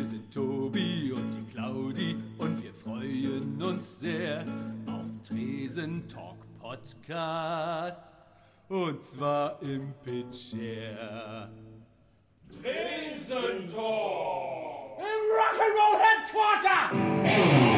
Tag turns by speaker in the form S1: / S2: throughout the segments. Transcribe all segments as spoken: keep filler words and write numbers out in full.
S1: Wir sind Tobi und die Claudi und wir freuen uns sehr auf Tresen Talk Podcast. Und zwar im Pitcher.
S2: Tresen Talk!
S1: Im Rock'n'Roll Headquarter!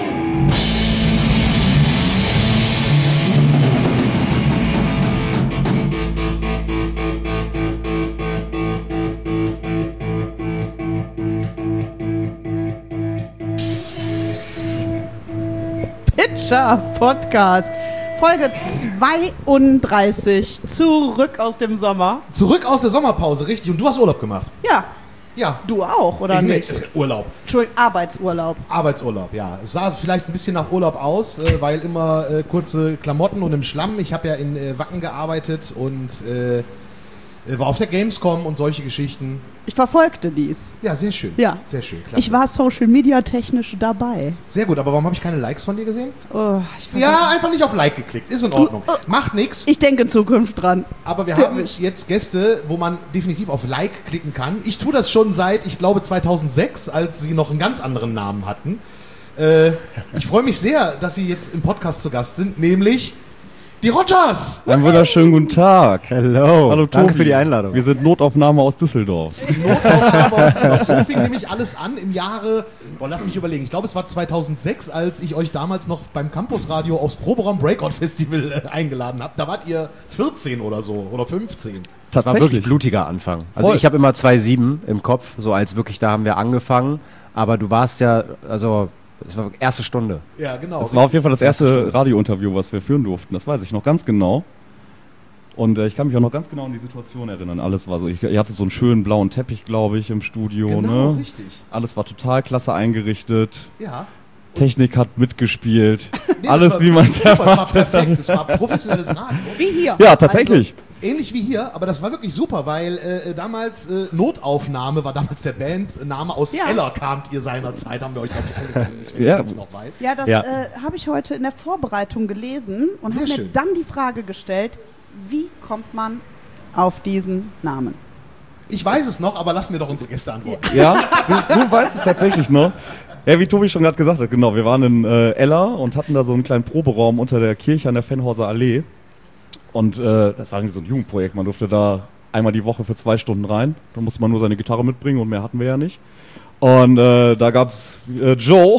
S3: Pitcher Podcast, Folge zweiunddreißig, zurück aus dem Sommer.
S4: Zurück aus der Sommerpause, richtig. Und du hast Urlaub gemacht.
S3: Ja,
S4: Ja.
S3: du auch, oder
S4: Ich
S3: nicht?
S4: nicht? Urlaub.
S3: Entschuldigung, Arbeitsurlaub.
S4: Arbeitsurlaub, ja. Es sah vielleicht ein bisschen nach Urlaub aus, äh, weil immer äh, kurze Klamotten und im Schlamm. Ich habe ja in äh, Wacken gearbeitet und äh, war auf der Gamescom und solche Geschichten.
S3: Ich verfolgte dies.
S4: Ja, sehr schön.
S3: Ja.
S4: Sehr schön, klasse.
S3: Ich war Social Media technisch dabei.
S4: Sehr gut, aber warum habe ich keine Likes von dir gesehen?
S3: Oh, ich fand
S4: Ja,
S3: das-
S4: einfach nicht auf Like geklickt. Ist in Ordnung. Macht nichts.
S3: Ich denke in Zukunft dran.
S4: Aber wir haben
S3: Typisch.
S4: jetzt Gäste, wo man definitiv auf Like klicken kann. Ich tue das schon seit, ich glaube, zweitausendsechs, als sie noch einen ganz anderen Namen hatten. Äh, ich freue mich sehr, dass sie jetzt im Podcast zu Gast sind, nämlich die Rogers.
S5: Einen wunderschönen guten Tag.
S6: Hello.
S5: Hallo,
S6: Danke
S5: Tobi.
S6: für die Einladung.
S5: Wir sind Notaufnahme aus Düsseldorf.
S4: Die Notaufnahme aus auf so fing nämlich alles an im Jahre, boah, lass mich überlegen, ich glaube, es war zweitausendsechs, als ich euch damals noch beim Campusradio aufs Proberaum Breakout Festival äh, eingeladen habe. Da wart ihr vierzehn oder so, oder fünfzehn.
S6: Das war wirklich blutiger Anfang. Also
S5: Voll.
S6: ich habe immer zwei sieben im Kopf, so als wirklich, da haben wir angefangen. Aber du warst ja, also, es war erste Stunde.
S4: Ja, genau.
S5: Das war auf jeden Fall das erste Radiointerview, was wir führen durften. Das weiß ich noch ganz genau. Und äh, ich kann mich auch noch ganz genau an die Situation erinnern. Alles war so, ich, ihr hattet so einen schönen blauen Teppich, glaube ich, im Studio.
S4: Genau,
S5: Ne?
S4: richtig.
S5: Alles war total klasse eingerichtet.
S4: Ja.
S5: Technik hat mitgespielt.
S4: Nee,
S5: Alles,
S4: das war,
S5: wie man
S4: super, das war perfekt. Das war professionelles Radio.
S3: Wie hier.
S5: Ja, tatsächlich.
S4: Ähnlich wie hier, aber das war wirklich super, weil äh, damals äh, Notaufnahme war damals der Bandname. Aus
S3: Ja.
S4: Eller kamt ihr seinerzeit, haben wir euch, glaube ich, angekündigt, wenn
S5: Ja.
S4: ich es noch weiß.
S3: Ja, das
S6: Ja.
S3: äh, habe ich heute in der Vorbereitung gelesen und
S4: Sehr
S3: habe mir
S4: schön.
S3: dann die Frage gestellt, wie kommt man auf diesen Namen?
S4: Ich weiß es noch, aber lass mir doch unsere Gäste antworten.
S5: Ja, du, du weißt es tatsächlich noch. Ja, wie Tobi schon gerade gesagt hat, genau. Wir waren in äh, Eller und hatten da so einen kleinen Proberaum unter der Kirche an der Fennhauser Allee. Und äh, das war irgendwie so ein Jugendprojekt. Man durfte da einmal die Woche für zwei Stunden rein. Da musste man nur seine Gitarre mitbringen und mehr hatten wir ja nicht. Und äh, da gab's äh, Joe.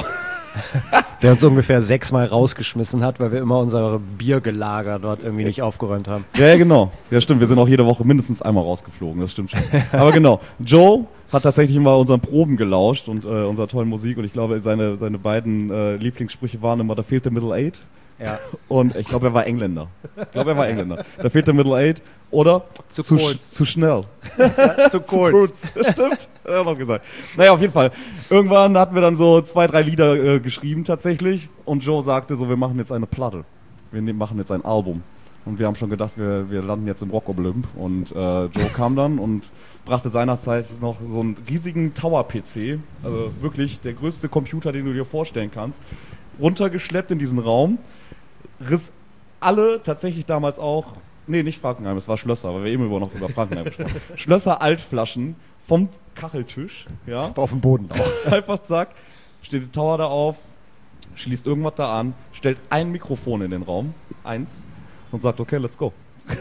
S6: Der uns ungefähr sechsmal rausgeschmissen hat, weil wir immer unsere Biergelager dort irgendwie nicht aufgeräumt haben.
S5: Ja, ja, genau. Ja, stimmt. Wir sind auch jede Woche mindestens einmal rausgeflogen. Das stimmt schon. Aber genau. Joe hat tatsächlich immer unseren Proben gelauscht und äh, unserer tollen Musik. Und ich glaube, seine, seine beiden äh, Lieblingssprüche waren immer, da fehlt der Middle Eight.
S6: Ja.
S5: Und ich glaube, er war Engländer. Ich glaube, er war Engländer. Da fehlt der Middle Eight. Oder
S6: Zu
S5: zu,
S6: kurz.
S5: sch- zu schnell.
S6: Zu kurz.
S5: Stimmt, hat er noch gesagt. Naja, auf jeden Fall. Irgendwann hatten wir dann so zwei, drei Lieder äh, geschrieben tatsächlich. Und Joe sagte so, wir machen jetzt eine Platte. Wir nehmen, machen jetzt ein Album. Und wir haben schon gedacht, wir, wir landen jetzt im Rock-Olymp. Und äh, Joe kam dann und brachte seinerzeit noch so einen riesigen Tower-P C. Also wirklich der größte Computer, den du dir vorstellen kannst. Runtergeschleppt in diesen Raum. Riss alle tatsächlich damals auch, nee, nicht Frankenheim, es war Schlösser, weil wir eben über noch über Frankenheim gesprochen haben. Schlösser Altflaschen vom Kacheltisch, ja,
S6: Auf dem Boden auch.
S5: einfach zack, steht der Tower da auf, schließt irgendwas da an, stellt ein Mikrofon in den Raum, eins, und sagt, okay, let's go.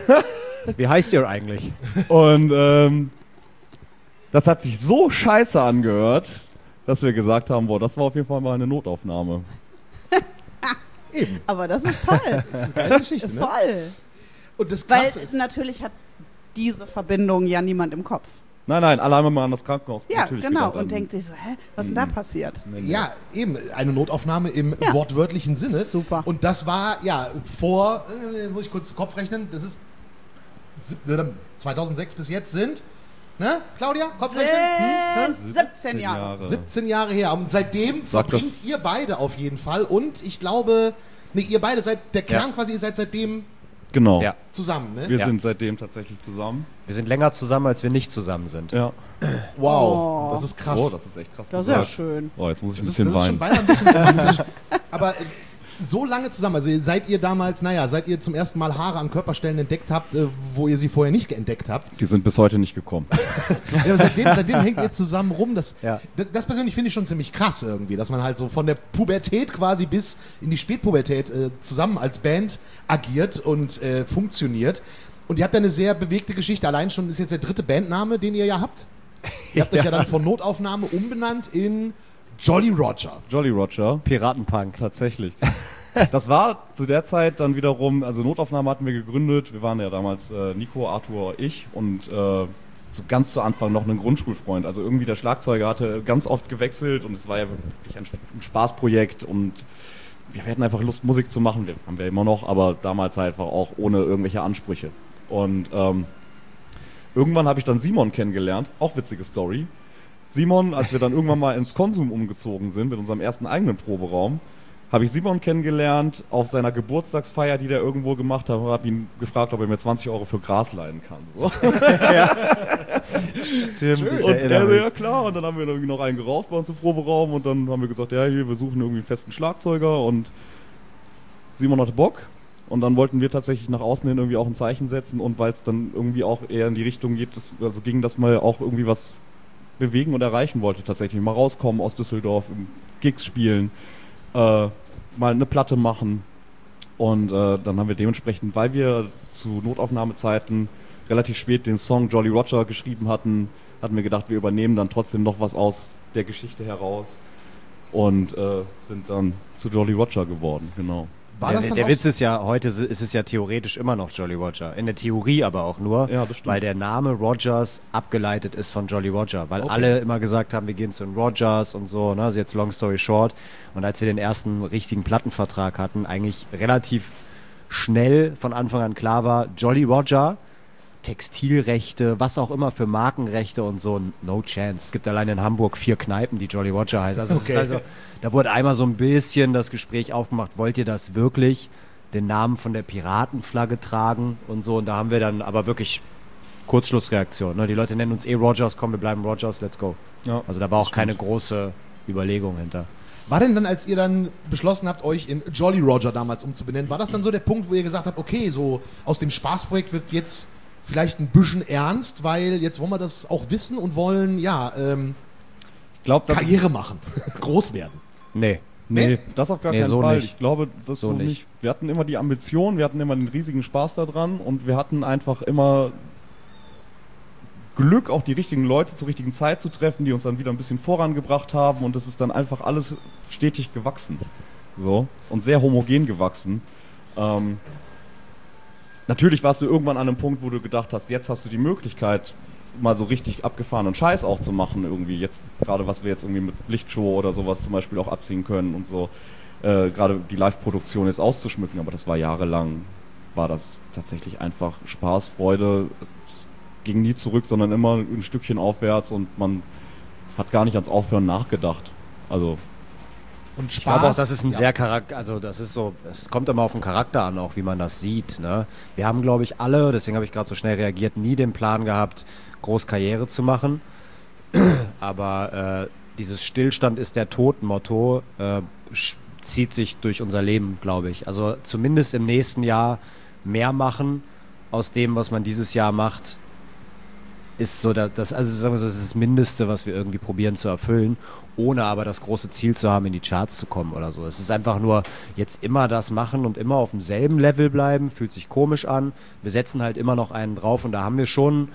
S6: Wie heißt ihr eigentlich?
S5: Und ähm, das hat sich so scheiße angehört, dass wir gesagt haben, boah, das war auf jeden Fall mal eine Notaufnahme.
S4: Eben.
S3: Aber das ist toll.
S4: Das ist eine geile Geschichte, ne?
S3: Voll.
S4: Und das
S3: Weil
S4: Krasse ist,
S3: natürlich hat diese Verbindung ja niemand im Kopf.
S5: Nein, nein, allein wenn man an das Krankenhaus
S3: Ja,
S5: natürlich
S3: genau.
S5: gedacht
S3: Und
S5: an-
S3: denkt sich so, hä, was ist denn da passiert?
S4: ja, eben, eine Notaufnahme im
S3: Ja.
S4: wortwörtlichen Sinne.
S3: Super.
S4: Und das war, ja, vor, äh, muss ich kurz Kopf rechnen, das ist sieb- äh, zweitausendsechs bis jetzt sind, ne, Claudia, Kopfrechnen? Hm?
S3: Äh, siebzehn Jahre.
S4: siebzehn Jahre her. Und seitdem
S5: Sag
S4: verbringt
S5: das-
S4: ihr beide auf jeden Fall. Und ich glaube, ne, ihr beide seid, der Kern
S6: Ja.
S4: quasi, ihr seid seitdem
S5: Genau.
S6: Ja.
S4: zusammen, ne?
S5: Wir
S6: Ja.
S5: sind seitdem tatsächlich zusammen.
S6: Wir sind länger zusammen, als wir nicht zusammen sind.
S5: Ja.
S4: Wow,
S3: Oh.
S4: das ist krass.
S5: Oh, das ist echt krass.
S3: Das ist ja
S5: gesagt.
S3: schön.
S5: Oh, jetzt muss ich ein
S4: das ist,
S5: bisschen
S4: das ist schon
S5: weinen.
S4: beinahe ein bisschen romantisch. Aber äh, so lange zusammen, also seid ihr damals, naja, seit ihr zum ersten Mal Haare an Körperstellen entdeckt habt, äh, wo ihr sie vorher nicht entdeckt habt.
S5: Die sind bis heute nicht gekommen.
S4: Ja, seitdem, seitdem hängt ihr zusammen rum. Das,
S6: Ja.
S4: das, das persönlich finde ich schon ziemlich krass irgendwie, dass man halt so von der Pubertät quasi bis in die Spätpubertät äh, zusammen als Band agiert und äh, funktioniert. Und ihr habt ja eine sehr bewegte Geschichte. Allein schon ist jetzt der dritte Bandname, den ihr ja habt. Ihr habt euch ja dann von Notaufnahme umbenannt in Jolly Roger.
S5: Jolly Roger.
S6: Piratenpunk.
S5: Tatsächlich. Das war zu der Zeit dann wiederum, also Notaufnahme hatten wir gegründet. Wir waren ja damals äh, Nico, Arthur, ich und äh, so ganz zu Anfang noch ein Grundschulfreund. Also irgendwie der Schlagzeuger hatte ganz oft gewechselt und es war ja wirklich ein, ein Spaßprojekt und wir hatten einfach Lust, Musik zu machen. Das haben wir immer noch, aber damals halt einfach auch ohne irgendwelche Ansprüche. Und ähm, irgendwann habe ich dann Simon kennengelernt, auch witzige Story. Simon, als wir dann irgendwann mal ins Konsum umgezogen sind, mit unserem ersten eigenen Proberaum, habe ich Simon kennengelernt auf seiner Geburtstagsfeier, die der irgendwo gemacht hat, und habe ihn gefragt, ob er mir zwanzig Euro für Gras leihen kann. So.
S6: Stimmt, ich
S5: Und er
S6: erinnere
S5: so,
S6: mich.
S5: ja klar, und dann haben wir irgendwie noch einen geraucht bei uns im Proberaum und dann haben wir gesagt, ja, hier, wir suchen irgendwie einen festen Schlagzeuger und Simon hatte Bock. Und dann wollten wir tatsächlich nach außen hin irgendwie auch ein Zeichen setzen und weil es dann irgendwie auch eher in die Richtung geht, dass, also ging, dass man auch irgendwie was bewegen und erreichen wollte, tatsächlich mal rauskommen aus Düsseldorf, Gigs spielen, äh, mal eine Platte machen und äh, dann haben wir dementsprechend, weil wir zu Notaufnahmezeiten relativ spät den Song Jolly Roger geschrieben hatten, hatten wir gedacht, wir übernehmen dann trotzdem noch was aus der Geschichte heraus und äh, sind dann zu Jolly Roger geworden, genau.
S4: War
S6: Der,
S4: das dann
S6: der
S4: auch
S6: Witz ist ja, heute ist es ja theoretisch immer noch Jolly Roger. In der Theorie aber auch nur,
S5: Ja, das stimmt.
S6: weil der Name Rogers abgeleitet ist von Jolly Roger. Weil
S4: Okay.
S6: alle immer gesagt haben, wir gehen zu den Rogers und so, ne? Also jetzt long story short. Und als wir den ersten richtigen Plattenvertrag hatten, eigentlich relativ schnell von Anfang an klar war, Jolly Roger, Textilrechte, was auch immer für Markenrechte und so, no chance. Es gibt allein in Hamburg vier Kneipen, die Jolly Roger heißen. Also, es
S4: Okay.
S6: ist also da wurde einmal so ein bisschen das Gespräch aufgemacht, wollt ihr das wirklich, den Namen von der Piratenflagge tragen und so. Und da haben wir dann aber wirklich Kurzschlussreaktion. Ne? Die Leute nennen uns eh Rogers, komm, wir bleiben Rogers, let's go.
S5: Ja,
S6: Also da war auch
S5: das
S6: keine
S5: stimmt.
S6: große Überlegung hinter.
S4: War denn dann, als ihr dann beschlossen habt, euch in Jolly Roger damals umzubenennen, war das dann so der Punkt, wo ihr gesagt habt, okay, so aus dem Spaßprojekt wird jetzt vielleicht ein bisschen ernst, weil jetzt wollen wir das auch wissen und wollen, ja, ähm,
S5: Ich glaube, das
S4: Karriere machen, groß werden.
S6: Nee.
S5: Nee, das auf gar
S6: Nee,
S5: keinen
S6: so
S5: Fall.
S6: nicht.
S5: Ich glaube, das
S6: So
S5: so,
S6: nicht.
S5: nicht. Wir hatten immer die Ambition, wir hatten immer den riesigen Spaß daran und wir hatten einfach immer Glück, auch die richtigen Leute zur richtigen Zeit zu treffen, die uns dann wieder ein bisschen vorangebracht haben und das ist dann einfach alles stetig gewachsen. So. Und sehr homogen gewachsen. Ähm, natürlich warst du irgendwann an einem Punkt, wo du gedacht hast, jetzt hast du die Möglichkeit, mal so richtig abgefahrenen Scheiß auch zu machen irgendwie. Jetzt, gerade was wir jetzt irgendwie mit Lichtshow oder sowas zum Beispiel auch abziehen können und so. Äh, gerade die Live-Produktion jetzt auszuschmücken, aber das war jahrelang, war das tatsächlich einfach Spaß, Freude. Es ging nie zurück, sondern immer ein Stückchen aufwärts und man hat gar nicht ans Aufhören nachgedacht. Also
S4: Und Spaß.
S6: Ich glaube auch, das ist ein
S4: ja.
S6: sehr Charakter, also das ist so, es kommt immer auf den Charakter an, auch wie man das sieht. Ne? Wir haben, glaube ich, alle, deswegen habe ich gerade so schnell reagiert, nie den Plan gehabt, groß Karriere zu machen. Aber äh, dieses Stillstand ist der Tod-Motto äh, sch- zieht sich durch unser Leben, glaube ich. Also zumindest im nächsten Jahr mehr machen aus dem, was man dieses Jahr macht, ist so da- das, also sagen wir so, das ist das Mindeste, was wir irgendwie probieren zu erfüllen, ohne aber das große Ziel zu haben, in die Charts zu kommen oder so. Es ist einfach nur jetzt immer das machen und immer auf demselben Level bleiben, fühlt sich komisch an. Wir setzen halt immer noch einen drauf und da haben wir schon,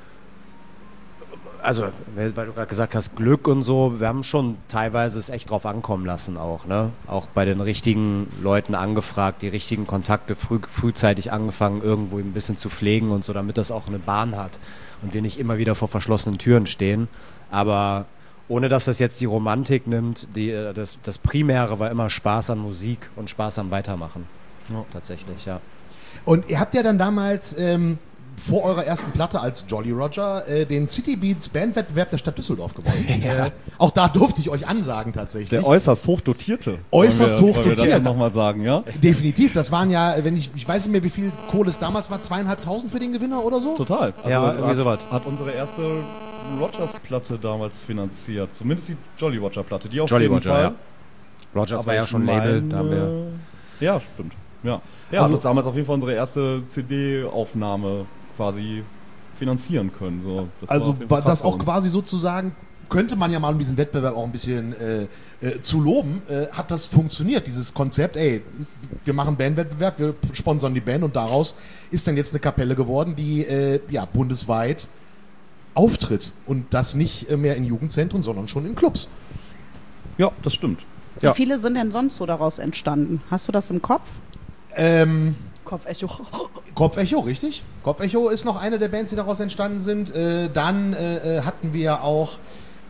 S6: also weil du gerade gesagt hast, Glück und so, wir haben schon teilweise es echt drauf ankommen lassen auch, ne? Auch bei den richtigen Leuten angefragt, die richtigen Kontakte früh, frühzeitig angefangen, irgendwo ein bisschen zu pflegen und so, damit das auch eine Bahn hat und wir nicht immer wieder vor verschlossenen Türen stehen. Aber ohne dass das jetzt die Romantik nimmt, die, äh, das, das Primäre war immer Spaß an Musik und Spaß am Weitermachen.
S5: Ja.
S6: Tatsächlich, ja.
S4: Und ihr habt ja dann damals ähm, vor eurer ersten Platte als Jolly Roger äh, den City Beats Bandwettbewerb der Stadt Düsseldorf gewonnen. äh, auch da durfte ich euch ansagen tatsächlich.
S5: der äußerst hochdotierte.
S4: Äußerst
S5: wollen wir, Wollen wir
S4: hochdotiert.
S5: das nochmal sagen, ja?
S4: Definitiv, das waren ja, wenn ich, ich weiß nicht mehr, wie viel Kohle es damals war, zweieinhalbtausend für den Gewinner oder so?
S5: Total. Also
S6: Ja, irgendwie
S5: hat,
S6: sowas.
S5: hat unsere erste Rogers-Platte damals finanziert. Zumindest die Jolly Roger-Platte. Die auf
S6: Jolly
S5: jeden
S6: Roger,
S5: Fall.
S6: ja. Rogers
S5: Aber
S6: war ja
S5: ich
S6: schon Label, da haben wir...
S5: meine, Ja, stimmt. Ja, ja
S4: Also-
S5: also damals auf jeden Fall unsere erste C D-Aufnahme quasi finanzieren können. So, das
S4: Also
S5: auf jeden
S4: war
S5: Fall
S4: das
S5: krass
S4: auch
S5: bei uns.
S4: quasi sozusagen, könnte man ja mal um diesen Wettbewerb auch ein bisschen äh, äh, zu loben, äh, hat das funktioniert, dieses Konzept, ey, wir machen Bandwettbewerb, wir sponsern die Band und daraus ist dann jetzt eine Kapelle geworden, die äh, ja bundesweit auftritt und das nicht äh, mehr in Jugendzentren, sondern schon in Clubs.
S5: Ja, das stimmt.
S3: Wie
S6: Ja.
S3: viele sind denn sonst so daraus entstanden? Hast du das im Kopf?
S4: Ähm,
S3: Kopfecho.
S4: Kopfecho, richtig. Kopfecho ist noch eine der Bands, die daraus entstanden sind. Äh, dann äh, äh, hatten wir auch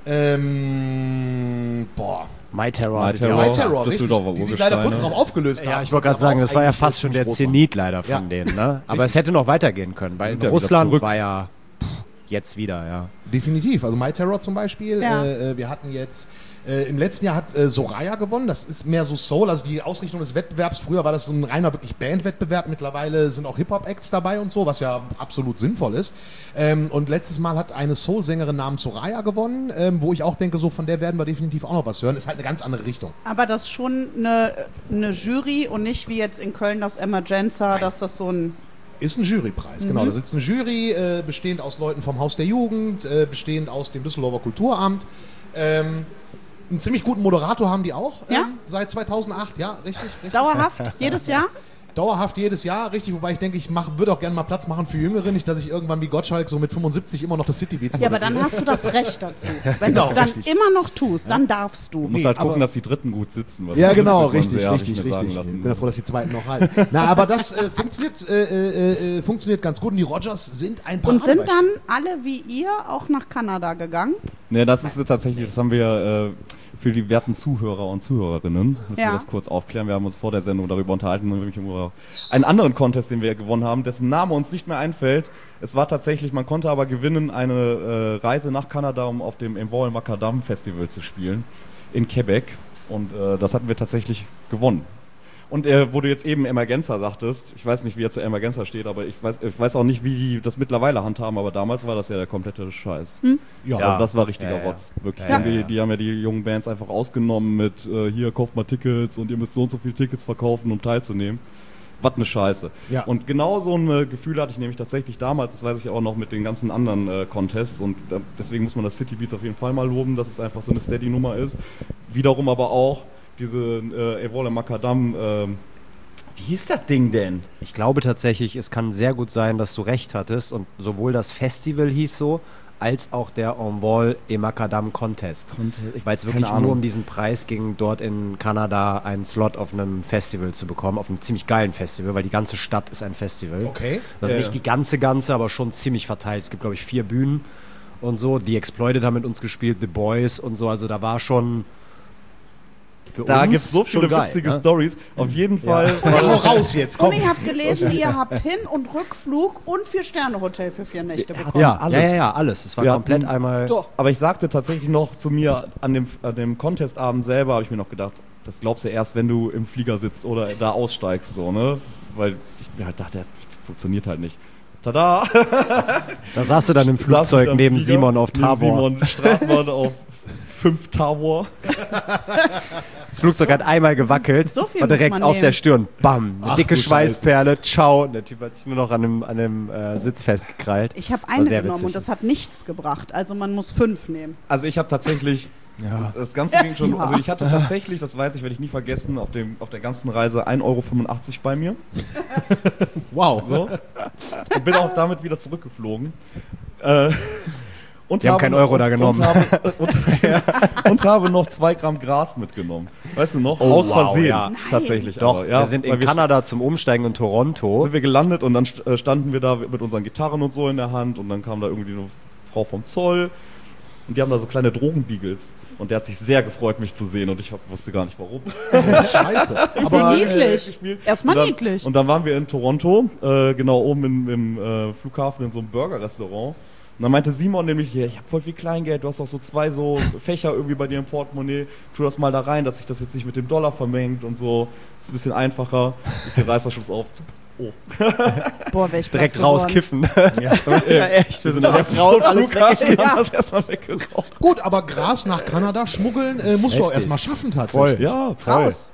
S4: ähm, boah,
S6: My Terror.
S5: My
S6: hattet ihr
S5: Terror.
S6: auch.
S4: My Terror, richtig,
S5: Düsseldorfer
S4: die sich leider kurz
S5: Urgesteine.
S4: darauf aufgelöst haben.
S6: Ja, ich wollte gerade
S4: Aber
S6: sagen,
S4: auch
S6: das war ja
S4: eigentlich
S6: fast schon der
S4: ursprünglich groß
S6: Zenit leider von
S4: Ja.
S6: denen. Ne? Aber
S4: Richtig.
S6: es hätte noch weitergehen können, weil
S5: Sind
S6: in
S5: ja wieder
S6: Russland
S5: zurück.
S6: war ja pff, jetzt wieder, ja.
S4: Definitiv, also My Terror zum Beispiel.
S3: Ja.
S4: Äh, äh, wir hatten jetzt, äh, im letzten Jahr hat äh, Soraya gewonnen, das ist mehr so Soul, also die Ausrichtung des Wettbewerbs. Früher war das so ein reiner wirklich Bandwettbewerb, mittlerweile sind auch Hip-Hop-Acts dabei und so, was ja absolut sinnvoll ist. Ähm, und letztes Mal hat eine Soul-Sängerin namens Soraya gewonnen, ähm, wo ich auch denke, so von der werden wir definitiv auch noch was hören. Ist halt eine ganz andere Richtung.
S3: Aber das ist schon eine, eine Jury und nicht wie jetzt in Köln das Emergenza, dass das so ein...
S4: Ist ein Jurypreis, genau. Da sitzt eine Jury, äh, bestehend aus Leuten vom Haus der Jugend, äh, bestehend aus dem Düsseldorfer Kulturamt. Ähm, einen ziemlich guten Moderator haben die auch, ähm,
S3: Ja?
S4: seit zweitausendacht, ja, richtig, richtig.
S3: Dauerhaft, jedes Jahr?
S4: Dauerhaft jedes Jahr, richtig, wobei ich denke, ich würde auch gerne mal Platz machen für Jüngere, nicht, dass ich irgendwann wie Gottschalk so mit fünfundsiebzig immer noch das City Beats
S3: Ja, aber dann
S4: moderiere.
S3: hast du das Recht dazu. Wenn
S4: Genau,
S3: du es dann
S4: richtig.
S3: immer noch tust, dann darfst du.
S5: Du musst
S4: Nee,
S5: halt gucken,
S4: aber-
S5: dass die Dritten gut sitzen. was
S4: Ja,
S5: das
S4: genau,
S5: wird man
S4: richtig,
S5: sehr, hab ich
S4: richtig,
S5: mir sagen
S4: richtig.
S5: lassen.
S4: Ich bin ja froh, dass die Zweiten noch halten. Na, aber das äh, funktioniert, äh, äh, äh, funktioniert ganz gut und die Rogers sind ein paar
S3: Und sind dann alle wie ihr auch nach Kanada gegangen?
S5: Ne, das ist tatsächlich, das haben wir äh, für die werten Zuhörer und Zuhörerinnen, müssen
S3: Ja.
S5: wir das kurz aufklären. Wir haben uns vor der Sendung darüber unterhalten, nämlich über einen anderen Contest, den wir gewonnen haben, dessen Name uns nicht mehr einfällt. Es war tatsächlich, man konnte aber gewinnen, eine äh, Reise nach Kanada, um auf dem Envol Macadam Festival zu spielen in Quebec. Und äh, das hatten wir tatsächlich gewonnen. Und äh, wo du jetzt eben Emergenza sagtest, ich weiß nicht, wie er zu Emergenza steht, aber ich weiß, ich weiß auch nicht, wie die das mittlerweile handhaben, aber damals war das ja der komplette Scheiß.
S4: Ja,
S5: Ja, also das war richtiger
S6: Ja, ja.
S5: Rotz. Wirklich.
S6: Ja,
S5: die,
S6: ja.
S5: die haben ja die jungen Bands einfach ausgenommen mit äh, hier, kauft mal Tickets und ihr müsst so und so viele Tickets verkaufen, um teilzunehmen. Was eine Scheiße.
S4: Ja.
S5: Und genau so ein äh, Gefühl hatte ich nämlich tatsächlich damals, das weiß ich auch noch mit den ganzen anderen äh, Contests und äh, deswegen muss man das City Beats auf jeden Fall mal loben, dass es einfach so eine Steady-Nummer ist. Wiederum aber auch diese äh, Evole Macadam, ähm, wie hieß das Ding denn?
S6: Ich glaube tatsächlich, es kann sehr gut sein, dass du recht hattest und sowohl das Festival hieß so, als auch der Envol et Macadam Contest. Weil es wirklich
S5: keine
S6: nur
S5: Ahnung.
S6: um diesen Preis ging, dort in Kanada einen Slot auf einem Festival zu bekommen, auf einem ziemlich geilen Festival, weil die ganze Stadt ist ein Festival.
S4: Okay.
S6: Also
S5: Ja,
S6: nicht
S5: ja.
S6: die ganze, ganze, aber schon ziemlich verteilt. Es gibt, glaube ich, vier Bühnen und so. Die Exploited haben mit uns gespielt, The Boys und so. Also da war schon für
S5: Da
S6: uns
S5: gibt es so viele
S6: schon geil,
S5: witzige
S6: ne?
S5: Stories. Auf jeden Fall.
S4: Hau raus jetzt, komm.
S3: Und ihr habt gelesen, ihr habt Hin- und Rückflug und Vier-Sterne-Hotel für vier Nächte bekommen.
S6: Ja,
S5: alles.
S6: ja, ja, ja, alles. Es war
S5: Wir
S6: komplett
S5: hatten-
S6: einmal...
S3: So.
S5: Aber ich sagte tatsächlich noch zu mir an dem, an dem Contestabend selber, habe ich mir noch gedacht, das glaubst du erst, wenn du im Flieger sitzt oder da aussteigst, so, ne? Weil ich mir halt dachte, das funktioniert halt nicht. Tada!
S6: Da saß du dann im
S5: Saß
S6: Flugzeug
S5: ich am
S6: neben
S5: Flieger,
S6: Simon auf
S5: neben
S6: Tabor.
S5: Simon Stratmann auf fünf Tabor.
S6: Das Flugzeug hat einmal gewackelt
S3: So viel
S6: und
S3: muss
S6: direkt
S3: man
S6: auf
S3: nehmen.
S6: der Stirn. Bam. Eine
S4: Ach,
S6: dicke
S4: du
S6: Schweißperle. Ciao. Und der Typ hat sich nur noch an dem, an dem äh, Sitz festgekrallt.
S3: Ich habe
S6: Das war
S3: eine
S6: sehr
S3: genommen
S6: witzig.
S3: und das hat nichts gebracht. Also man muss fünf nehmen.
S5: Also ich habe tatsächlich,
S6: Ja.
S5: das Ganze ging schon,
S3: Ja.
S5: also ich hatte tatsächlich, das weiß ich, werde ich nie vergessen, auf, dem, auf der ganzen Reise ein Euro fünfundachtzig bei mir.
S4: Wow.
S5: So. Und bin auch damit wieder zurückgeflogen. Äh, und
S6: Die haben
S5: habe
S6: keinen
S5: noch-
S6: Euro da
S5: und,
S6: genommen.
S5: Und habe, und, ja, und habe noch zwei Gramm Gras mitgenommen. Weißt du noch?
S6: Oh,
S5: Aus
S6: wow,
S5: Versehen.
S6: ja.
S5: Tatsächlich.
S6: Doch,
S5: aber, ja,
S6: wir sind
S5: weil
S6: in Kanada zum Umsteigen in Toronto.
S5: Sind wir gelandet und dann st- äh, standen wir da mit unseren Gitarren und so in der Hand und dann kam da irgendwie eine Frau vom Zoll und die haben da so kleine Drogenbeagles. Und der hat sich sehr gefreut, mich zu sehen und ich hab- wusste gar nicht warum.
S4: Scheiße. Aber
S3: Wie
S4: äh,
S3: niedlich.
S5: gespielt.
S3: Erstmal
S5: Und dann-
S3: niedlich.
S5: Und dann waren wir in Toronto, äh, genau oben im, im äh, Flughafen in so einem Burger-Restaurant. Und dann meinte Simon nämlich, hier, ich habe voll viel Kleingeld, du hast doch so zwei so Fächer irgendwie bei dir im Portemonnaie, tu das mal da rein, dass sich das jetzt nicht mit dem Dollar vermengt und so. Ist ein bisschen einfacher. Ich den Reißverschluss auf. Oh.
S3: Boah, wäre ich
S6: Direkt
S3: blass
S6: raus
S3: geworden.
S6: kiffen.
S4: Ja.
S6: Ja, echt. Wir sind direkt raus, alles weg.
S5: weg. Haben das erstmal weggeraucht.
S4: Gut, aber Gras nach Kanada schmuggeln äh, musst du auch
S6: Heftig.
S4: erstmal schaffen tatsächlich.
S5: Ja,
S3: Raus.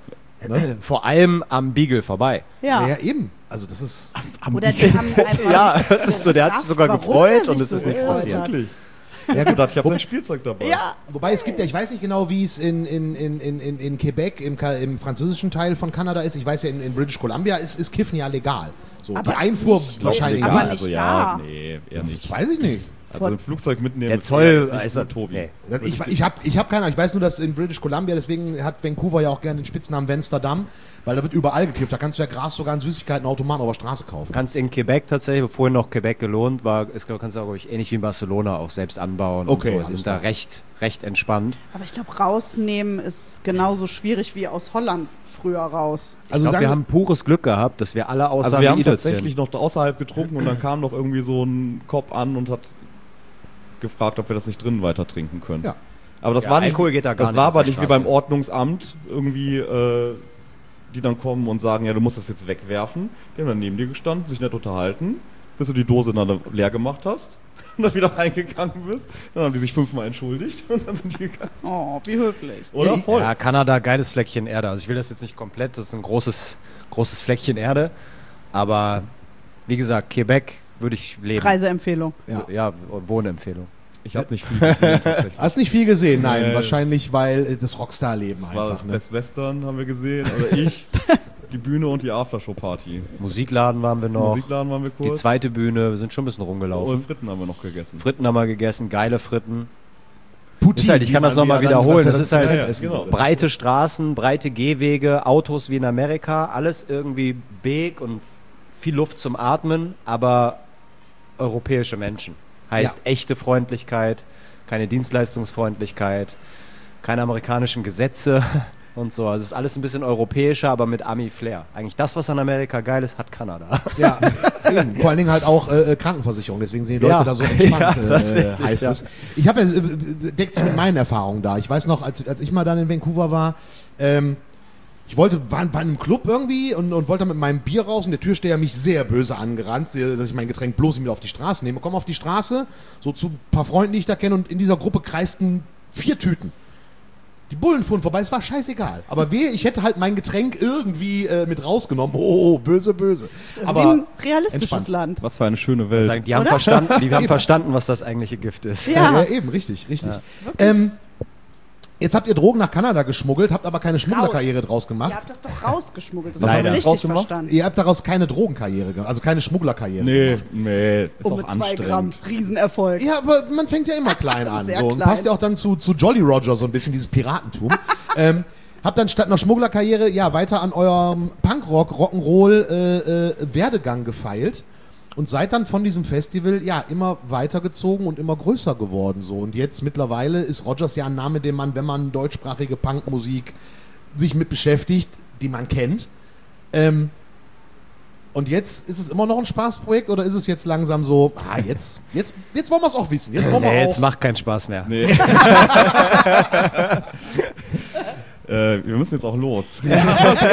S4: Ne?
S6: Vor allem am Beagle vorbei.
S3: Ja.
S4: Ja, eben. Also das ist...
S3: Oder die haben einfach
S6: Ja,
S3: nicht
S6: das ist so, der hat sich
S3: krass,
S6: sogar
S3: warum
S6: gefreut
S3: der sich
S6: und es
S3: so
S6: ist nichts
S3: gefreut
S6: passiert.
S3: hat.
S5: Wirklich.
S4: Ja,
S5: Ich dachte, ich habe sein Spielzeug dabei.
S3: Ja.
S4: Wobei es gibt ja, ich weiß nicht genau, wie es in, in, in, in, in in Quebec, im, Ka- im französischen Teil von Kanada ist. Ich weiß ja, in, in British Columbia ist, ist Kiffen ja legal. So,
S3: Aber
S4: die Einfuhr
S3: nicht-
S4: wahrscheinlich
S3: aber
S4: nicht.
S3: nicht
S5: also
S3: da.
S5: ja, nee, eher
S4: Das
S5: nicht.
S4: weiß ich nicht.
S5: Also im Flugzeug mitnehmen
S6: Der
S5: ist
S6: Zoll
S5: eher jetzt nicht
S6: ist
S5: gut, Tobi.
S6: nee.
S4: Das- Ich, ich habe ich hab keine Ahnung, ich weiß nur, dass in British Columbia, deswegen hat Vancouver ja auch gerne den Spitznamen Amsterdam, weil da wird überall gekifft. Da kannst du ja Gras sogar in Süßigkeitenautomaten auf der Straße kaufen.
S6: Kannst in Quebec tatsächlich, vorhin noch Quebec gelohnt war, ist, glaub, kannst du auch, glaub ich, ähnlich wie in Barcelona auch selbst anbauen.
S4: Okay,
S6: und so.
S4: alles
S6: Sind da
S4: klar.
S6: recht, recht entspannt.
S3: Aber ich glaube, rausnehmen ist genauso schwierig wie aus Holland früher raus.
S6: Ich
S4: Also
S6: glaube,
S4: sagen
S6: wir haben pures Glück gehabt, dass wir alle außer
S5: Also wir haben
S6: Idiots
S5: tatsächlich
S6: sind.
S5: noch außerhalb getrunken und dann kam noch irgendwie so ein Cop an und hat gefragt, ob wir das nicht drinnen weiter trinken können.
S4: Ja.
S5: Aber das
S6: Ja,
S5: war nicht,
S6: Alkohol geht da gar
S5: das
S6: nicht
S5: war
S6: auf
S5: aber
S6: der
S5: nicht wie
S6: Straße.
S5: beim Ordnungsamt irgendwie, äh, die dann kommen und sagen, ja, du musst das jetzt wegwerfen. Die haben dann neben dir gestanden, sich nett unterhalten, bis du die Dose dann leer gemacht hast und dann wieder reingegangen bist. Dann haben die sich fünfmal entschuldigt und dann sind die gegangen.
S3: Oh, wie höflich.
S5: Oder? Voll.
S6: Ja, Kanada, geiles Fleckchen Erde. Also ich will das jetzt nicht komplett, das ist ein großes, großes Fleckchen Erde. Aber wie gesagt, Quebec würde ich leben.
S3: Reiseempfehlung.
S4: Ja.
S6: Ja, Wohnempfehlung.
S5: Ich habe nicht viel gesehen tatsächlich.
S4: Hast nicht viel gesehen? Nein,
S5: Nee.
S4: wahrscheinlich, weil äh, das Rockstar-Leben
S5: Das war
S4: einfach.
S5: das
S4: Ne?
S5: Best Western, haben wir gesehen. Oder ich, die Bühne und die Aftershow-Party.
S6: Musikladen waren wir noch.
S5: Musikladen waren wir
S6: Die
S5: kurz.
S6: zweite Bühne, wir sind schon ein bisschen
S5: Und
S6: rumgelaufen.
S5: Fritten haben wir noch gegessen.
S6: Fritten haben wir gegessen, geile Fritten.
S4: Poutine,
S6: Ist halt, ich kann
S4: wie
S6: das
S4: man
S6: noch mal
S4: ja dann-
S6: wiederholen.
S4: was
S6: Das
S4: ja
S6: ist halt-
S4: zum
S5: Ja,
S4: Essen
S5: genau.
S4: würde.
S6: Breite Straßen, breite Gehwege, Autos wie in Amerika, alles irgendwie big und viel Luft zum Atmen, aber europäische Menschen. Heißt
S4: Ja.
S6: echte Freundlichkeit, keine Dienstleistungsfreundlichkeit, keine amerikanischen Gesetze und so. Also es ist alles ein bisschen europäischer, aber mit Ami-Flair. Eigentlich das, was an Amerika geil ist, hat Kanada.
S4: Ja, eben. Vor allen Dingen halt auch äh, Krankenversicherung, deswegen sind die Leute
S6: Ja.
S4: da so entspannt,
S6: Ja,
S4: äh,
S6: tatsächlich,
S4: heißt
S6: ja.
S4: es. Ich habe ja, äh, deckt sich mit meinen Erfahrungen da. Ich weiß noch, als, als ich mal dann in Vancouver war, ähm, ich wollte, war bei einem Club irgendwie und, und wollte dann mit meinem Bier raus und der Türsteher mich sehr böse angerannt, dass ich mein Getränk bloß nicht mit auf die Straße nehme. Komm auf die Straße, so zu ein paar Freunden, die ich da kenne, und in dieser Gruppe kreisten vier Tüten. Die Bullen fuhren vorbei, es war scheißegal. Aber wehe, ich hätte halt mein Getränk irgendwie äh, mit rausgenommen. Oh, böse, böse.
S3: Wie
S4: Aber
S3: ein realistisches
S4: entspannt.
S3: Land.
S5: Was für eine schöne Welt.
S6: Sagen, die haben,
S3: Oder?
S6: verstanden, die haben verstanden, was das eigentliche Gift ist.
S3: Ja.
S4: Ja, eben, richtig, richtig. Ähm, jetzt habt ihr Drogen nach Kanada geschmuggelt, habt aber keine Schmugglerkarriere draus gemacht.
S3: Ihr habt das doch rausgeschmuggelt. Das
S5: Was
S3: habe
S5: haben
S3: ich
S5: wir
S3: richtig
S5: rausgemacht?
S3: verstanden.
S4: Ihr habt daraus keine Drogenkarriere, ge- also keine Schmugglerkarriere
S5: Nee,
S4: gemacht.
S5: nee, ist
S3: Um
S5: auch
S3: mit zwei Gramm.
S5: anstrengend.
S3: Riesenerfolg.
S4: Ja, aber man fängt ja immer klein an.
S3: Sehr
S4: So. Und
S3: klein.
S4: passt ja auch dann zu, zu Jolly Roger so ein bisschen, dieses Piratentum. ähm, habt dann statt einer Schmugglerkarriere ja weiter an eurem Punkrock, Rock'n'Roll äh, äh, Werdegang gefeilt und seid dann von diesem Festival ja immer weitergezogen und immer größer geworden so. Und jetzt mittlerweile ist Rogers ja ein Name, den man, wenn man deutschsprachige Punkmusik sich mit beschäftigt, die man kennt. Ähm, und jetzt ist es immer noch ein Spaßprojekt oder ist es jetzt langsam so, ah, jetzt, jetzt, jetzt wollen wir es auch wissen. Jetzt wollen wir
S6: Nee,
S4: auch.
S6: jetzt macht keinen Spaß mehr.
S5: Nee. äh, wir müssen jetzt auch los.
S4: Nein,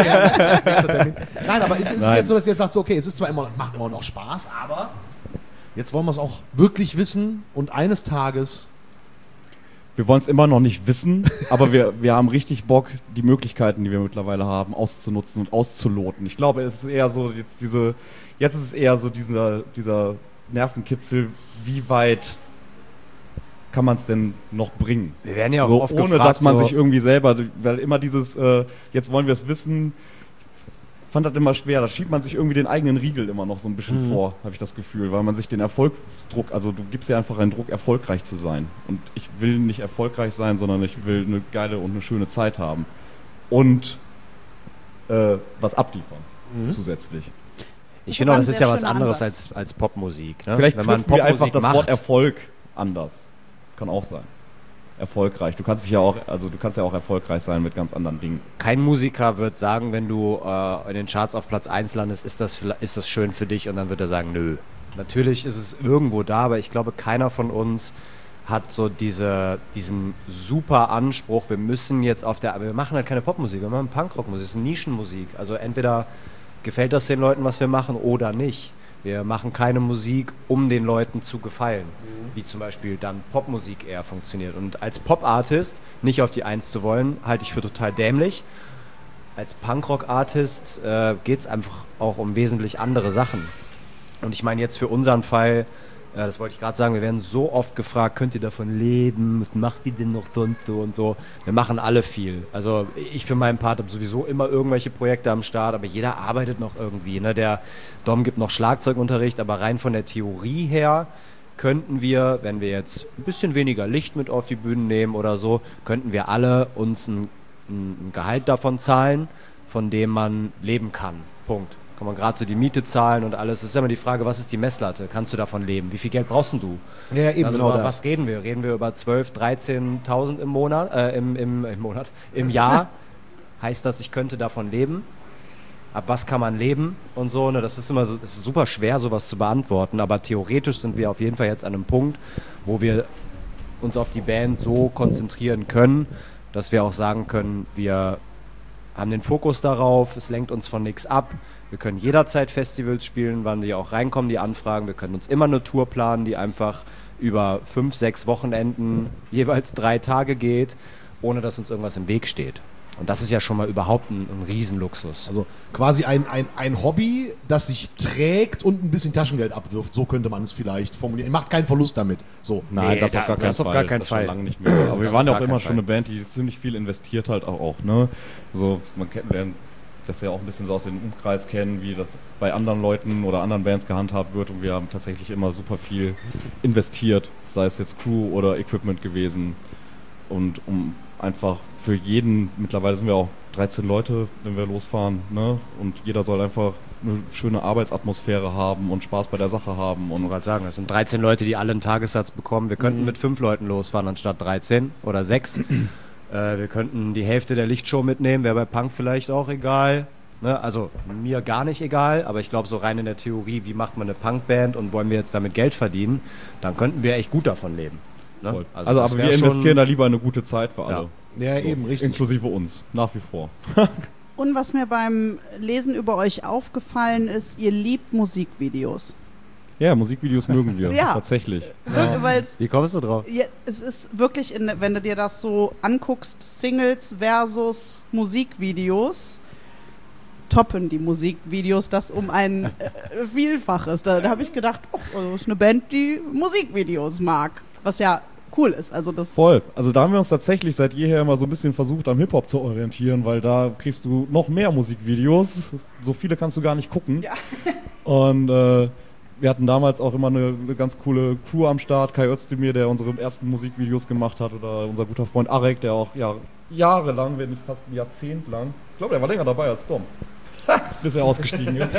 S4: aber ist, ist es
S5: Nein.
S4: jetzt so, dass ihr jetzt sagt, so, okay, es ist zwar immer, macht immer noch Spaß, aber jetzt wollen wir es auch wirklich wissen und eines Tages.
S5: Wir wollen es immer noch nicht wissen, aber wir, wir haben richtig Bock, die Möglichkeiten, die wir mittlerweile haben, auszunutzen und auszuloten. Ich glaube, es ist eher so jetzt diese, jetzt ist es eher so dieser, dieser Nervenkitzel, wie weit kann man es denn noch bringen?
S6: Wir werden ja auch
S5: So,
S6: oft
S5: ohne
S6: gefragt,
S5: dass man
S6: so,
S5: sich irgendwie selber, weil immer dieses, äh, jetzt wollen wir es wissen, ich fand das immer schwer. Da schiebt man sich irgendwie den eigenen Riegel immer noch so ein bisschen
S6: Mhm.
S5: vor, habe ich das Gefühl, weil man sich den Erfolgsdruck, also du gibst dir einfach einen Druck, erfolgreich zu sein. Und ich will nicht erfolgreich sein, sondern ich will eine geile und eine schöne Zeit haben. Und äh, was abliefern zusätzlich.
S6: ich finde auch,
S3: ein
S6: das ist
S3: sehr
S6: ja was
S3: schöner
S6: anderes
S3: Ansatz.
S6: als, als Popmusik. Ne?
S5: Vielleicht
S6: Wenn man
S5: knüpfen wir einfach
S6: Popmusik
S5: das
S6: macht,
S5: Wort Erfolg anders. Kann auch sein. Erfolgreich. Du kannst dich ja auch, also du kannst ja auch erfolgreich sein mit ganz anderen Dingen.
S6: kein Musiker wird sagen, wenn du äh, in den Charts auf Platz eins landest, ist das, vielleicht- ist das schön für dich, und dann wird er sagen, nö. Natürlich ist es irgendwo da, aber ich glaube, keiner von uns hat so diese, diesen super Anspruch, wir müssen jetzt auf der, aber wir machen halt keine Popmusik, wir machen Punkrockmusik, es ist Nischenmusik. Also entweder gefällt das den Leuten, was wir machen, oder nicht. Wir machen keine Musik, um den Leuten zu gefallen, wie zum Beispiel dann Popmusik eher funktioniert. Und als Pop-Artist nicht auf die Eins zu wollen, halte ich für total dämlich. als Punkrock-Artist äh, geht es einfach auch um wesentlich andere Sachen. Und ich meine jetzt für unseren Fall, äh, das wollte ich gerade sagen, wir werden so oft gefragt, könnt ihr davon leben, was macht ihr denn noch sonst so und so. Wir machen alle viel. Also ich für meinen Part habe sowieso immer irgendwelche Projekte am Start, aber jeder arbeitet noch irgendwie. Ne? Der Dom gibt noch Schlagzeugunterricht, aber rein von der Theorie her könnten wir, wenn wir jetzt ein bisschen weniger Licht mit auf die Bühnen nehmen oder so, könnten wir alle uns ein, ein Gehalt davon zahlen, von dem man leben kann. Punkt. Kann man gerade so die Miete zahlen und alles. Es ist immer die Frage, was ist die Messlatte? Kannst du davon leben? Wie viel Geld brauchst denn du?
S4: Ja, eben
S6: also
S4: genau
S6: über
S4: das.
S6: was reden wir? Reden wir über zwölftausend, dreizehntausend im Monat, äh, im, im, im Monat, im Jahr? Heißt das, ich könnte davon leben? Ab was kann man leben und so, ne? Das ist immer so, es ist super schwer, sowas zu beantworten, aber theoretisch sind wir auf jeden Fall jetzt an einem Punkt, wo wir uns auf die Band so konzentrieren können, dass wir auch sagen können, wir haben den Fokus darauf, es lenkt uns von nichts ab, wir können jederzeit Festivals spielen, wann die auch reinkommen, die Anfragen, wir können uns immer eine Tour planen, die einfach über fünf, sechs Wochenenden jeweils drei Tage geht, ohne dass uns irgendwas im Weg steht. Und das ist ja schon mal überhaupt ein, ein Riesenluxus.
S4: Also quasi ein, ein, ein Hobby, das sich trägt und ein bisschen Taschengeld abwirft. So könnte man es vielleicht formulieren. Ihr macht keinen Verlust damit. So.
S5: Nein,
S6: Nee,
S5: das
S6: da-
S5: auf gar keinen
S6: das auf
S5: Fall.
S6: gar keinen
S5: das schon
S6: Fall.
S5: lange nicht mehr. Aber wir
S6: Das
S5: waren
S6: auf
S5: ja auch
S6: gar
S5: immer
S6: keinen
S5: schon eine
S6: Fall.
S5: Band, die ziemlich viel investiert halt auch, auch ne? So, man kennt lernt das ja auch ein bisschen so aus dem Umkreis kennen, wie das bei anderen Leuten oder anderen Bands gehandhabt wird, und wir haben tatsächlich immer super viel investiert, sei es jetzt Crew oder Equipment gewesen, und um einfach für jeden, mittlerweile sind wir auch dreizehn Leute, wenn wir losfahren, ne? Und jeder soll einfach eine schöne Arbeitsatmosphäre haben und Spaß bei der Sache haben.
S6: Ich wollte
S5: Und
S6: gerade sagen, das sind dreizehn Leute, die alle einen Tagessatz bekommen. Wir könnten mit fünf Leuten losfahren anstatt dreizehn oder sechs. äh, wir könnten die Hälfte der Lichtshow mitnehmen, wäre bei Punk vielleicht auch egal. Ne? Also mir gar nicht egal, aber ich glaube so rein in der Theorie, wie macht man eine Punkband und wollen wir jetzt damit Geld verdienen, dann könnten wir echt gut davon leben. Ne?
S5: Voll. Also,
S6: das
S5: aber
S6: wär
S5: wir
S6: schon-
S5: investieren da lieber eine gute Zeit für alle.
S4: Ja, eben, richtig.
S5: Inklusive uns, nach wie vor.
S3: Und was mir beim Lesen über euch aufgefallen ist, ihr liebt Musikvideos.
S5: Ja, Musikvideos mögen wir,
S3: Ja.
S5: tatsächlich.
S3: Weil es
S6: Wie kommst du drauf?
S3: ja, es ist wirklich, in, wenn du dir das so anguckst, Singles versus Musikvideos, toppen die Musikvideos das um ein äh, Vielfaches. Da, da habe ich gedacht, oh, also ist eine Band, die Musikvideos mag. Was ja cool ist. Also das
S5: Voll. Also da haben wir uns tatsächlich seit jeher immer so ein bisschen versucht, am Hip-Hop zu orientieren, weil da kriegst du noch mehr Musikvideos. So viele kannst du gar nicht gucken.
S3: Ja.
S5: Und äh, wir hatten damals auch immer eine, eine ganz coole Crew am Start. Kai Özdemir, der unsere ersten Musikvideos gemacht hat, oder unser guter Freund Arek, der auch ja, jahrelang, wenn nicht fast ein Jahrzehnt lang, ich glaube, der war länger dabei als Dom, bis er ausgestiegen ist.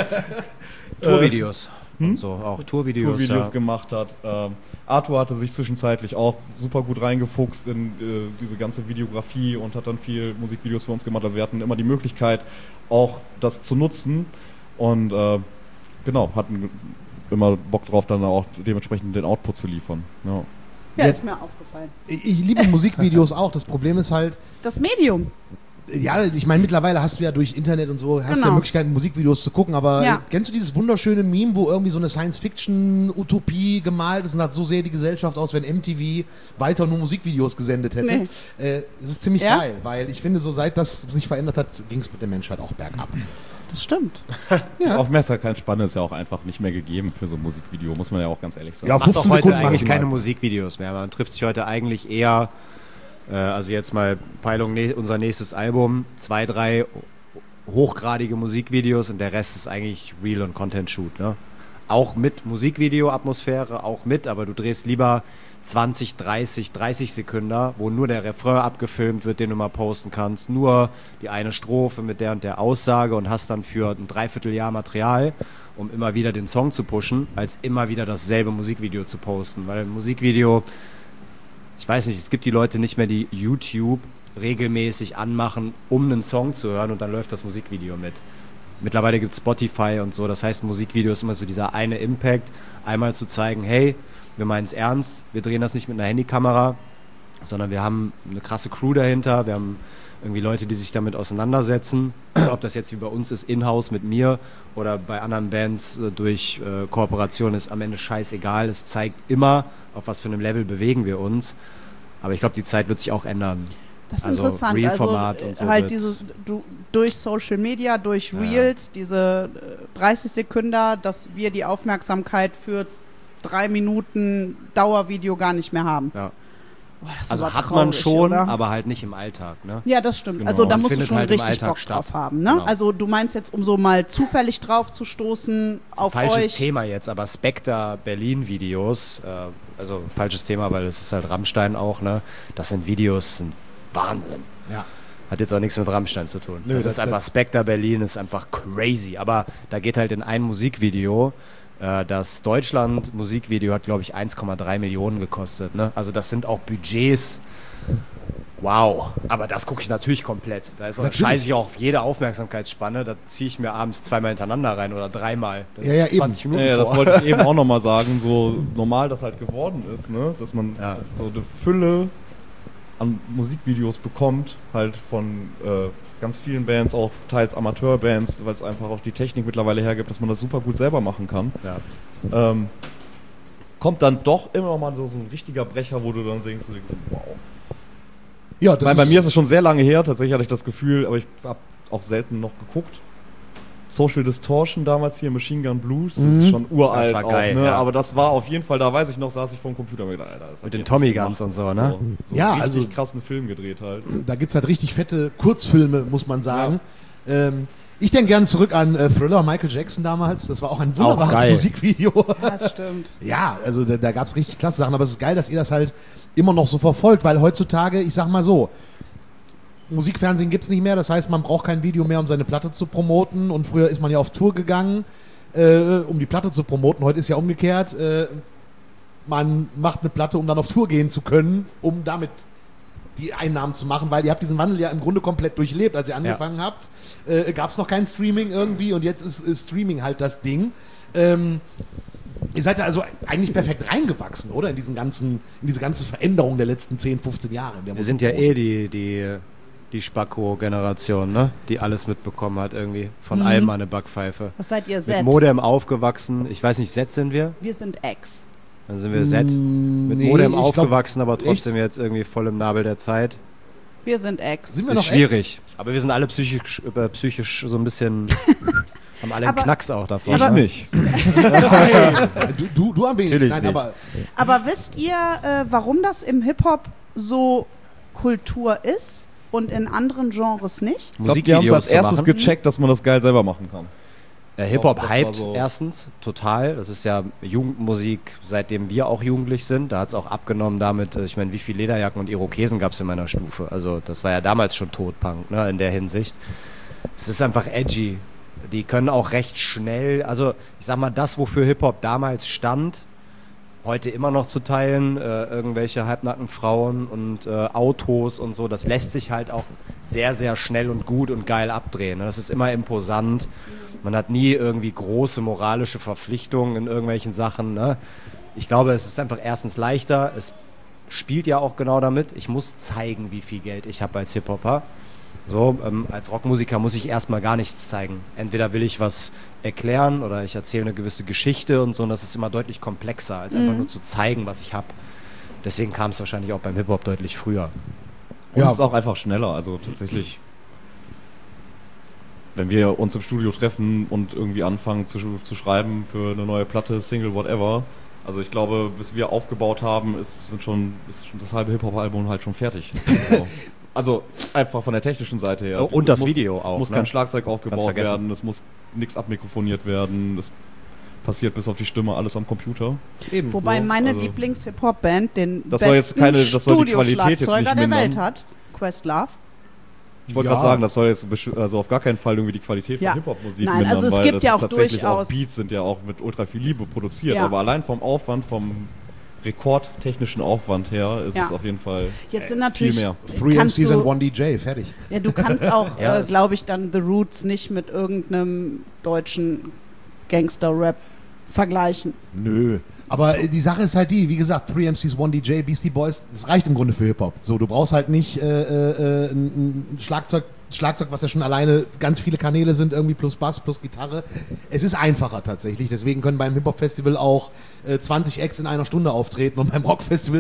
S6: Tourvideos.
S5: Hm?
S6: Und so, auch Tourvideos.
S5: Tourvideos
S6: ja.
S5: gemacht hat. Ähm, Arthur hatte sich zwischenzeitlich auch super gut reingefuchst in äh, diese ganze Videografie und hat dann viel Musikvideos für uns gemacht. Also wir hatten immer die Möglichkeit, auch das zu nutzen, und äh, genau, hatten immer Bock drauf, dann auch dementsprechend den Output zu liefern. Ja.
S3: ja,
S4: Jetzt-
S3: ist mir aufgefallen.
S4: Ich, ich liebe Musikvideos auch. Das Problem ist halt,
S3: Das Medium.
S4: ja, ich meine, mittlerweile hast du ja durch Internet und so, hast du
S3: Genau.
S4: ja Möglichkeiten, Musikvideos zu gucken, aber
S3: Ja.
S4: äh, kennst du dieses wunderschöne Meme, wo irgendwie so eine Science-Fiction-Utopie gemalt ist und hat so sähe die Gesellschaft aus, wenn M T V weiter nur Musikvideos gesendet hätte?
S3: Nee.
S4: Äh, das ist ziemlich
S3: Ja?
S4: geil, weil ich finde, so seit das sich verändert hat, ging es mit der Menschheit auch bergab.
S3: Das stimmt.
S4: Ja.
S5: Auf Messer kein Spanne ist ja auch einfach nicht mehr gegeben für so ein Musikvideo, muss man ja auch ganz ehrlich sagen.
S4: Ja,
S6: Macht doch
S4: fünfzehn
S6: heute
S4: Sekunden
S6: eigentlich
S4: maximal.
S6: keine Musikvideos mehr. Man trifft sich heute eigentlich eher, äh, also jetzt mal Peilung, ne, unser nächstes Album, zwei, drei hochgradige Musikvideos und der Rest ist eigentlich Real- und Content-Shoot. Ne? Auch mit Musikvideo-Atmosphäre, auch mit, aber du drehst lieber zwanzig, dreißig, dreißig Sekunden, wo nur der Refrain abgefilmt wird, den du mal posten kannst, nur die eine Strophe mit der und der Aussage, und hast dann für ein Dreivierteljahr Material, um immer wieder den Song zu pushen, als immer wieder dasselbe Musikvideo zu posten. Weil ein Musikvideo, ich weiß nicht, es gibt die Leute nicht mehr, die YouTube regelmäßig anmachen, um einen Song zu hören, und dann läuft das Musikvideo mit. Mittlerweile gibt es Spotify und so, das heißt, Musikvideo ist immer so dieser eine Impact, einmal zu zeigen, hey, wir meinen es ernst, wir drehen das nicht mit einer Handykamera, sondern wir haben eine krasse Crew dahinter, wir haben irgendwie Leute, die sich damit auseinandersetzen, ob das jetzt wie bei uns ist, in-house mit mir oder bei anderen Bands äh, durch äh, Kooperation, ist am Ende scheißegal, es zeigt immer, auf was für einem Level bewegen wir uns, aber ich glaube, die Zeit wird sich auch ändern.
S3: Das ist
S6: Also
S3: interessant.
S6: Reel-Format
S3: Also
S6: und so
S3: halt
S6: wird-
S3: dieses, du, durch Social Media, durch Reels, diese äh, dreißig Sekunden, dass wir die Aufmerksamkeit für drei Minuten Dauervideo gar nicht mehr haben.
S6: Ja.
S3: Boah, das ist
S6: Also
S3: aber
S6: hat man
S3: traurig,
S6: schon,
S3: oder?
S6: aber halt nicht im Alltag, ne?
S3: Ja, das stimmt.
S5: Genau.
S3: Also da
S6: Und
S3: musst du
S6: findet
S3: schon
S6: halt im
S3: richtig
S6: Alltag
S3: Bock
S6: statt.
S3: drauf haben. Ne?
S6: Genau.
S3: Also du meinst jetzt, um so mal zufällig drauf zu stoßen auf
S6: Falsches
S3: euch.
S6: Thema jetzt, aber Spectre Berlin-Videos, äh, also falsches Thema, weil es ist halt Rammstein auch, ne? Das sind Videos, sind Wahnsinn.
S4: Ja.
S6: Hat jetzt auch nichts mit Rammstein zu tun.
S4: Nö,
S6: das,
S4: das-
S6: ist einfach Spectre Berlin, ist einfach crazy. Aber da geht halt in ein Musikvideo, äh, das Deutschland Musikvideo hat, glaube ich, eins Komma drei Millionen gekostet. Ne? Also das sind auch Budgets. Wow. Aber das gucke ich natürlich komplett. Da ist auch,
S4: Natürlich.
S6: scheiße ich auch auf jede Aufmerksamkeitsspanne. Da ziehe ich mir abends zweimal hintereinander rein oder dreimal. Das
S4: Ja,
S6: ist
S4: ja, eben.
S6: zwanzig Minuten
S5: Ja, ja, das
S6: vor.
S5: wollte ich eben auch nochmal sagen, so normal das halt geworden ist, ne? Dass man
S6: Ja.
S5: so eine Fülle an Musikvideos bekommt, halt von äh, ganz vielen Bands, auch teils Amateurbands, weil es einfach auch die Technik mittlerweile hergibt, dass man das super gut selber machen kann.
S6: Ja.
S5: Ähm, kommt dann doch immer noch mal so, so ein richtiger Brecher, wo du dann denkst, so, wow.
S4: Ja,
S5: Ich
S4: das
S5: meine, bei
S4: ist-
S5: mir ist es schon sehr lange her, tatsächlich hatte ich das Gefühl, aber ich habe auch selten noch geguckt. Social Distortion damals hier, Machine Gun Blues, das ist schon uralt
S6: Das war
S5: auch,
S6: geil,
S5: ne?
S6: ja.
S5: Aber das war auf jeden Fall, da weiß ich noch, saß ich vor dem Computer mit, Alter. das hat
S6: Mit den
S5: jetzt
S6: Tommy
S5: gemacht.
S6: Guns und so, ne?
S5: So, so
S4: Ja,
S5: richtig
S4: also-
S5: krassen Film gedreht halt.
S4: Da gibt es halt richtig fette Kurzfilme, muss man sagen. Ähm, ich denke gerne zurück an äh, Thriller, Michael Jackson damals. Das war auch ein wunderbares
S6: geil.
S4: Musikvideo.
S3: Ja, das stimmt.
S4: Ja, also da, da gab es richtig klasse Sachen, aber es ist geil, dass ihr das halt immer noch so verfolgt, weil heutzutage, ich sag mal so, Musikfernsehen gibt es nicht mehr, das heißt, man braucht kein Video mehr, um seine Platte zu promoten, und früher ist man ja auf Tour gegangen, äh, um die Platte zu promoten. Heute ist ja umgekehrt, äh, man macht eine Platte, um dann auf Tour gehen zu können, um damit die Einnahmen zu machen, weil ihr habt diesen Wandel ja im Grunde komplett durchlebt. Als ihr angefangen habt, äh, gab es noch kein Streaming irgendwie, und jetzt ist, ist Streaming halt das Ding. Ähm, ihr seid ja also eigentlich perfekt reingewachsen, oder? In diesen ganzen, in diese ganze Veränderung der letzten zehn, fünfzehn Jahre. in der
S6: Wir sind ja
S4: Musikbranche.
S6: eh die, die, die Spacko-Generation, ne? Die alles mitbekommen hat irgendwie. Von
S3: Mhm.
S6: allem mal eine Backpfeife.
S3: Was seid ihr,
S6: Mit
S3: Z?
S6: Modem aufgewachsen. Ich weiß nicht, Z sind wir?
S3: Wir sind X.
S6: Dann sind wir Z. Mit
S4: nee,
S6: Modem
S4: ich glaub,
S6: aufgewachsen, aber trotzdem jetzt irgendwie voll im Nabel der Zeit.
S3: Wir sind X.
S4: Sind wir
S6: Ist
S4: noch
S6: schwierig. Aber wir sind alle psychisch, äh, psychisch so ein bisschen. haben alle einen
S3: Aber-
S6: Knacks auch davon.
S5: Ich
S6: ne?
S5: nicht.
S4: Nein, du, du, du am wenigsten.
S6: Natürlich
S4: Nein,
S6: nicht.
S4: aber
S3: Aber wisst ihr, äh, warum das im Hip-Hop so Kultur ist und in anderen Genres nicht?
S5: Ich glaube, die haben es als
S6: zu
S5: erstes
S6: machen.
S5: gecheckt, dass man das geil selber machen kann.
S6: Äh, Hip-Hop
S5: Das war
S6: hypt
S5: so-
S6: erstens total. Das ist ja Jugendmusik, seitdem wir auch jugendlich sind. Da hat es auch abgenommen damit, äh, ich meine, wie viele Lederjacken und Irokesen gab es in meiner Stufe. Also das war ja damals schon Todpunk, ne, in der Hinsicht. Es ist einfach edgy. Die können auch recht schnell, also ich sag mal, das, wofür Hip-Hop damals stand, heute immer noch zu teilen, äh, irgendwelche halbnackten Frauen und äh, Autos und so, das lässt sich halt auch sehr, sehr schnell und gut und geil abdrehen. Das ist immer imposant. Man hat nie irgendwie große moralische Verpflichtungen in irgendwelchen Sachen. Ne? Ich glaube, es ist einfach erstens leichter. Es spielt ja auch genau damit. Ich muss zeigen, wie viel Geld ich habe als Hip-Hopper. So, ähm, als Rockmusiker muss ich erstmal gar nichts zeigen. Entweder will ich was erklären oder ich erzähle eine gewisse Geschichte und so. Und das ist immer deutlich komplexer, als einfach nur zu zeigen, was ich habe. Deswegen kam es wahrscheinlich auch beim Hip-Hop deutlich früher.
S5: Und
S4: Ja.
S5: es ist auch einfach schneller, also tatsächlich. Wenn wir uns im Studio treffen und irgendwie anfangen zu, zu schreiben für eine neue Platte, Single, whatever. Also ich glaube, bis wir aufgebaut haben, ist, sind schon, ist schon das halbe Hip-Hop-Album halt schon fertig. So. Also einfach von der technischen Seite her.
S6: Oh, und das
S5: muss,
S6: Video auch,
S5: muss
S6: ne?
S5: kein Schlagzeug
S6: Ganz
S5: aufgebaut
S6: vergessen.
S5: werden, es muss nichts abmikrofoniert werden, es passiert bis auf die Stimme alles am Computer.
S4: eben.
S3: Wobei
S5: so,
S3: meine
S5: also-
S3: Lieblings-Hip-Hop-Band den
S5: Das soll jetzt
S3: besten
S5: keine- das soll die Qualität jetzt
S3: Studioschlagzeuger
S5: nicht
S3: der Welt
S5: mindern.
S3: hat. Questlove.
S5: Ich wollte
S4: Ja.
S5: gerade sagen, das soll jetzt besch- also auf gar keinen Fall irgendwie die Qualität
S3: Ja.
S5: von Hip-Hop-Musik
S3: Nein,
S5: mindern,
S3: also es
S5: weil
S3: gibt
S5: das
S3: ja
S5: ist
S3: auch
S5: tatsächlich
S3: durchaus-
S5: auch Beats sind ja auch mit ultra viel Liebe produziert,
S3: Ja.
S5: aber allein vom Aufwand, vom rekordtechnischen Aufwand her ist
S3: Ja.
S5: es auf jeden Fall
S3: Jetzt sind
S5: viel
S3: natürlich
S5: mehr.
S4: Three
S3: kannst
S4: M Cs
S3: du-
S4: and One D J, fertig.
S3: Ja, du kannst auch,
S6: Ja,
S3: äh,
S6: das-
S3: glaube ich, dann The Roots nicht mit irgendeinem deutschen Gangster-Rap vergleichen.
S4: Nö. Aber äh, die Sache ist halt die, wie gesagt, Three M Cs, One D J, Beastie Boys, das reicht im Grunde für Hip-Hop. So, du brauchst halt nicht äh, äh, ein, ein Schlagzeug, Schlagzeug, was ja schon alleine ganz viele Kanäle sind, irgendwie plus Bass, plus Gitarre. Es ist einfacher tatsächlich, deswegen können beim Hip-Hop-Festival auch äh, zwanzig Acts in einer Stunde auftreten und beim Rock-Festival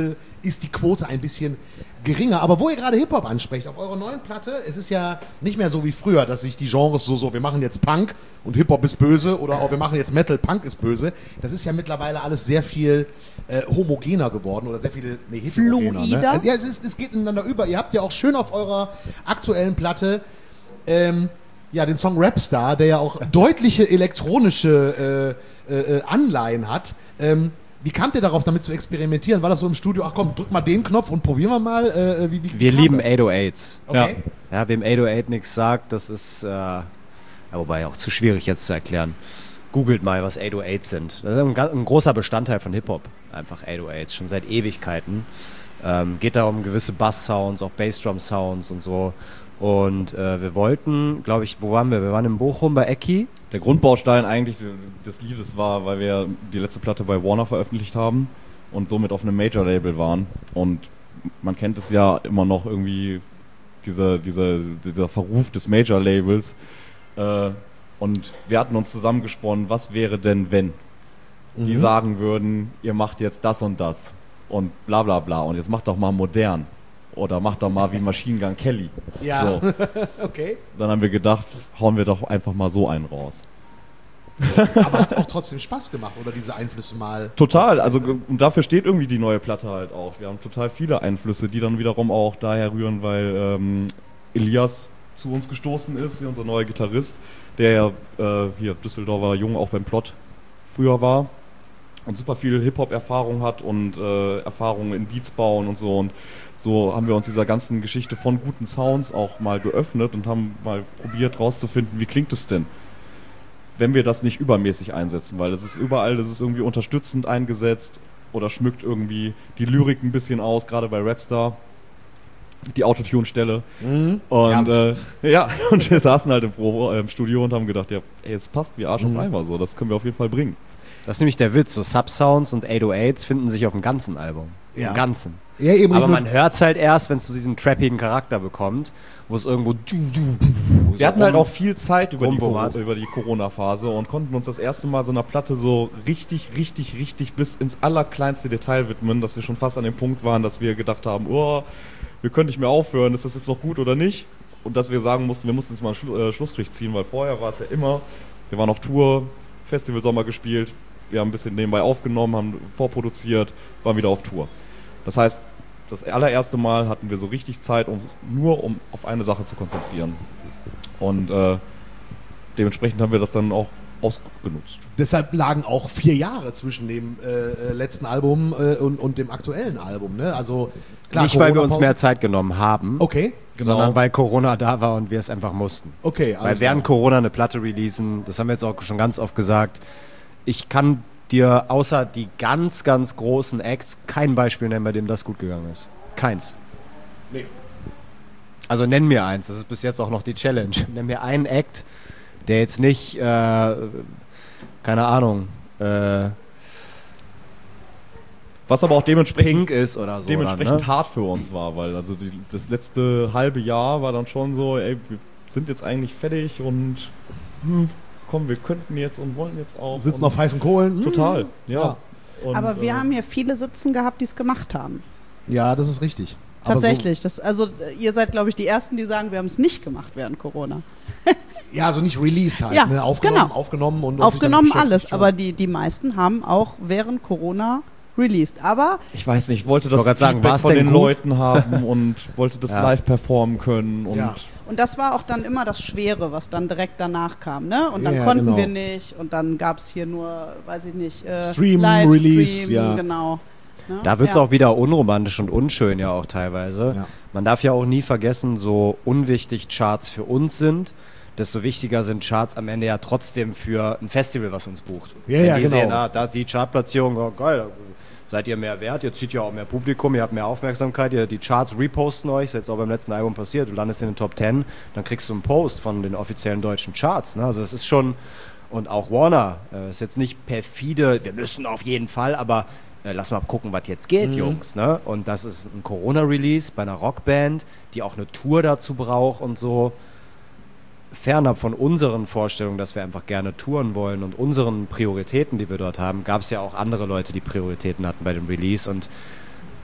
S4: ist die Quote ein bisschen geringer. Aber wo ihr gerade Hip-Hop ansprecht, auf eurer neuen Platte, es ist ja nicht mehr so wie früher, dass sich die Genres so, so, wir machen jetzt Punk und Hip-Hop ist böse oder auch wir machen jetzt Metal, Punk ist böse. Das ist ja mittlerweile alles sehr viel äh, homogener geworden oder sehr viel, nee, heterogener.
S3: Fluider?
S4: Ne? Also, ja, es, ist, es geht ineinander über. Ihr habt ja auch schön auf eurer aktuellen Platte ähm, ja, den Song Rapstar, der ja auch deutliche elektronische äh, äh, Anleihen hat. Ähm, Wie kamt ihr darauf, damit zu experimentieren? War das so im Studio, ach komm, drück mal den Knopf und probieren wir mal? Äh, wie, wie
S6: Wir
S4: kam
S6: lieben
S4: das?
S6: acht null achts.
S4: Okay.
S6: Ja, wem acht null acht nichts sagt, das ist, äh, ja, wobei auch zu schwierig jetzt zu erklären. Googelt mal, was acht null acht sind. Das ist ein, ein großer Bestandteil von Hip-Hop, einfach acht null acht, schon seit Ewigkeiten. Ähm, geht da um gewisse Bass-Sounds, auch Bassdrum-Sounds und so. Und äh, wir wollten, glaube ich, wo waren wir? Wir waren in Bochum bei Ecki.
S5: Der Grundbaustein eigentlich des Liedes war, weil wir die letzte Platte bei Warner veröffentlicht haben und somit auf einem Major-Label waren. Und man kennt es ja immer noch irgendwie, diese, diese, dieser Verruf des Major-Labels. Äh, und wir hatten uns zusammengesponnen, was wäre denn, wenn die
S4: Mhm.
S5: sagen würden, ihr macht jetzt das und das und bla bla bla und jetzt macht doch mal modern. Oder mach doch mal wie Machine Gun Kelly.
S4: Ja,
S5: So.
S4: okay.
S5: Dann haben wir gedacht, hauen wir doch einfach mal so einen raus.
S4: Aber hat auch trotzdem Spaß gemacht, oder diese Einflüsse mal?
S5: Total, also und dafür steht irgendwie die neue Platte halt auch. Wir haben total viele Einflüsse, die dann wiederum auch daher rühren, weil ähm, Elias zu uns gestoßen ist, hier unser neuer Gitarrist, der ja äh, hier Düsseldorfer Jung auch beim Plot früher war und super viel Hip-Hop-Erfahrung hat und äh, Erfahrung in Beats bauen und so. Und so haben wir uns dieser ganzen Geschichte von guten Sounds auch mal geöffnet und haben mal probiert rauszufinden, wie klingt es denn, wenn wir das nicht übermäßig einsetzen, weil es ist überall, das ist irgendwie unterstützend eingesetzt oder schmückt irgendwie die Lyrik ein bisschen aus, gerade bei Rapstar, die Autotune-Stelle.
S4: Mhm.
S5: Und
S4: Ja.
S5: äh, ja, und wir saßen halt im, Pro, äh, im Studio und haben gedacht, ja, ey, es passt wie Arsch
S4: Mhm.
S5: auf Eimer, so, das können wir auf jeden Fall bringen.
S6: Das ist nämlich der Witz, so Subsounds und acht null achts finden sich auf dem ganzen Album.
S4: Ja.
S6: Im Ganzen.
S4: Ja, eben
S6: Aber
S4: nur-
S6: man hört es halt erst, wenn es so diesen trappigen Charakter bekommt, wo es irgendwo...
S5: Wir hatten halt auch viel Zeit über die,
S6: rumbummert.
S5: Cor- über die Corona-Phase und konnten uns das erste Mal so einer Platte so richtig, richtig, richtig bis ins allerkleinste Detail widmen, dass wir schon fast an dem Punkt waren, dass wir gedacht haben, oh, wir können nicht mehr aufhören, ist das jetzt noch gut oder nicht? Und dass wir sagen mussten, wir mussten jetzt mal einen Schlu- äh, Schlussstrich ziehen, weil vorher war es ja immer, wir waren auf Tour, Festival Sommer gespielt, wir haben ein bisschen nebenbei aufgenommen, haben vorproduziert, waren wieder auf Tour. Das heißt, das allererste Mal hatten wir so richtig Zeit, um, nur um auf eine Sache zu konzentrieren. Und äh, dementsprechend haben wir das dann auch ausgenutzt.
S4: Deshalb lagen auch vier Jahre zwischen dem äh, letzten Album äh, und, und dem aktuellen Album. Ne? Also klar,
S6: Nicht, weil wir uns
S4: Corona-Pause-
S6: mehr Zeit genommen haben,
S4: Okay,
S6: sondern weil Corona da war und wir es einfach mussten.
S4: okay,
S6: Weil
S4: alles
S6: während
S4: klar.
S6: Corona eine Platte releasen, das haben wir jetzt auch schon ganz oft gesagt, ich kann dir außer die ganz, ganz großen Acts kein Beispiel nennen, bei dem das gut gegangen ist. Keins.
S4: Nee.
S6: Also nenn mir eins, das ist bis jetzt auch noch die Challenge. Nenn mir einen Act, der jetzt nicht, äh, keine Ahnung, äh,
S5: Was aber auch dementsprechend,
S6: Pink ist oder so.
S5: dementsprechend
S6: dann, ne?
S5: hart für uns war, weil also die, das letzte halbe Jahr war dann schon so, ey, wir sind jetzt eigentlich fertig und hm, komm, wir könnten jetzt und wollen jetzt auch.
S4: Sitzen
S5: und
S4: auf heißen Kohlen. Hm.
S5: Total, ja.
S4: Ja.
S5: Und,
S3: Aber wir
S5: äh,
S3: haben hier viele sitzen gehabt, die es gemacht haben.
S4: Ja, das ist richtig. Aber
S3: Tatsächlich. Das, also äh, ihr seid, glaube ich, die Ersten, die sagen, wir haben es nicht gemacht während Corona.
S4: So, ja, also nicht released halt.
S3: Ja,
S4: ne? Aufgenommen,
S3: genau.
S4: aufgenommen und und
S3: Aufgenommen
S4: sich damit
S3: alles,
S4: beschäftigt,
S3: aber die, die meisten haben auch während Corona released. Aber
S5: Ich weiß nicht, ich wollte das
S6: wollte grad sagen,
S5: Feedback
S6: war's
S5: von
S6: denn
S5: den
S6: gut?
S5: Leuten haben und wollte das
S6: Ja.
S5: live performen können und
S4: Ja.
S3: und das war auch dann immer das Schwere, was dann direkt danach kam, ne? Und dann
S4: Ja,
S3: konnten
S4: genau.
S3: wir nicht und dann gab es hier nur, weiß ich nicht, äh,
S4: Stream,
S3: Livestream,
S4: Release, ja.
S3: genau. Ne?
S6: Da wird es
S3: ja.
S6: auch wieder unromantisch und unschön ja auch teilweise.
S4: Ja.
S6: Man darf ja auch nie vergessen, so unwichtig Charts für uns sind, desto wichtiger sind Charts am Ende ja trotzdem für ein Festival, was uns bucht.
S4: Ja,
S6: Wenn
S4: ja,
S6: die
S4: genau.
S6: sehen, ah, da die Chartplatzierung, oh, geil, seid ihr mehr wert, ihr zieht ja auch mehr Publikum, ihr habt mehr Aufmerksamkeit, ihr, die Charts reposten euch, das ist jetzt auch beim letzten Album passiert, du landest in den Top Ten, dann kriegst du einen Post von den offiziellen deutschen Charts. Ne? Also es ist schon, und auch Warner, äh, ist jetzt nicht perfide, wir müssen auf jeden Fall, aber äh, lass mal gucken, was jetzt geht,
S4: Mhm.
S6: Jungs. Ne? Und das ist ein Corona-Release bei einer Rockband, die auch eine Tour dazu braucht und so. Fernab von unseren Vorstellungen, dass wir einfach gerne touren wollen und unseren Prioritäten, die wir dort haben, gab es ja auch andere Leute, die Prioritäten hatten bei dem Release. Und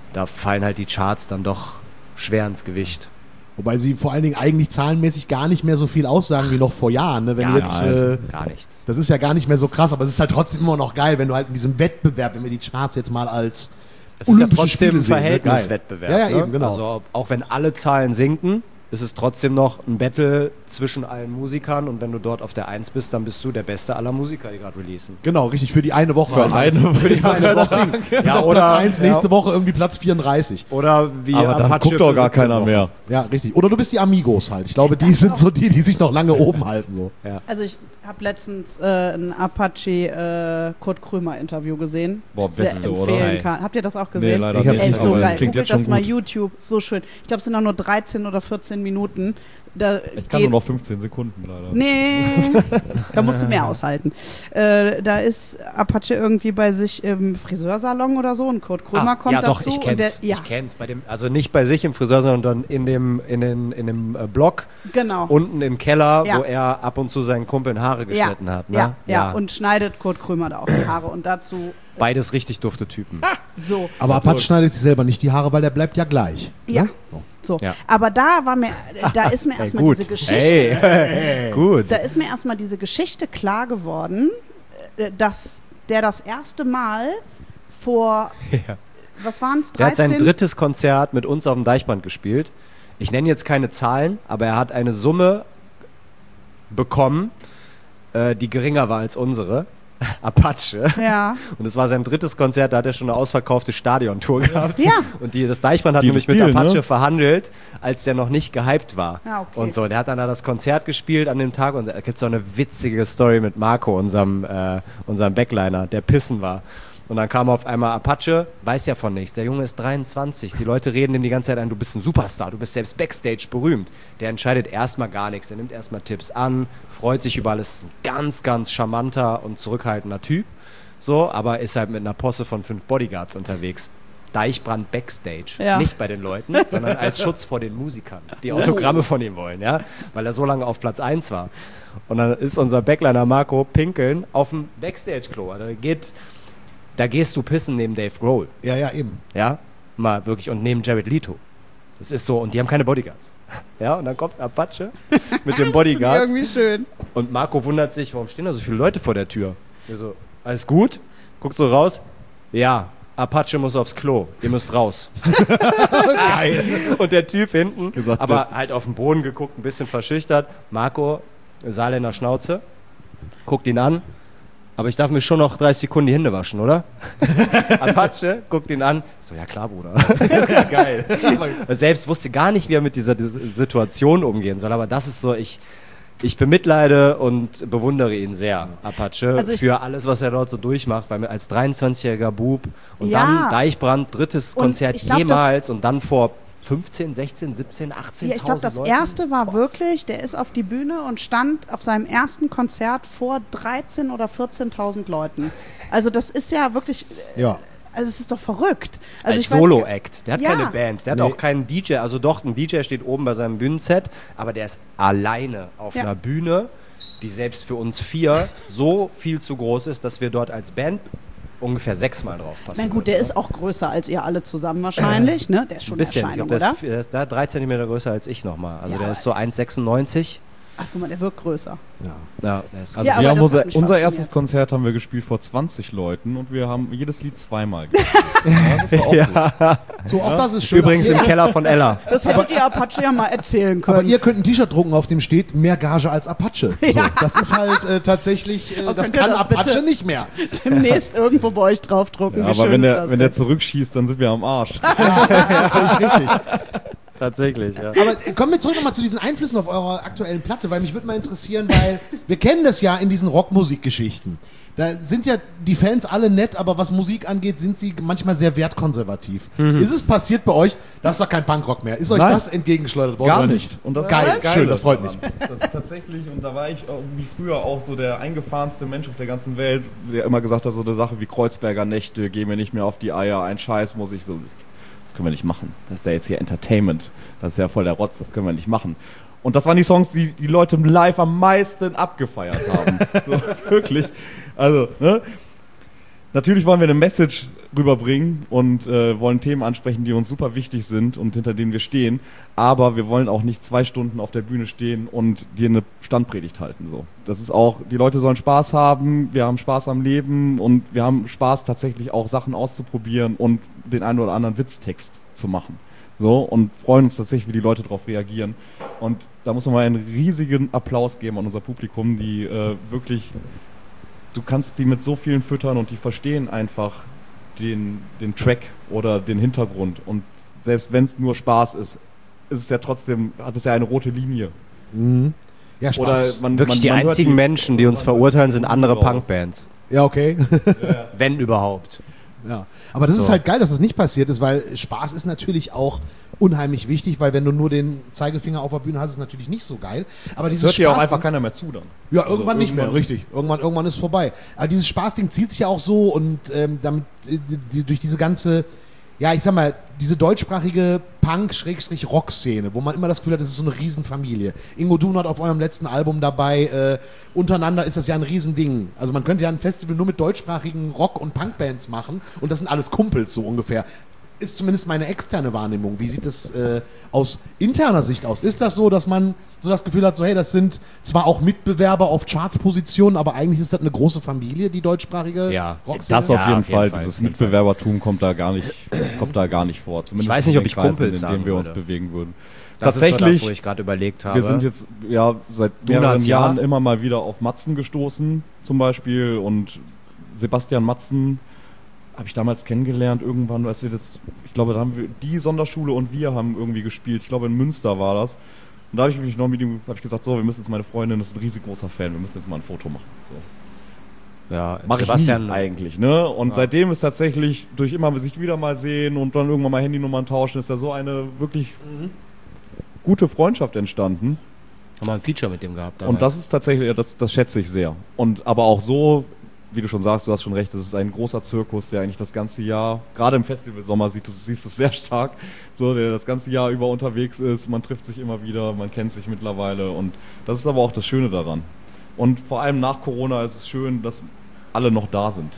S6: da fallen halt die Charts dann doch schwer ins Gewicht.
S4: Wobei sie vor allen Dingen eigentlich zahlenmäßig gar nicht mehr so viel aussagen wie noch vor Jahren. Ne? Wenn
S6: Gar
S4: jetzt,
S6: nichts.
S4: äh,
S6: Gar nichts.
S4: Das ist ja gar nicht mehr so krass, aber es ist halt trotzdem immer noch geil, wenn du halt in diesem Wettbewerb, wenn wir die Charts jetzt mal als
S6: Es ist ja
S4: Olympische
S6: trotzdem
S4: Spiele
S6: ein
S4: sehen, ne?
S6: Verhältniswettbewerb.
S4: Ja, ja,
S6: ne?
S4: eben, genau.
S6: Also auch wenn alle Zahlen sinken, ist es trotzdem noch ein Battle zwischen allen Musikern und wenn du dort auf der Eins bist, dann bist du der Beste aller Musiker, die gerade releasen.
S4: Genau, richtig, für die eine Woche.
S5: Für eine,
S4: für die eine Woche.
S6: Ja,
S4: Ist auf
S6: oder-
S4: Platz eins,
S6: ja.
S4: nächste Woche irgendwie Platz vierunddreißig.
S6: Oder wie
S5: Aber dann
S6: Apache
S5: guckt doch
S6: für
S5: gar
S6: siebzehn
S5: keiner
S6: Wochen.
S5: mehr.
S4: Ja, richtig. Oder du bist die Amigos halt. Ich glaube, die sind so die, die sich noch lange oben halten. So.
S3: Also ich habe letztens äh, ein Apache äh, Kurt Krömer Interview gesehen.
S5: Boah,
S3: ich sehr
S5: beste, oder?
S3: empfehlen
S6: Nein.
S3: kann. Habt ihr das auch
S5: Nee,
S3: gesehen?
S5: leider
S4: Ich hab
S5: nicht.
S3: Ey,
S4: das
S3: so
S5: aber
S3: geil.
S5: das klingt
S3: Googelt
S5: jetzt
S3: das
S5: schon
S3: mal
S5: gut.
S3: YouTube, so schön. Ich glaube, es sind auch nur dreizehn oder vierzehn Minuten. Da
S5: Ich kann
S3: geht-
S5: nur noch fünfzehn Sekunden leider.
S3: Nee, da musst du mehr aushalten. Äh, da ist Apache irgendwie bei sich im Friseursalon oder so und Kurt Krömer
S6: Ah,
S3: kommt
S6: ja, doch,
S3: dazu.
S6: ich
S3: und
S6: kenn's.
S3: der, ja,
S6: Ich kenn's. Bei dem, also nicht bei sich im Friseur, sondern in dem, in den, in dem äh, Block
S3: genau.
S6: unten im Keller,
S3: Ja.
S6: wo er ab und zu seinen Kumpeln Haare geschnitten hat. Ne?
S3: Ja, ja, und schneidet Kurt Krömer da auch die Haare und dazu
S6: beides richtig dufte Typen.
S3: so.
S4: Aber Apache schneidet sich selber nicht die Haare, weil der bleibt ja gleich.
S3: Ja.
S4: Ne?
S3: So.
S6: Ja.
S3: Aber da war mir, da ist mir
S6: Hey,
S3: erstmal
S6: gut.
S3: diese Geschichte,
S6: Hey. Gut.
S3: da ist mir erstmal diese Geschichte klar geworden, äh, dass der das erste Mal vor,
S6: Ja.
S3: was waren es,
S6: Der hat sein
S3: dreizehn?
S6: drittes Konzert mit uns auf dem Deichbrand gespielt. Ich nenne jetzt keine Zahlen, aber er hat eine Summe bekommen, äh, die geringer war als unsere. Apache.
S3: Ja.
S6: Und es war sein drittes Konzert, da hat er schon eine ausverkaufte Stadiontour gehabt.
S3: Ja.
S6: Und die, das Deichbrand hat
S5: Die
S6: nämlich mit
S5: Stil,
S6: Apache
S5: ne?
S6: verhandelt, als der noch nicht gehypt war.
S3: Ah, okay.
S6: Und so, der hat dann da das Konzert gespielt an dem Tag und da gibt es auch eine witzige Story mit Marco, unserem, äh, unserem Backliner, der pissen war. Und dann kam auf einmal Apache, weiß ja von nichts. Der Junge ist dreiundzwanzig. Die Leute reden ihm die ganze Zeit ein, du bist ein Superstar, du bist selbst Backstage berühmt. Der entscheidet erstmal gar nichts. Der nimmt erstmal Tipps an, freut sich über alles. Ist ein ganz, ganz charmanter und zurückhaltender Typ. So, aber ist halt mit einer Posse von fünf Bodyguards unterwegs. Deichbrand Backstage.
S3: Ja.
S6: Nicht bei den Leuten, sondern als Schutz vor den Musikern, die Autogramme von ihm wollen, ja. Weil er so lange auf Platz eins war. Und dann ist unser Backliner Marco pinkeln auf dem Backstage-Klo. Also geht. Da gehst du pissen neben Dave Grohl,
S4: Ja, ja, eben.
S6: ja, mal wirklich, und neben Jared Leto. Das ist so, und die haben keine Bodyguards. Ja, und dann kommt Apache mit den Bodyguards
S3: Irgendwie schön.
S6: und Marco wundert sich, warum stehen da so viele Leute vor der Tür? Wir so, alles gut? Guckt so raus, ja, Apache muss aufs Klo, ihr müsst raus. Geil. Und der Typ hinten,
S5: Gesagt,
S6: aber
S5: jetzt.
S6: halt auf den Boden geguckt, ein bisschen verschüchtert. Marco, Saarländer Schnauze, guckt ihn an. Aber ich darf mir schon noch dreißig Sekunden die Hände waschen, oder? Apache guckt ihn an. So, ja klar, Bruder. Ja, geil. Er selbst wusste gar nicht, wie er mit dieser, dieser Situation umgehen soll. Aber das ist so, ich, ich bemitleide und bewundere ihn sehr, Apache,
S3: Also ich-
S6: für alles, was er dort so durchmacht. Weil als dreiundzwanzigjähriger Bub und
S3: Ja.
S6: dann Deichbrand, drittes
S3: Und
S6: Konzert
S3: ich glaub,
S6: jemals und dann vor fünfzehn, sechzehn, siebzehn, achtzehn
S3: Ja, ich glaube, das
S6: Leuten.
S3: erste war wirklich, der ist auf die Bühne und stand auf seinem ersten Konzert vor dreizehn oder vierzehntausend Leuten. Also das ist ja wirklich,
S4: Ja.
S3: also es ist doch verrückt. Also
S6: Als
S3: ich weiß-
S6: Solo-Act. Der hat
S3: Ja.
S6: keine Band. Der hat
S4: Nee.
S6: auch keinen D J. Also doch, ein D J steht oben bei seinem Bühnenset, aber der ist alleine auf
S3: Ja.
S6: einer Bühne, die selbst für uns vier so viel zu groß ist, dass wir dort als Band ungefähr sechsmal drauf passen.
S3: Na gut, der
S6: würden,
S3: ist auch größer als ihr alle zusammen wahrscheinlich, ne? Der ist schon
S6: ein bisschen.
S3: eine
S6: Ich
S3: Erscheinung,
S6: glaube, der,
S3: oder?
S6: ist- der ist da drei Zentimeter größer als ich nochmal. Also
S3: Ja,
S6: der
S3: aber
S6: ist so
S3: ist-
S6: eins Komma sechsundneunzig.
S3: Ach guck mal, der wirkt größer.
S6: Ja, der ist
S5: Also
S3: Ja, aber
S5: wir haben
S3: das
S5: unser,
S3: hat mich
S5: unser
S3: fasziniert.
S5: erstes Konzert haben wir gespielt vor zwanzig Leuten und wir haben jedes Lied zweimal gespielt. Ja, das war auch gut.
S4: So, auch das ist schön.
S6: übrigens im
S4: ihr,
S6: Keller von Ella.
S3: Das hättet ihr Apache ja mal erzählen
S4: aber
S3: können.
S4: ihr könnt ein T-Shirt drucken, auf dem steht mehr Gage als Apache. So, das ist halt äh, tatsächlich, äh,
S3: Oh,
S4: das
S3: könnt ihr
S4: kann
S3: das
S4: Apache
S3: bitte?
S4: nicht mehr.
S3: Demnächst irgendwo bei euch draufdrucken.
S5: Ja,
S3: Wie
S5: aber
S3: schön
S5: wenn
S3: ist
S5: der,
S3: das
S5: wenn der
S3: denn?
S5: zurückschießt, dann sind wir am Arsch.
S4: Völlig richtig.
S6: Tatsächlich, ja.
S4: Aber kommen wir zurück nochmal zu diesen Einflüssen auf eurer aktuellen Platte, weil mich würde mal interessieren, weil wir kennen das ja in diesen Rockmusikgeschichten. Da sind ja die Fans alle nett, aber was Musik angeht, sind sie manchmal sehr wertkonservativ. Ist es passiert bei euch, das ist doch kein Punkrock mehr. Ist euch
S5: Nein.
S4: das entgegengeschleudert worden
S5: Gar
S4: oder
S5: nicht. Und das
S4: Geil,
S5: ist das
S4: schön,
S5: Geile
S4: das freut mich.
S5: daran. Das ist tatsächlich, und da war ich auch wie früher auch so der eingefahrenste Mensch auf der ganzen Welt, der immer gesagt hat, so eine Sache wie Kreuzberger Nächte, geh mir nicht mehr auf die Eier, ein Scheiß muss ich so, das können wir nicht machen. Das ist ja jetzt hier Entertainment. Das ist ja voll der Rotz, das können wir nicht machen. Und das waren die Songs, die die Leute live am meisten abgefeiert haben. So, wirklich. Also, ne? Natürlich wollen wir eine Message rüberbringen und äh, wollen Themen ansprechen, die uns super wichtig sind und hinter denen wir stehen. Aber wir wollen auch nicht zwei Stunden auf der Bühne stehen und dir eine Standpredigt halten. So. Das ist auch, die Leute sollen Spaß haben, wir haben Spaß am Leben und wir haben Spaß tatsächlich auch Sachen auszuprobieren und den einen oder anderen Witztext zu machen. So, und freuen uns tatsächlich, wie die Leute darauf reagieren. Und da muss man mal einen riesigen Applaus geben an unser Publikum, die äh, wirklich, du kannst die mit so vielen füttern und die verstehen einfach den, den Track oder den Hintergrund. Und selbst wenn es nur Spaß ist, ist es ja trotzdem, hat es ja eine rote Linie.
S4: Mhm. Ja, Spaß.
S5: Oder man,
S6: Wirklich
S5: man,
S6: die
S5: man hört
S6: einzigen Menschen, die uns verurteilen, sind andere
S5: raus.
S6: Punkbands.
S4: Ja, okay.
S6: Wenn überhaupt.
S4: Ja. Aber das
S6: So.
S4: ist halt geil, dass das nicht passiert ist, weil Spaß ist natürlich auch unheimlich wichtig, weil wenn du nur den Zeigefinger auf der Bühne hast, ist es natürlich nicht so geil. Aber
S5: Es
S4: dieses
S5: hört dir auch
S4: Spaß-
S5: einfach keiner mehr zu dann.
S4: Ja,
S5: Also
S4: irgendwann nicht mehr,
S5: irgendwann-
S4: richtig. Irgendwann, irgendwann ist vorbei. Aber dieses Spaßding zieht sich ja auch so und ähm, damit äh, die, durch diese ganze, ja, ich sag mal, diese deutschsprachige Punk-Rock-Szene, wo man immer das Gefühl hat, das ist so eine Riesenfamilie. Ingo Dunat auf eurem letzten Album dabei, äh, untereinander ist das ja ein Riesending. Also man könnte ja ein Festival nur mit deutschsprachigen Rock- und Punkbands machen und das sind alles Kumpels so ungefähr. Ist zumindest meine externe Wahrnehmung. Wie sieht es äh, aus interner Sicht aus? Ist das so, dass man so das Gefühl hat, so hey, das sind zwar auch Mitbewerber auf Chartspositionen, aber eigentlich ist das eine große Familie, die deutschsprachige
S6: Ja,
S4: Rock-Szene?
S5: Das auf
S6: Ja,
S5: jeden
S6: auf jeden
S5: Fall.
S6: Fall,
S5: Dieses
S6: auf jeden
S5: Mitbewerbertum kommt da gar nicht, kommt da gar nicht vor. Zumindest
S6: Ich weiß
S5: in
S6: nicht, ob
S5: den
S6: ich
S5: Kreisen,
S6: Kumpels
S5: in
S6: sagen
S5: denen wir uns
S6: würde.
S5: bewegen würden.
S6: Das ist so
S5: Tatsächlich,
S6: das, wo ich gerade überlegt habe.
S5: wir sind jetzt ja seit
S6: Donuts,
S5: mehreren
S6: ja.
S5: Jahren immer mal wieder auf Matzen gestoßen, zum Beispiel. Und Sebastian Matzen habe ich damals kennengelernt, irgendwann, als wir das, ich glaube, da haben wir, die Sonderschule und wir haben irgendwie gespielt. Ich glaube, in Münster war das. Und da habe ich mich noch mit ihm, habe ich gesagt, so, wir müssen jetzt, meine Freundin ist ein riesengroßer Fan, wir müssen jetzt mal ein Foto machen. So.
S6: ja,
S5: Mache ich
S6: Sebastian
S5: nie eigentlich, ne? Und
S6: Ja.
S5: seitdem ist tatsächlich, durch immer sich wieder mal sehen und dann irgendwann mal Handynummern tauschen, ist da so eine wirklich gute Freundschaft entstanden.
S6: haben wir ein Feature mit dem gehabt.
S5: Und das ist tatsächlich, ja, das, das schätze ich sehr. Und aber auch so, wie du schon sagst, du hast schon recht, das ist ein großer Zirkus, der eigentlich das ganze Jahr, gerade im Festivalsommer sieht, siehst du es sehr stark, so, der das ganze Jahr über unterwegs ist, man trifft sich immer wieder, man kennt sich mittlerweile und das ist aber auch das Schöne daran. Und vor allem nach Corona ist es schön, dass alle noch da sind.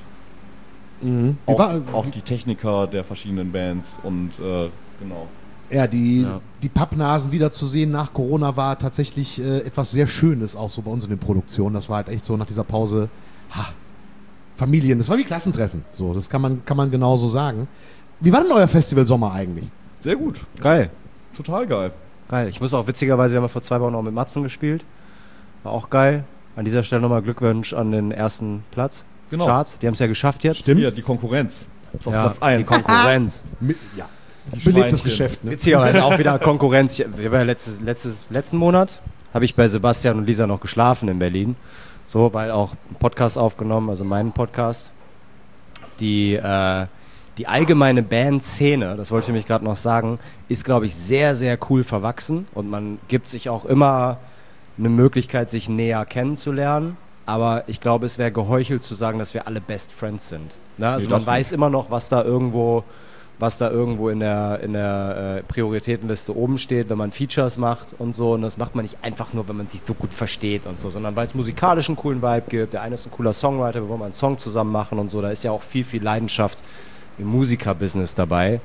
S4: Mhm. Wie
S5: Auch,
S4: war-
S5: auch die Techniker der verschiedenen Bands und äh, genau.
S4: Ja, die,
S6: Ja.
S4: die Pappnasen wiederzusehen nach Corona war tatsächlich äh, etwas sehr Schönes, auch so bei uns in den Produktionen. Das war halt echt so nach dieser Pause, ha, Familien, das war wie Klassentreffen. So, das kann man, kann man genauso sagen. Wie war denn euer Festivalsommer eigentlich?
S5: Sehr gut,
S6: geil.
S5: total geil.
S6: Geil. Ich muss auch witzigerweise, wir haben vor zwei Wochen auch mit Matzen gespielt. War auch geil. An dieser Stelle nochmal Glückwunsch an den ersten Platz.
S5: Genau.
S6: Charts. Die haben es ja geschafft jetzt.
S4: Stimmt.
S5: Hier, die Konkurrenz. Ist auf
S6: Ja,
S5: Platz eins.
S6: Die Konkurrenz.
S4: Mit, ja,
S5: Die
S4: belebtes
S5: Schweinchen.
S4: Geschäft, ne?
S6: Witzigerweise auch wieder Konkurrenz. Ich- Wir haben ja letztes, letztes, letzten Monat habe ich bei Sebastian und Lisa noch geschlafen in Berlin. So, weil auch ein Podcast aufgenommen, also meinen Podcast. Die, äh, die allgemeine Bandszene, das wollte ich nämlich gerade noch sagen, ist, glaube ich, sehr, sehr cool verwachsen. Und man gibt sich auch immer eine Möglichkeit, sich näher kennenzulernen. Aber ich glaube, es wäre geheuchelt zu sagen, dass wir alle Best Friends sind. Ne? Also
S5: Nee,
S6: man
S5: das
S6: weiß immer noch, was da irgendwo, was da irgendwo in der, in der äh, Prioritätenliste oben steht, wenn man Features macht und so. Und das macht man nicht einfach nur, wenn man sich so gut versteht und so, sondern weil es musikalisch einen coolen Vibe gibt. Der eine ist ein cooler Songwriter, wir wollen mal einen Song zusammen machen und so. Da ist ja auch viel, viel Leidenschaft im Musikerbusiness dabei.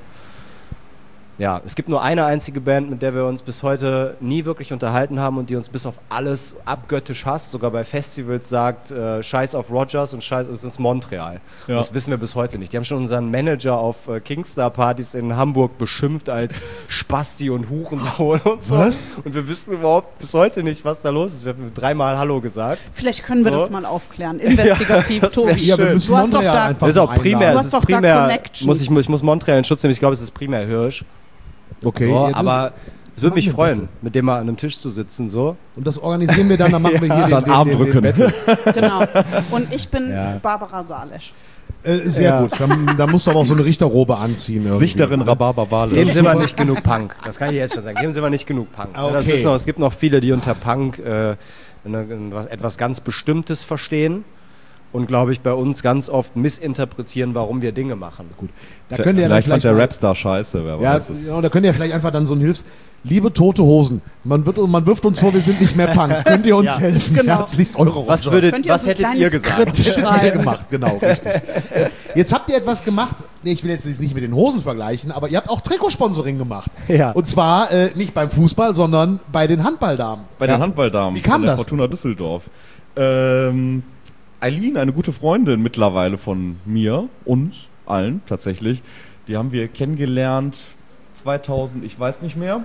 S6: Ja, es gibt nur eine einzige Band, mit der wir uns bis heute nie wirklich unterhalten haben und die uns bis auf alles abgöttisch hasst, sogar bei Festivals sagt, äh, Scheiß auf Rogers und Scheiß, es ist Montreal.
S5: Ja.
S6: Das wissen wir bis heute nicht. Die haben schon unseren Manager auf äh, Kingstar-Partys in Hamburg beschimpft als Spasti und Hurensohn und so.
S4: Was?
S6: Und wir wissen überhaupt bis heute nicht, was da los ist. Wir haben dreimal Hallo gesagt.
S3: Vielleicht können wir
S6: So.
S3: das mal aufklären. Investigativ,
S6: das wär
S3: Tobi.
S6: schön.
S4: Ja, wir müssen
S3: Du hast doch
S4: Montreal
S3: da-
S4: einfach
S6: Das ist auch
S4: mal
S6: primär,
S3: Du
S4: einladen.
S6: es
S3: hast
S6: ist
S3: doch da
S6: primär,
S3: Connections.
S6: muss ich, ich muss Montreal in Schutz nehmen, ich glaube, es ist primär Hirsch.
S4: Okay,
S6: So,
S4: ja,
S6: aber es würde mich
S4: machen wir
S6: freuen,
S4: bitte.
S6: mit dem mal an einem Tisch zu sitzen, so.
S4: Und das organisieren wir dann, dann machen wir hier
S5: Dann
S4: den,
S5: Arm
S4: den, den,
S5: drücken.
S4: den Battle.
S3: Genau. Und ich bin
S6: Ja.
S3: Barbara Salesch.
S4: Äh, sehr
S6: Ja.
S4: gut. Dann, da musst du aber auch so eine Richterrobe anziehen. irgendwie.
S5: Sichterin Rhabarber Wale.
S6: Dem sind wir nicht genug Punk. Das kann ich jetzt schon sagen. Dem sind wir nicht genug Punk.
S4: Ah,
S6: Das
S4: okay.
S6: ist noch, es gibt noch viele, die unter Punk äh, eine, was, etwas ganz Bestimmtes verstehen und, glaube ich, bei uns ganz oft missinterpretieren, warum wir Dinge machen.
S4: Gut. Da könnt ihr ja dann
S5: vielleicht fand
S4: vielleicht
S5: der
S4: mal-
S5: Rapstar scheiße, wer
S4: Ja,
S5: weiß. Das
S4: ja, und da könnt ihr vielleicht einfach dann so ein Hilfs... Liebe Tote Hosen, man, wird, man wirft uns vor, wir sind nicht mehr Punk. Könnt ihr uns
S6: Ja.
S4: helfen?
S3: Genau.
S4: Herzlichst eure Rogers.
S6: Was, würdet,
S3: Könnt ihr
S6: was
S3: uns ein
S6: hättet ihr
S3: kleines
S6: gesagt?
S3: Skript
S4: Hättet ihr
S3: schreiben?
S4: gemacht, genau, richtig. Äh, Jetzt habt ihr etwas gemacht, nee, ich will jetzt nicht mit den Hosen vergleichen, aber ihr habt auch Trikotsponsoring gemacht.
S6: Ja.
S4: Und zwar äh, nicht beim Fußball, sondern bei den Handballdamen.
S5: Bei den Handballdamen
S4: Wie kam
S5: von der
S4: das?
S5: Fortuna Düsseldorf. Ähm, Eileen, eine gute Freundin mittlerweile von mir, uns allen tatsächlich, die haben wir kennengelernt zweitausend, ich weiß nicht mehr.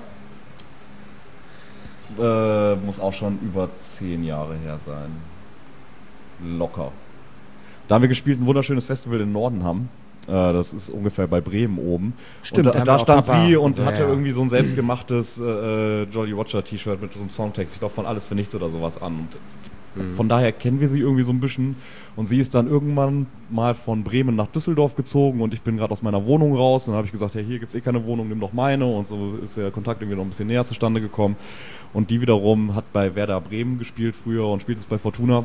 S5: Äh, muss auch schon über zehn Jahre her sein. Locker. Da haben wir gespielt, ein wunderschönes Festival in Nordenham. Äh, das ist ungefähr bei Bremen oben.
S6: Stimmt,
S5: und
S6: da
S5: da,
S6: haben
S5: da
S6: wir auch
S5: stand
S6: Papa
S5: sie
S6: und
S5: und
S6: so,
S5: hatte
S6: ja.
S5: irgendwie so ein selbstgemachtes äh, Jolly Roger T-Shirt mit so einem Songtext. Ich glaube, von Alles für Nichts oder sowas an. Und
S6: Mhm.
S5: von daher kennen wir sie irgendwie so ein bisschen. Und sie ist dann irgendwann mal von Bremen nach Düsseldorf gezogen und ich bin gerade aus meiner Wohnung raus. Und dann habe ich gesagt, ja, hier gibt es eh keine Wohnung, nimm doch meine. Und so ist der Kontakt irgendwie noch ein bisschen näher zustande gekommen. Und die wiederum hat bei Werder Bremen gespielt früher und spielt jetzt bei Fortuna.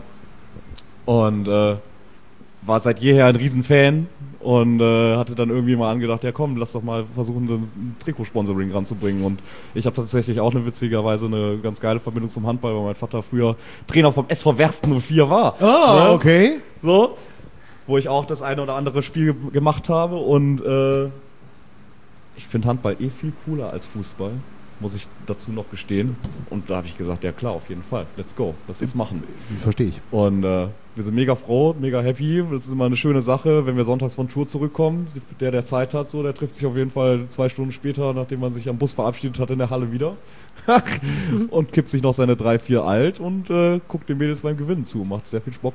S5: Und äh, war seit jeher ein Riesenfan und äh, hatte dann irgendwie mal angedacht, ja komm, lass doch mal versuchen, ein Trikotsponsoring ranzubringen. Und ich habe tatsächlich auch eine witzigerweise eine ganz geile Verbindung zum Handball, weil mein Vater früher Trainer vom S V Wersten null vier war.
S4: Ah,
S5: Ne?
S4: okay.
S5: So, wo ich auch das eine oder andere Spiel ge- gemacht habe. Und äh, ich finde Handball eh viel cooler als Fußball, muss ich dazu noch gestehen. Und da habe ich gesagt, ja klar, auf jeden Fall, let's go, lass das machen.
S4: Verstehe ich.
S5: Und äh, wir sind mega froh, mega happy. Das ist immer eine schöne Sache, wenn wir sonntags von Tour zurückkommen. Der, der Zeit hat, so, der trifft sich auf jeden Fall zwei Stunden später, nachdem man sich am Bus verabschiedet hat, in der Halle wieder. Und kippt sich noch seine drei, vier alt und äh, guckt den Mädels beim Gewinnen zu. Macht sehr viel Bock.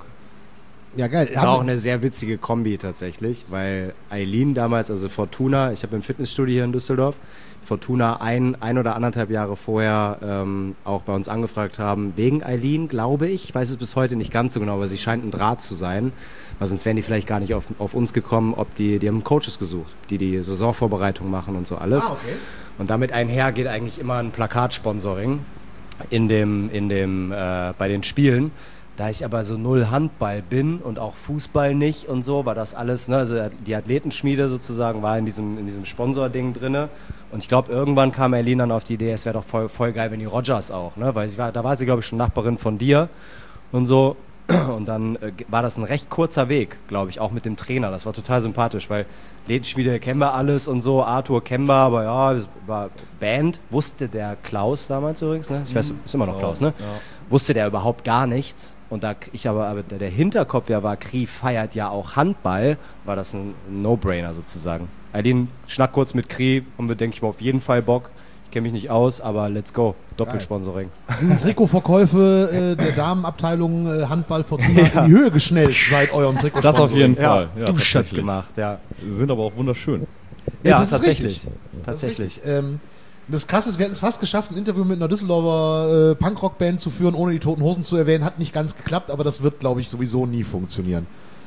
S4: Ja, geil.
S6: Das war auch eine sehr witzige Kombi tatsächlich, weil Eileen damals, also Fortuna, ich habe ein Fitnessstudio hier in Düsseldorf, Fortuna ein, ein oder anderthalb Jahre vorher ähm, auch bei uns angefragt haben, wegen Eileen, glaube ich, ich weiß es bis heute nicht ganz so genau, aber sie scheint ein Draht zu sein, weil sonst wären die vielleicht gar nicht auf, auf uns gekommen, ob die, die haben Coaches gesucht, die die Saisonvorbereitung machen und so alles.
S4: Ah, okay.
S6: Und damit einher geht eigentlich immer ein Plakatsponsoring in dem, in dem, äh, bei den Spielen. Da ich aber so null Handball bin und auch Fußball nicht und so, war das alles, ne, also die Athletenschmiede sozusagen war in diesem, in diesem Sponsor-Ding drinne. Und ich glaube, irgendwann kam Eileen dann auf die Idee, es wäre doch voll, voll geil, wenn die Rogers auch, ne, weil ich war, da war sie, glaube ich, schon Nachbarin von dir und so. Und dann äh, war das ein recht kurzer Weg, glaube ich, auch mit dem Trainer. Das war total sympathisch, weil Athletenschmiede kennen wir alles und so, Arthur kennen wir, aber ja, es war Band, wusste der Klaus damals übrigens, ne? Ich weiß, ist immer noch Klaus, ne?
S5: Ja.
S6: Wusste der überhaupt gar nichts. Und da ich aber, aber der, der Hinterkopf ja war, Kri feiert ja auch Handball, war das ein No-Brainer sozusagen. Eileen, schnack kurz mit Kri, haben wir, denke ich mal, auf jeden Fall Bock. Ich kenne mich nicht aus, aber let's go. Doppelsponsoring.
S4: Sind Trikotverkäufe äh, der Damenabteilung äh, Handball Fortuna in die Höhe geschnellt seit eurem Trikotsponsoring?
S5: Das auf jeden
S6: Ja,
S5: Fall. Ja,
S6: du Schatz
S5: tatsächlich.
S6: gemacht, ja.
S5: Sind aber auch wunderschön.
S6: Ja,
S4: das ist
S6: tatsächlich.
S4: richtig.
S6: Tatsächlich.
S4: Das, ist richtig. Ähm, das Krasse ist, wir hätten es fast geschafft, ein Interview mit einer Düsseldorfer äh, Punkrock-Band zu führen, ohne die Toten Hosen zu erwähnen. Hat nicht ganz geklappt, aber das wird, glaube ich, sowieso nie funktionieren.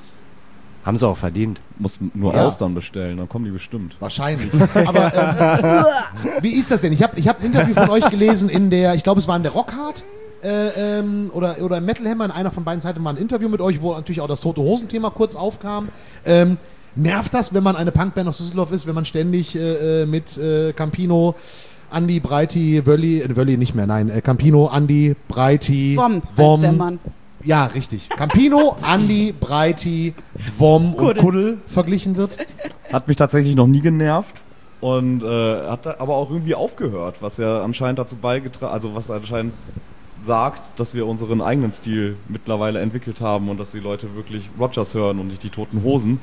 S6: Haben sie auch verdient.
S5: Muss nur
S4: Ja.
S5: Austern bestellen, dann kommen die bestimmt.
S4: Wahrscheinlich. Aber ähm, wie ist das denn? Ich habe ich hab ein Interview von euch gelesen in der, ich glaube, es war in der Rockhard äh, ähm, oder, oder im Metal Hammer. In einer von beiden Seiten war ein Interview mit euch, wo natürlich auch das Tote Hosen-Thema kurz aufkam. Ähm, nervt das, wenn man eine Punkband aus Düsseldorf ist, wenn man ständig äh, mit äh, Campino, Andi, Breiti, Wölli, äh, Wölli nicht mehr, nein, äh, Campino, Andi, Breiti,
S3: Wom, heißt der Mann.
S4: Ja, richtig. Campino, Andi, Breiti, Wom und Kuddel verglichen wird?
S5: Hat mich tatsächlich noch nie genervt und äh, hat da aber auch irgendwie aufgehört, was ja anscheinend dazu beigetragen, also was anscheinend sagt, dass wir unseren eigenen Stil mittlerweile entwickelt haben und dass die Leute wirklich Rogers hören und nicht die Toten Hosen.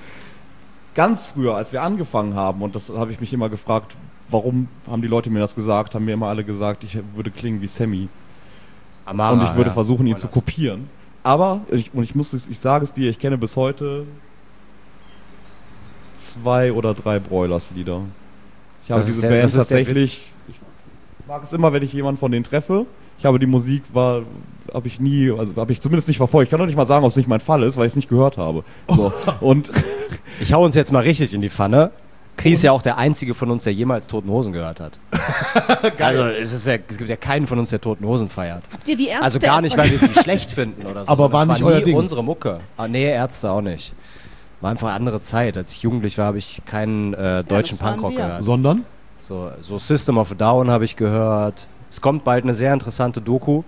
S5: Ganz früher, als wir angefangen haben, und das habe ich mich immer gefragt, warum haben die Leute mir das gesagt, haben mir immer alle gesagt, ich würde klingen wie Sammy.
S6: Amara,
S5: Und ich würde
S6: ja.
S5: versuchen, ihn
S6: Voll
S5: zu
S6: das.
S5: kopieren. Aber, ich, und ich muss es, ich sage es dir, ich kenne bis heute zwei oder drei Broilers-Lieder. Ich habe
S6: Das ist
S5: diese
S6: der-
S5: Band
S6: das ist der
S5: tatsächlich, ich mag es immer, wenn ich jemanden von denen treffe. Ich habe die Musik, war, habe ich nie, also habe ich zumindest nicht verfolgt. Ich kann doch nicht mal sagen, ob es nicht mein Fall ist, weil ich es nicht gehört habe. So. Und
S6: Ich hau uns jetzt mal richtig in die Pfanne. Kri ist ja auch der einzige von uns, der jemals Toten Hosen gehört hat. Also es, ist ja, es gibt ja keinen von uns, der Toten Hosen feiert.
S3: Habt ihr die Ärzte?
S6: Also gar nicht, weil wir sie schlecht finden oder so.
S4: Aber
S6: sondern
S4: war
S6: es
S4: nicht euer
S6: nie
S4: Ding.
S6: unsere Mucke. Ah, nee, Ärzte auch nicht. War einfach eine andere Zeit. Als ich jugendlich war, habe ich keinen äh, deutschen
S3: das waren
S6: Punkrock
S3: wir.
S6: gehört.
S4: Sondern?
S6: So, so System of a Down habe ich gehört. Es kommt bald eine sehr interessante Doku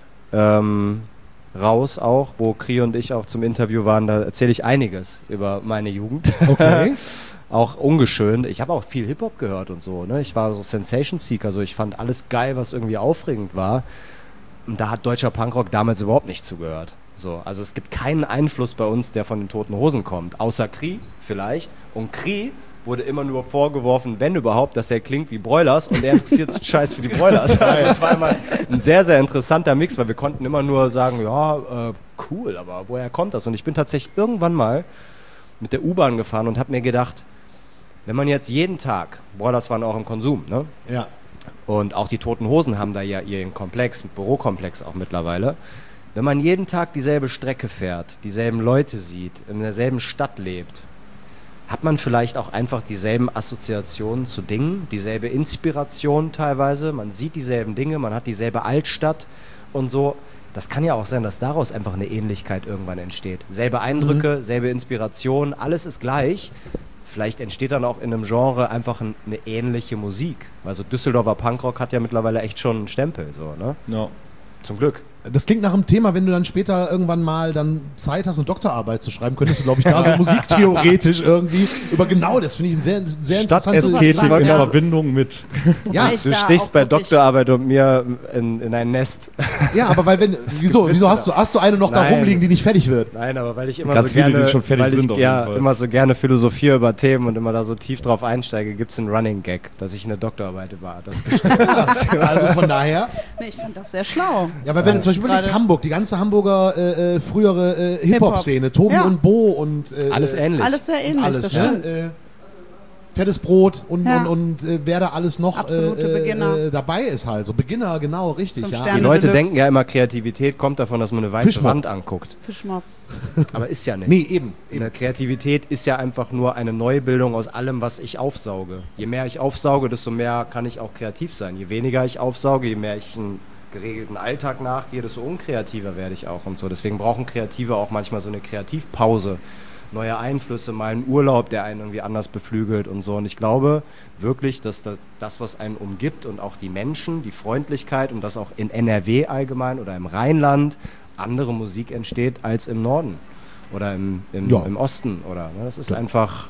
S6: ähm, raus auch, wo Kri und ich auch zum Interview waren. Da erzähle ich einiges über meine Jugend.
S4: Okay.
S6: Auch ungeschönt. Ich habe auch viel Hip-Hop gehört und so. Ne? Ich war so Sensation-Seeker, also ich fand alles geil, was irgendwie aufregend war. Und da hat deutscher Punkrock damals überhaupt nicht zugehört. So, also es gibt keinen Einfluss bei uns, der von den Toten Hosen kommt. Außer Kri vielleicht. Und Kri wurde immer nur vorgeworfen, wenn überhaupt, dass er klingt wie Broilers und er interessiert sich Scheiß für die Broilers. Also es war immer ein sehr, sehr interessanter Mix, weil wir konnten immer nur sagen, ja, äh, cool, aber woher kommt das? Und ich bin tatsächlich irgendwann mal mit der U-Bahn gefahren und habe mir gedacht, wenn man jetzt jeden Tag, Broilers waren auch im Konsum, ne?
S4: Ja.
S6: Und auch die Toten Hosen haben da ja ihren Komplex, Bürokomplex auch mittlerweile. Wenn man jeden Tag dieselbe Strecke fährt, dieselben Leute sieht, in derselben Stadt lebt, hat man vielleicht auch einfach dieselben Assoziationen zu Dingen, dieselbe Inspiration teilweise, man sieht dieselben Dinge, man hat dieselbe Altstadt und so. Das kann ja auch sein, dass daraus einfach eine Ähnlichkeit irgendwann entsteht. Selbe Eindrücke, mhm. selbe Inspiration, alles ist gleich. Vielleicht entsteht dann auch in einem Genre einfach ein, eine ähnliche Musik. Also Düsseldorfer Punkrock hat ja mittlerweile echt schon einen Stempel, so, ne?
S5: Ja.
S6: Zum Glück.
S4: Das klingt nach einem Thema, wenn du dann später irgendwann mal dann Zeit hast, eine Doktorarbeit zu schreiben, könntest du, glaube ich, da so musiktheoretisch irgendwie über genau das, finde ich ein sehr, sehr interessantes
S5: Stadtästhetik in
S4: ja.
S5: Verbindung mit.
S4: Ja,
S6: Du stichst bei Doktorarbeit und mir in, in ein Nest.
S4: ja, aber weil wenn, wieso, wieso hast du, hast du eine noch da
S6: Nein.
S4: rumliegen, die nicht fertig wird?
S6: Nein, aber weil ich immer
S5: Ganz
S6: so
S5: viele,
S6: gerne,
S5: die schon fertig
S6: weil ich
S5: sind auf
S6: ja
S5: jeden Fall.
S6: immer so gerne philosophiere über Themen und immer da so tief drauf einsteige, gibt es einen Running Gag, dass ich eine Doktorarbeit über das geschrieben habe.
S4: Also von daher.
S3: Nee, ich fand das sehr schlau.
S4: Ja, aber wenn du zum Beispiel überlegst, Hamburg, die ganze Hamburger äh, äh, frühere äh, Hip-Hop-Szene, Tobi
S3: Ja.
S4: und Bo und äh,
S6: Alles ähnlich.
S3: Alles sehr ähnlich,
S4: alles,
S3: das
S4: ne?
S3: stimmt.
S4: Äh, Fettes Brot und,
S3: Ja.
S4: und, und äh, wer da alles noch
S3: Absolute
S4: äh,
S3: Beginner.
S4: äh, dabei ist halt. So Beginner, genau, richtig.
S3: Fünf
S4: Ja.
S3: Sterne.
S6: Die Leute
S3: Deluxe.
S6: denken ja immer, Kreativität kommt davon, dass man eine weiße
S4: Fischmob.
S6: Wand anguckt.
S3: Fischmob.
S6: Aber ist ja nicht.
S4: Nee, eben. eben.
S6: Eine Kreativität ist ja einfach nur eine Neubildung aus allem, was ich aufsauge. Je mehr ich aufsauge, desto mehr kann ich auch kreativ sein. Je weniger ich aufsauge, je mehr ich einen geregelten Alltag nachgehe, desto unkreativer werde ich auch und so. Deswegen brauchen Kreative auch manchmal so eine Kreativpause, neue Einflüsse, mal einen Urlaub, der einen irgendwie anders beflügelt und so. Und ich glaube wirklich, dass das, das, was einen umgibt und auch die Menschen, die Freundlichkeit und das auch in N R W allgemein oder im Rheinland andere Musik entsteht als im Norden oder im, im,
S4: Ja.
S6: im Osten. Oder, ne? Das ist
S4: Ja.
S6: einfach...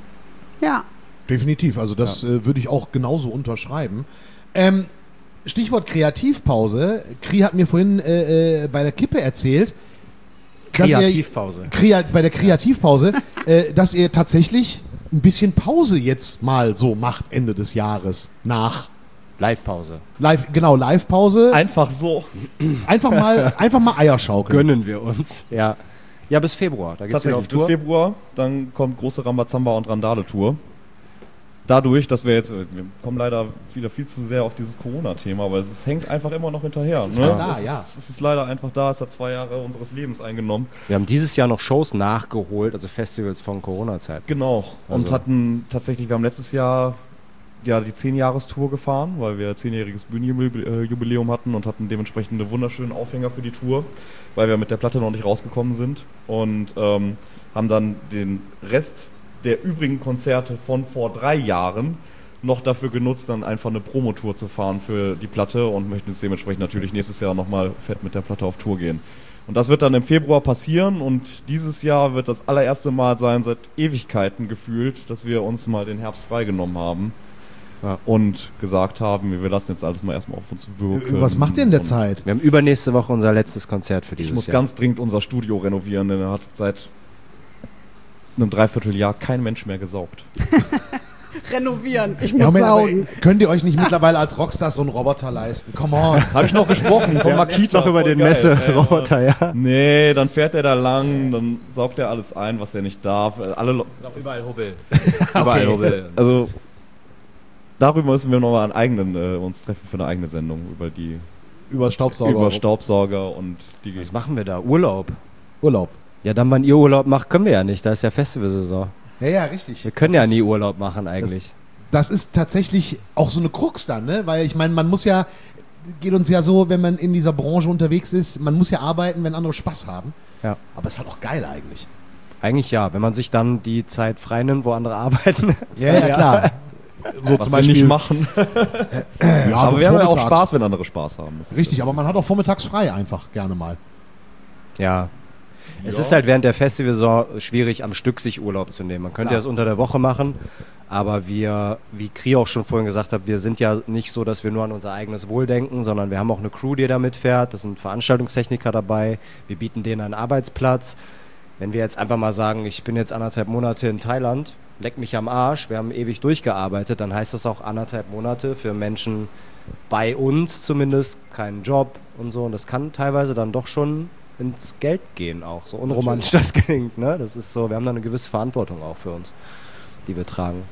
S3: Ja.
S4: Definitiv, also das äh, würde ich auch genauso unterschreiben. Ähm, Stichwort Kreativpause. Kri hat mir vorhin äh, äh, bei der Kippe erzählt, dass ihr-
S6: Kreativpause.
S4: Krea bei der Kreativpause, äh, dass ihr tatsächlich ein bisschen Pause jetzt mal so macht Ende des Jahres nach
S6: Live-Pause.
S4: Live, genau Live-Pause.
S5: Einfach so.
S4: Einfach mal, einfach mal Eier schaukeln.
S6: Gönnen wir uns. Ja. Ja, bis Februar. Da geht's wieder auf
S5: Tatsächlich, bis
S6: Tour.
S5: Februar, dann kommt große Rambazamba und Randale-Tour. Dadurch, dass wir jetzt, wir kommen leider wieder viel zu sehr auf dieses Corona-Thema, weil es hängt einfach immer noch hinterher.
S4: Es ist
S5: ne?
S4: halt da,
S5: es
S4: ja.
S5: Ist, es ist leider einfach da, es hat zwei Jahre unseres Lebens eingenommen.
S6: Wir haben dieses Jahr noch Shows nachgeholt, also Festivals von Corona-Zeit.
S5: Genau. Und
S6: Also-
S5: hatten tatsächlich, wir haben letztes Jahr ja die zehn-Jahres-Tour gefahren, weil wir zehnjähriges Bühnenjubiläum hatten und hatten dementsprechend einen wunderschönen Aufhänger für die Tour, weil wir mit der Platte noch nicht rausgekommen sind und ähm, haben dann den Rest der übrigen Konzerte von vor drei Jahren noch dafür genutzt, dann einfach eine Promotour zu fahren für die Platte und möchten jetzt dementsprechend natürlich nächstes Jahr nochmal fett mit der Platte auf Tour gehen. Und das wird dann im Februar passieren und dieses Jahr wird das allererste Mal sein, seit Ewigkeiten gefühlt, dass wir uns mal den Herbst freigenommen haben.
S6: Ja.
S5: Und gesagt haben, wir lassen jetzt alles mal erstmal auf uns wirken.
S4: Was macht ihr in der
S5: Und
S4: Zeit?
S6: Wir haben übernächste Woche unser letztes Konzert für dieses
S5: Ich muss
S6: Jahr.
S5: ganz dringend unser Studio renovieren, denn er hat seit einem Dreivierteljahr kein Mensch mehr gesaugt.
S3: Renovieren. Ich
S4: Ja,
S3: muss
S4: Moment, aber
S3: saugen.
S4: könnt ihr euch nicht mittlerweile als Rockstars so einen Roboter leisten? Come on.
S5: Habe ich noch gesprochen von Makita.
S6: noch über
S5: voll
S6: den
S5: geil,
S6: Messe-Roboter,
S5: ey.
S6: ja.
S5: Nee, dann fährt er da lang, dann saugt er alles ein, was er nicht darf. Alle Lo-
S6: Überall Hubbel. Überall Hubbel.
S5: Also darüber müssen wir nochmal einen eigenen, äh, uns treffen für eine eigene Sendung über die
S4: Über Staubsauger.
S5: über Staubsauger und die
S6: Was machen wir da? Urlaub.
S4: Urlaub.
S6: Ja, dann, wann ihr Urlaub macht, können wir ja nicht. Da ist ja Festivalsaison.
S4: Ja, ja, richtig.
S6: Wir können
S4: Das
S6: ja
S4: ist-
S6: nie Urlaub machen eigentlich.
S4: Das ist tatsächlich auch so eine Krux dann, ne? Weil ich meine, man muss ja, geht uns ja so, wenn man in dieser Branche unterwegs ist, man muss ja arbeiten, wenn andere Spaß haben.
S6: Ja.
S4: Aber es ist halt auch geil eigentlich.
S6: Eigentlich ja, wenn man sich dann die Zeit freinimmt, wo andere arbeiten.
S4: Ja, ja, klar. So
S5: Was
S4: zum
S5: wir
S4: Beispiel.
S5: nicht machen.
S4: Ja,
S5: Aber
S4: du
S5: wir haben ja auch
S4: vormittags.
S5: Spaß, wenn andere Spaß haben. Das ist
S4: Richtig,
S5: ja
S4: aber man hat auch vormittags frei einfach gerne mal.
S6: Ja. Es
S5: Ja.
S6: ist halt während der Festivalsaison schwierig, am Stück sich Urlaub zu nehmen. Man könnte
S4: Klar.
S6: das unter der Woche machen, aber wir, wie Kri auch schon vorhin gesagt hat, wir sind ja nicht so, dass wir nur an unser eigenes Wohl denken, sondern wir haben auch eine Crew, die da mitfährt. Das sind Veranstaltungstechniker dabei. Wir bieten denen einen Arbeitsplatz. Wenn wir jetzt einfach mal sagen, ich bin jetzt anderthalb Monate in Thailand, leck mich am Arsch, wir haben ewig durchgearbeitet, dann heißt das auch anderthalb Monate für Menschen bei uns zumindest keinen Job und so. Und das kann teilweise dann doch schon ins Geld gehen auch, so unromantisch das klingt, ne? Das ist so, wir haben da eine gewisse Verantwortung auch für uns, die wir tragen.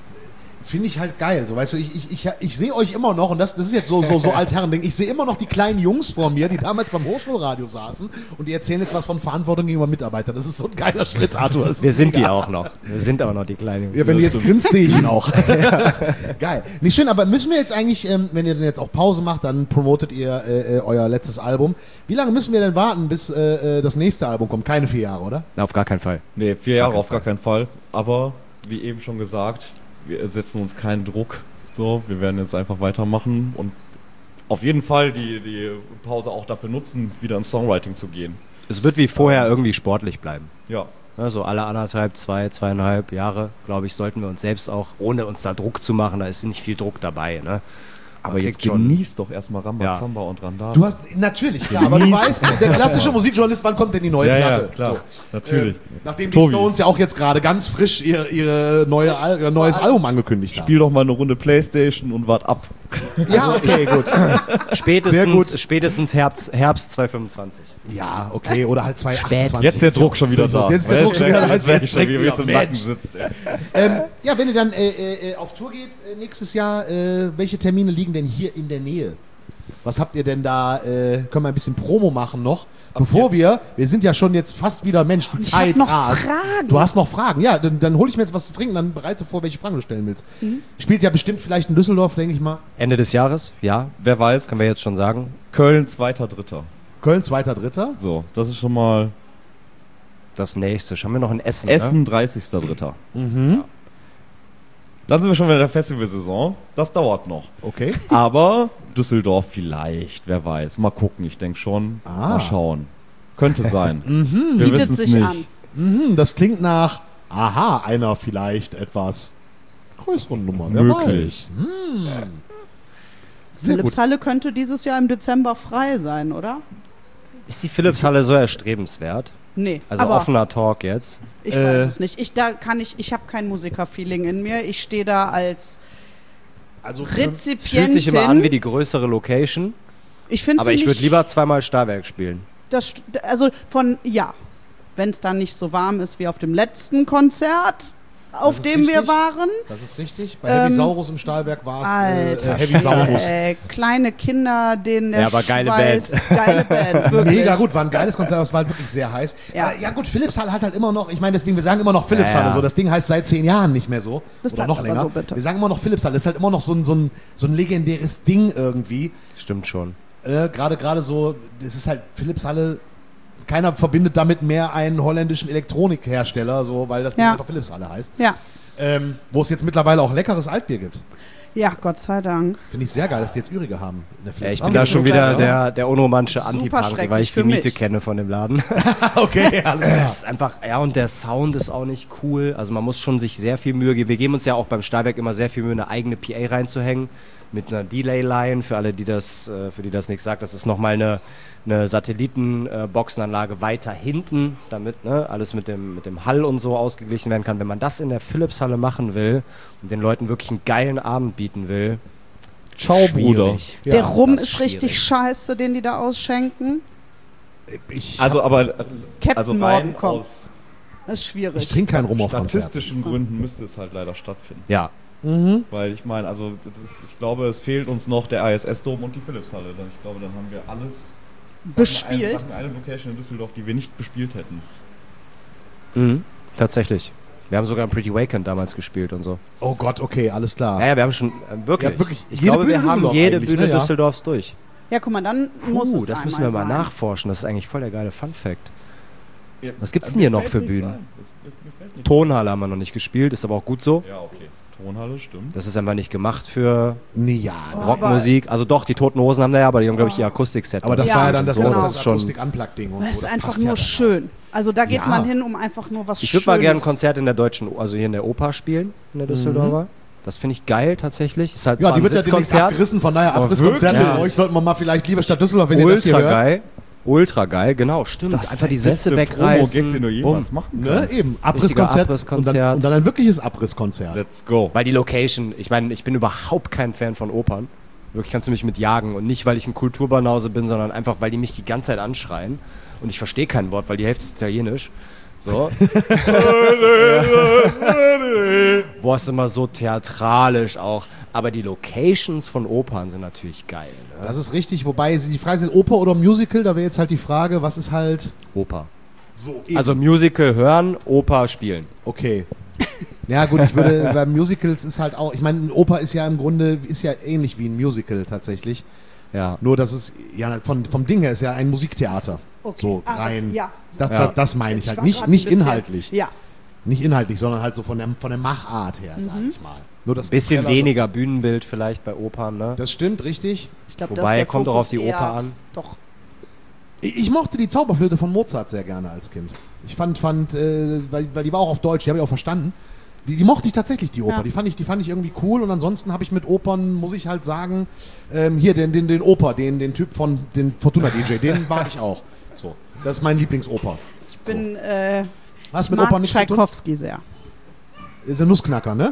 S4: Finde ich halt geil. So, weißt du, ich, ich, ich, ich sehe euch immer noch, und das, das ist jetzt so, so, so Altherren-Ding, ich sehe immer noch die kleinen Jungs vor mir, die damals beim Hochschulradio saßen und die erzählen jetzt was von Verantwortung gegenüber Mitarbeitern. Das ist so ein geiler Schritt, Arthur. Das
S6: Wir
S4: ist
S6: sind die
S4: mega.
S6: auch noch. Wir sind auch noch die kleinen
S4: Ja, wenn du
S6: Jungs.
S4: jetzt grinst, sehe ich ihn auch. Geil. Nicht schön, aber müssen wir jetzt eigentlich, ähm, wenn ihr denn jetzt auch Pause macht, dann promotet ihr äh, äh, euer letztes Album. Wie lange müssen wir denn warten, bis äh, äh, das nächste Album kommt? Keine vier Jahre, oder?
S6: Na, auf gar keinen Fall.
S5: Nee, vier Jahre auf gar keinen Fall. Aber wie eben schon gesagt, wir setzen uns keinen Druck. So, wir werden jetzt einfach weitermachen und auf jeden Fall die, die Pause auch dafür nutzen, wieder ins Songwriting zu gehen.
S6: Es wird wie vorher irgendwie sportlich bleiben.
S5: Ja.
S6: Also alle anderthalb, zwei, zweieinhalb Jahre, glaube ich, sollten wir uns selbst auch, ohne uns da Druck zu machen, da ist nicht viel Druck dabei, ne? Man
S5: Aber jetzt
S6: kriegt schon-
S5: genießt doch erstmal Rambazamba und Randale.
S4: Du hast, natürlich, klar, aber du weißt, der klassische Musikjournalist, wann kommt denn die neue
S5: ja,
S4: Platte?
S5: ja, klar,
S4: So.
S5: natürlich.
S4: Äh, nachdem die
S5: Tobi.
S4: Stones ja auch jetzt gerade ganz frisch ihr, ihre neue Al ihr neues Album angekündigt haben.
S5: Spiel doch mal eine Runde Playstation und wart ab.
S4: Ja, okay, gut.
S6: Spätestens,
S4: Sehr gut.
S6: spätestens Herbst, Herbst zwanzig fünfundzwanzig.
S4: Ja, okay, oder halt zwanzig achtundzwanzig.
S5: Jetzt der Druck schon wieder da.
S4: Jetzt ist der Druck schon wieder da.
S5: Jetzt merke ich
S4: Jetzt
S5: schon, wie
S4: direkt
S5: es im
S4: wieder.
S5: Nacken sitzt. Ey.
S4: Ähm, ja, wenn ihr dann äh, äh, auf Tour geht äh, nächstes Jahr, äh, welche Termine liegen denn hier in der Nähe? Was habt ihr denn da? Äh, können wir ein bisschen Promo machen noch? Bevor wir, wir sind ja schon jetzt fast wieder, Mensch, die
S3: Ich
S4: Zeit
S3: hab noch
S4: rast.
S3: Fragen.
S4: Du hast noch Fragen, ja, dann, dann hole ich mir jetzt was zu trinken, dann bereite vor, welche Fragen du stellen willst.
S3: Mhm.
S4: Spielt ja bestimmt vielleicht in Düsseldorf, denke ich mal.
S6: Ende des Jahres, ja,
S5: Wer weiß,
S6: können wir jetzt schon sagen.
S5: Köln, zweiter, dritter.
S4: Köln, zweiter, dritter.
S5: So, das ist schon mal
S6: Das nächste. Haben wir noch in Essen?
S5: Essen, dreißigster dritter.
S4: Mhm.
S5: Dann sind wir schon wieder in der Festivalsaison. Das dauert noch.
S4: Okay.
S5: Aber Düsseldorf vielleicht, wer weiß. Mal gucken, ich denke schon.
S4: Ah.
S5: Mal schauen. Könnte sein. Wir
S3: Bietet
S5: wissen es
S3: sich
S5: nicht.
S3: an.
S4: Mhm, das klingt nach, aha, einer vielleicht etwas größeren Nummer. Wer
S5: Möglich.
S4: weiß. Hm. Sehr gut.
S3: Philips-Halle könnte dieses Jahr im Dezember frei sein, oder?
S6: Ist die Philips-Halle so erstrebenswert?
S3: Nee,
S6: Also
S3: aber
S6: offener Talk jetzt.
S3: ich
S4: Äh.
S3: weiß es nicht. Ich, da kann ich, ich habe kein Musiker-Feeling in mir. Ich stehe da als
S4: Also
S6: Es fühlt
S3: Rezipientin.
S6: sich immer an wie die größere Location,
S3: ich finde
S6: aber ich würde lieber zweimal Stahlwerk spielen.
S3: Das, st- also von, ja, wenn es dann nicht so warm ist wie auf dem letzten Konzert, auf
S4: ist
S3: dem wir
S4: richtig.
S3: waren.
S4: Das ist richtig. Bei
S3: Ähm,
S4: Heavy Saurus im Stahlwerk war es
S3: Alter,
S4: äh, Heavy Saurus.
S3: äh, kleine Kinder, denen der
S6: Ja, aber geile
S3: Schweiß, geile Band, wirklich.
S4: Mega gut, war ein geiles Konzert, aber es war halt wirklich sehr heiß.
S3: Ja.
S4: Aber ja gut, Philips-Halle hat halt immer noch, ich meine, deswegen, wir sagen immer noch Philips-Halle,
S6: Ja, ja.
S4: so, das Ding heißt seit zehn Jahren nicht mehr so.
S3: Das
S4: oder
S3: bleibt
S4: noch
S3: aber
S4: länger.
S3: so, bitte.
S4: Wir sagen immer noch Philips-Halle, das ist halt immer noch so ein, so ein, so ein legendäres Ding irgendwie.
S6: Stimmt schon.
S4: Äh, Gerade gerade so, es ist halt Philips-Halle, keiner verbindet damit mehr einen holländischen Elektronikhersteller, so, weil das Ding
S3: Ja.
S4: einfach Philips-Halle heißt.
S3: Ja.
S4: Ähm, wo es jetzt mittlerweile auch leckeres Altbier gibt.
S3: ja, Gott sei Dank.
S4: Finde ich sehr geil, dass die jetzt Ürige haben. In der
S6: Ja, ich
S4: Philips-Halle.
S6: bin da
S3: das
S6: schon
S3: ist
S6: wieder
S3: klasse.
S6: der, der unromantische
S3: Super
S6: Anti-Punk, weil
S3: schrecklich
S6: ich die
S3: für
S6: Miete
S3: mich.
S6: kenne von dem Laden.
S4: Okay, alles klar.
S6: Das ist einfach, ja, und der Sound ist auch nicht cool. Also man muss schon sich sehr viel Mühe geben. Wir geben uns ja auch beim Stahlwerk immer sehr viel Mühe, eine eigene P A reinzuhängen. Mit einer Delay-Line, für alle, die das, äh, für die das nichts sagt. Das ist nochmal eine, eine Satelliten-Boxenanlage weiter hinten, damit ne, alles mit dem, mit dem Hall und so ausgeglichen werden kann. Wenn man das in der Philips-Halle machen will und den Leuten wirklich einen geilen Abend bieten will,
S5: Ciao, Bruder.
S6: schwierig.
S3: Der Rum
S6: das
S3: ist
S6: ist
S3: richtig
S6: schwierig.
S3: scheiße, den die da ausschenken.
S4: Ich,
S5: Also, aber
S3: Captain
S5: also rein
S3: Morgan kommt.
S5: aus
S3: Das ist schwierig.
S4: ich trinke keinen Rum auf Konzert.
S5: statistischen Gründen müsste es halt leider stattfinden.
S6: Ja,
S4: Mhm.
S5: Weil ich meine, also das ist, ich glaube, es fehlt uns noch der I S S-Dom und die Philips-Halle. Dann- Ich glaube, dann haben wir alles
S3: Bespielt.
S5: Eine, eine Location in Düsseldorf, die wir nicht bespielt hätten.
S6: mhm. tatsächlich. Wir haben sogar ein Pretty Waken damals gespielt und so.
S4: Oh Gott, okay, alles klar.
S6: Ja, ja, wir haben schon, äh, wirklich.
S4: Ja, wirklich
S6: Ich
S4: jede
S6: glaube, wir
S4: Bühne
S6: haben
S4: Düsseldorf
S6: jede
S4: eigentlich,
S6: Bühne
S4: ne? Ja.
S6: Düsseldorfs durch.
S3: Ja, guck mal, dann muss
S6: Uh,
S3: es
S6: das müssen
S3: einmal
S6: wir mal
S3: sein.
S6: nachforschen. Das ist eigentlich voll der geile Fun-Fact. Was gibt's
S5: Also
S6: denn hier
S5: mir
S6: noch
S5: fällt
S6: für
S5: nichts
S6: Bühnen?
S5: ein. Das- mir fällt nichts
S6: Tonhalle haben wir noch nicht gespielt, ist aber auch gut so.
S5: ein. Ja, okay. Tonhalle, stimmt.
S6: Das ist einfach nicht gemacht für
S4: Nee, ja.
S6: Rockmusik. Also doch, die Toten Hosen haben da ja, aber die haben, glaube ich, ihr Akustikset.
S4: Aber das
S3: Ja,
S4: war ja dann das,
S3: genau.
S4: das,
S6: Das ist schon-
S4: Akustik-Unplugged-Ding und
S3: Das
S4: so.
S3: ist einfach
S4: passt
S3: nur
S4: ja dann
S3: schön. Also da geht
S4: Ja.
S3: man hin, um einfach nur was
S6: Ich
S3: Schönes.
S6: würde mal gerne ein Konzert in der deutschen, also hier in der Oper spielen, in der Düsseldorfer. Das finde ich geil tatsächlich. Ist halt
S4: Ja,
S6: zwar
S4: die
S6: ein
S4: wird ja demnächst
S6: Sitzkonzert.
S4: abgerissen, von daher
S5: Aber
S4: Abrisskonzerte
S6: wirklich?
S4: mit euch sollten wir mal vielleicht lieber Stadt Düsseldorf, wenn ihr das hier
S6: Ultra
S4: hört.
S6: geil. Ultra geil, genau, stimmt.
S5: Das ist
S6: Einfach die
S5: der
S6: Sitze
S5: beste
S6: wegreißen.
S5: Promo-Gag, den du
S6: Bumm.
S5: jemals machen
S4: Ne,
S5: kannst.
S4: eben, Abrisskonzert, und,
S6: Abrisskonzert.
S4: dann, und dann ein wirkliches Abrisskonzert.
S5: Let's go.
S6: Weil die Location, ich meine, ich bin überhaupt kein Fan von Opern. Wirklich kannst du mich mit jagen. Und nicht, weil ich ein Kulturbanause bin, sondern einfach, weil die mich die ganze Zeit anschreien. Und ich verstehe kein Wort, weil die Hälfte ist italienisch. So. Boah, ist immer so theatralisch auch. Aber die Locations von Opern sind natürlich geil. Ne?
S4: Das ist richtig, wobei sie die Frage ist, Oper oder Musical, da wäre jetzt halt die Frage, was ist halt
S6: Oper.
S4: so
S6: Also Musical hören, Oper spielen.
S4: okay. Ja gut, ich würde, bei Musicals ist halt auch, ich meine, ein Oper ist ja im Grunde, ist ja ähnlich wie ein Musical tatsächlich.
S6: Ja.
S4: Nur, dass es, ja, von, vom Ding her ist ja ein Musiktheater.
S3: Okay.
S4: So
S3: Ah, das-
S4: rein.
S3: ja.
S4: Das,
S6: Ja.
S4: das, das meine ich
S3: Ich
S4: halt.
S3: war
S4: Nicht,
S3: grad ein
S4: nicht
S3: bisschen-
S4: inhaltlich.
S3: Ja.
S4: Nicht inhaltlich, sondern halt so von der, von der Machart her, sag ich mal. Nur das
S6: Bisschen
S4: Teller-
S6: weniger Bühnenbild vielleicht bei Opern, ne?
S4: Das stimmt, richtig.
S3: Ich glaub,
S6: Wobei,
S3: der
S6: kommt doch
S3: Fokus
S6: auf die
S3: eher-
S6: Oper an.
S3: Doch.
S4: Ich, ich mochte die Zauberflöte von Mozart sehr gerne als Kind. Ich fand, fand äh, weil, weil die war auch auf Deutsch, die habe ich auch verstanden. Die, die mochte ich tatsächlich, die Oper.
S3: Ja.
S4: Die, fand ich, die fand ich irgendwie cool. Und ansonsten habe ich mit Opern, muss ich halt sagen, ähm, hier den, den, den Oper, den, den Typ von den Fortuna D J, den mag ich auch. So, das ist mein Lieblingsoper.
S3: Ich bin, äh,
S4: Hast
S3: ich
S4: mit
S3: mag
S4: Oper nichts zu tun?
S3: Tschaikowski sehr.
S4: Ist ein Nussknacker, ne?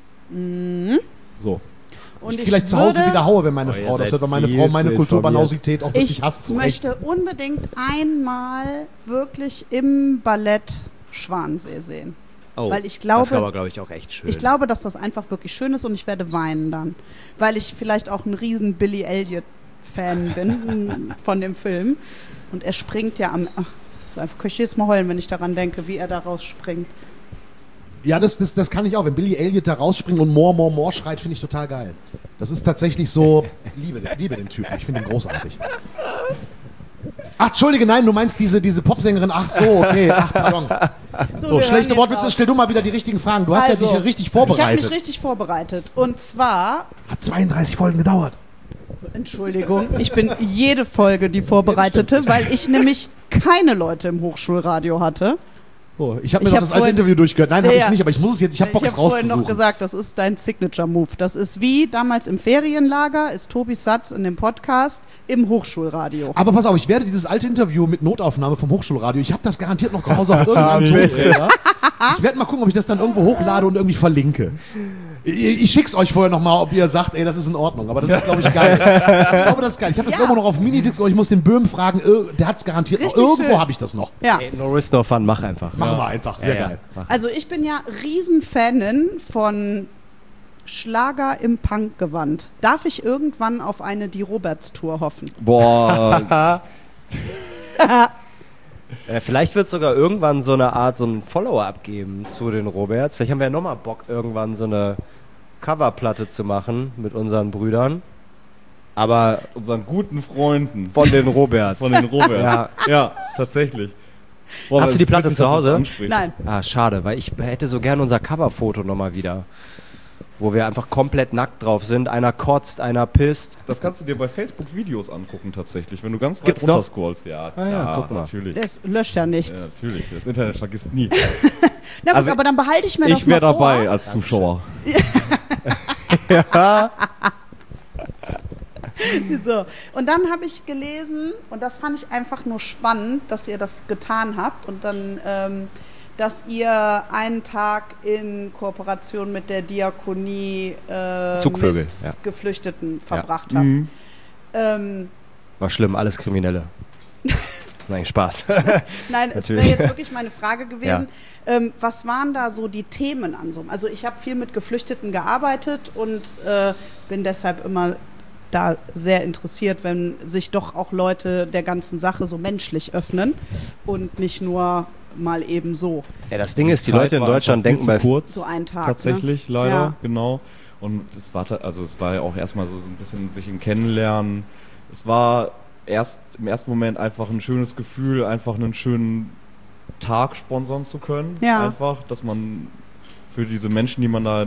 S4: So.
S3: Und ich
S4: Vielleicht zu Hause
S3: würde,
S4: wieder haue, wenn meine
S6: Oh, ihr
S4: Frau das
S6: seid
S4: hört, weil meine
S6: viel
S4: Frau
S6: zu
S4: meine
S6: informiert.
S4: Kulturbanosität auch wirklich
S3: ich
S4: hasst. Zu Recht.
S3: möchte unbedingt einmal wirklich im Ballett Schwanensee sehen.
S6: Oh,
S3: Weil ich glaube-
S6: das ist aber, glaube ich, auch echt schön.
S3: Ich glaube, dass das einfach wirklich schön ist und ich werde weinen dann. Weil ich vielleicht auch ein riesen Billy Elliot-Fan bin von dem Film. Und er springt ja am... Ach, das ist einfach, kann ich jedes Mal heulen, wenn ich daran denke, wie er da rausspringt.
S4: Ja, das, das, das kann ich auch. Wenn Billy Elliot da rausspringt und more, more, more schreit, finde ich total geil. Das ist tatsächlich so... Liebe, den- liebe den Typen. Ich finde ihn großartig. Ach, Entschuldige, nein, du meinst diese, diese Popsängerin. Ach so, okay. Ach, pardon. So,
S3: wir hören
S4: schlechte
S3: jetzt
S4: Wortwitze.
S3: auf.
S4: Stell du mal wieder die richtigen Fragen. Du hast
S3: Also,
S4: ja dich richtig
S3: Ich habe
S4: vorbereitet.
S3: mich richtig vorbereitet. Und zwar...
S4: Hat zweiunddreißig Folgen gedauert.
S3: Entschuldigung, ich bin jede Folge die vorbereitete, weil ich nämlich keine Leute im Hochschulradio hatte.
S4: Oh, ich habe mir
S3: Ich
S4: noch
S3: hab
S4: das alte
S3: vorhin-
S4: Interview durchgehört. Nein, habe
S3: Ja,
S4: ich nicht, aber ich muss es jetzt. Ich habe Bock,
S3: ich
S4: es
S3: habe vorhin
S4: rauszusuchen.
S3: noch gesagt, das ist dein Signature-Move. Das ist wie damals im Ferienlager, ist Tobis Satz in dem Podcast im Hochschulradio.
S4: Aber pass auf, ich werde dieses alte Interview mit Notaufnahme vom Hochschulradio, ich habe das garantiert noch zu Hause auf irgendeinem Tonträger. Ich werde mal gucken, ob ich das dann irgendwo hochlade und irgendwie verlinke. Ich, ich schick's euch vorher nochmal, ob ihr sagt, ey, das ist in Ordnung. Aber das ist, glaube ich, geil. Ich glaube, das ist geil. Ich habe das
S3: Ja.
S4: irgendwo noch auf Minidisc, aber ich muss den Böhm fragen, ir- der hat es garantiert noch.
S3: Richtig
S4: Irgendwo
S3: schön.
S4: habe ich das noch.
S3: Ja,
S6: Ey, no risk, no fun, mach einfach.
S4: Machen wir einfach, sehr
S6: Ja, ja.
S4: geil.
S6: Mach.
S3: also ich bin ja Riesenfanin von Schlager im Punkgewand. Darf ich irgendwann auf eine Die Roberts-Tour hoffen?
S5: Boah,
S6: Äh, vielleicht wird es sogar irgendwann so eine Art, so ein Follow-up geben zu den Roberts. Vielleicht haben wir ja nochmal Bock, irgendwann so eine Coverplatte zu machen mit unseren Brüdern. Aber
S5: unseren guten Freunden
S6: von den Roberts.
S5: von den Roberts.
S6: Ja.
S5: ja, tatsächlich. Boah,
S6: Hast
S5: aber
S6: du die
S5: es ist
S6: Platte
S5: witzig,
S6: zu
S5: dass du das
S6: Hause?
S5: ansprichst.
S3: Nein.
S6: Ah, schade, weil ich hätte so gerne unser Coverfoto nochmal wieder. Wo wir einfach komplett nackt drauf sind. Einer kotzt, einer pisst.
S5: Das kannst du dir bei Facebook-Videos angucken tatsächlich, wenn du ganz weit
S6: Gibt's noch?
S5: runterscrollst. Ja,
S6: Ah ja,
S5: klar,
S6: guck mal.
S5: natürlich.
S3: Das löscht ja
S5: Ja,
S3: nichts.
S5: natürlich, das Internet vergisst nie.
S3: Na gut,
S5: Also,
S3: aber dann behalte ich mir das
S5: Ich wäre
S3: mal vor.
S5: dabei als Zuschauer.
S3: So. Und dann habe ich gelesen, und das fand ich einfach nur spannend, dass ihr das getan habt und dann, ähm, dass ihr einen Tag in Kooperation mit der Diakonie äh,
S6: Zugvögel,
S3: mit
S6: ja.
S3: Geflüchteten
S6: Ja.
S3: verbracht habt.
S5: Mhm.
S3: Ähm,
S6: War schlimm, alles Kriminelle. Nein, Spaß.
S3: Nein, es
S6: Natürlich.
S3: wäre jetzt wirklich meine Frage gewesen. Ähm, was waren da so die Themen an so einem? Also ich habe viel mit Geflüchteten gearbeitet und äh, bin deshalb immer da sehr interessiert, wenn sich doch auch Leute der ganzen Sache so menschlich öffnen und nicht nur mal eben so,
S6: Ja, das Ding ist, die
S5: Zeit
S6: Leute in
S5: war
S6: Deutschland
S5: einfach viel
S6: denken
S5: zu
S6: bei
S5: kurz.
S3: so einen Tag.
S5: Tatsächlich,
S3: ne?
S5: leider,
S3: Ja.
S5: genau. Und es war, ta- also es war ja auch erstmal so ein bisschen sich im Kennenlernen. Es war erst im ersten Moment einfach ein schönes Gefühl, einfach einen schönen Tag sponsern zu können.
S3: Ja.
S5: Einfach, dass man für diese Menschen, die man da nicht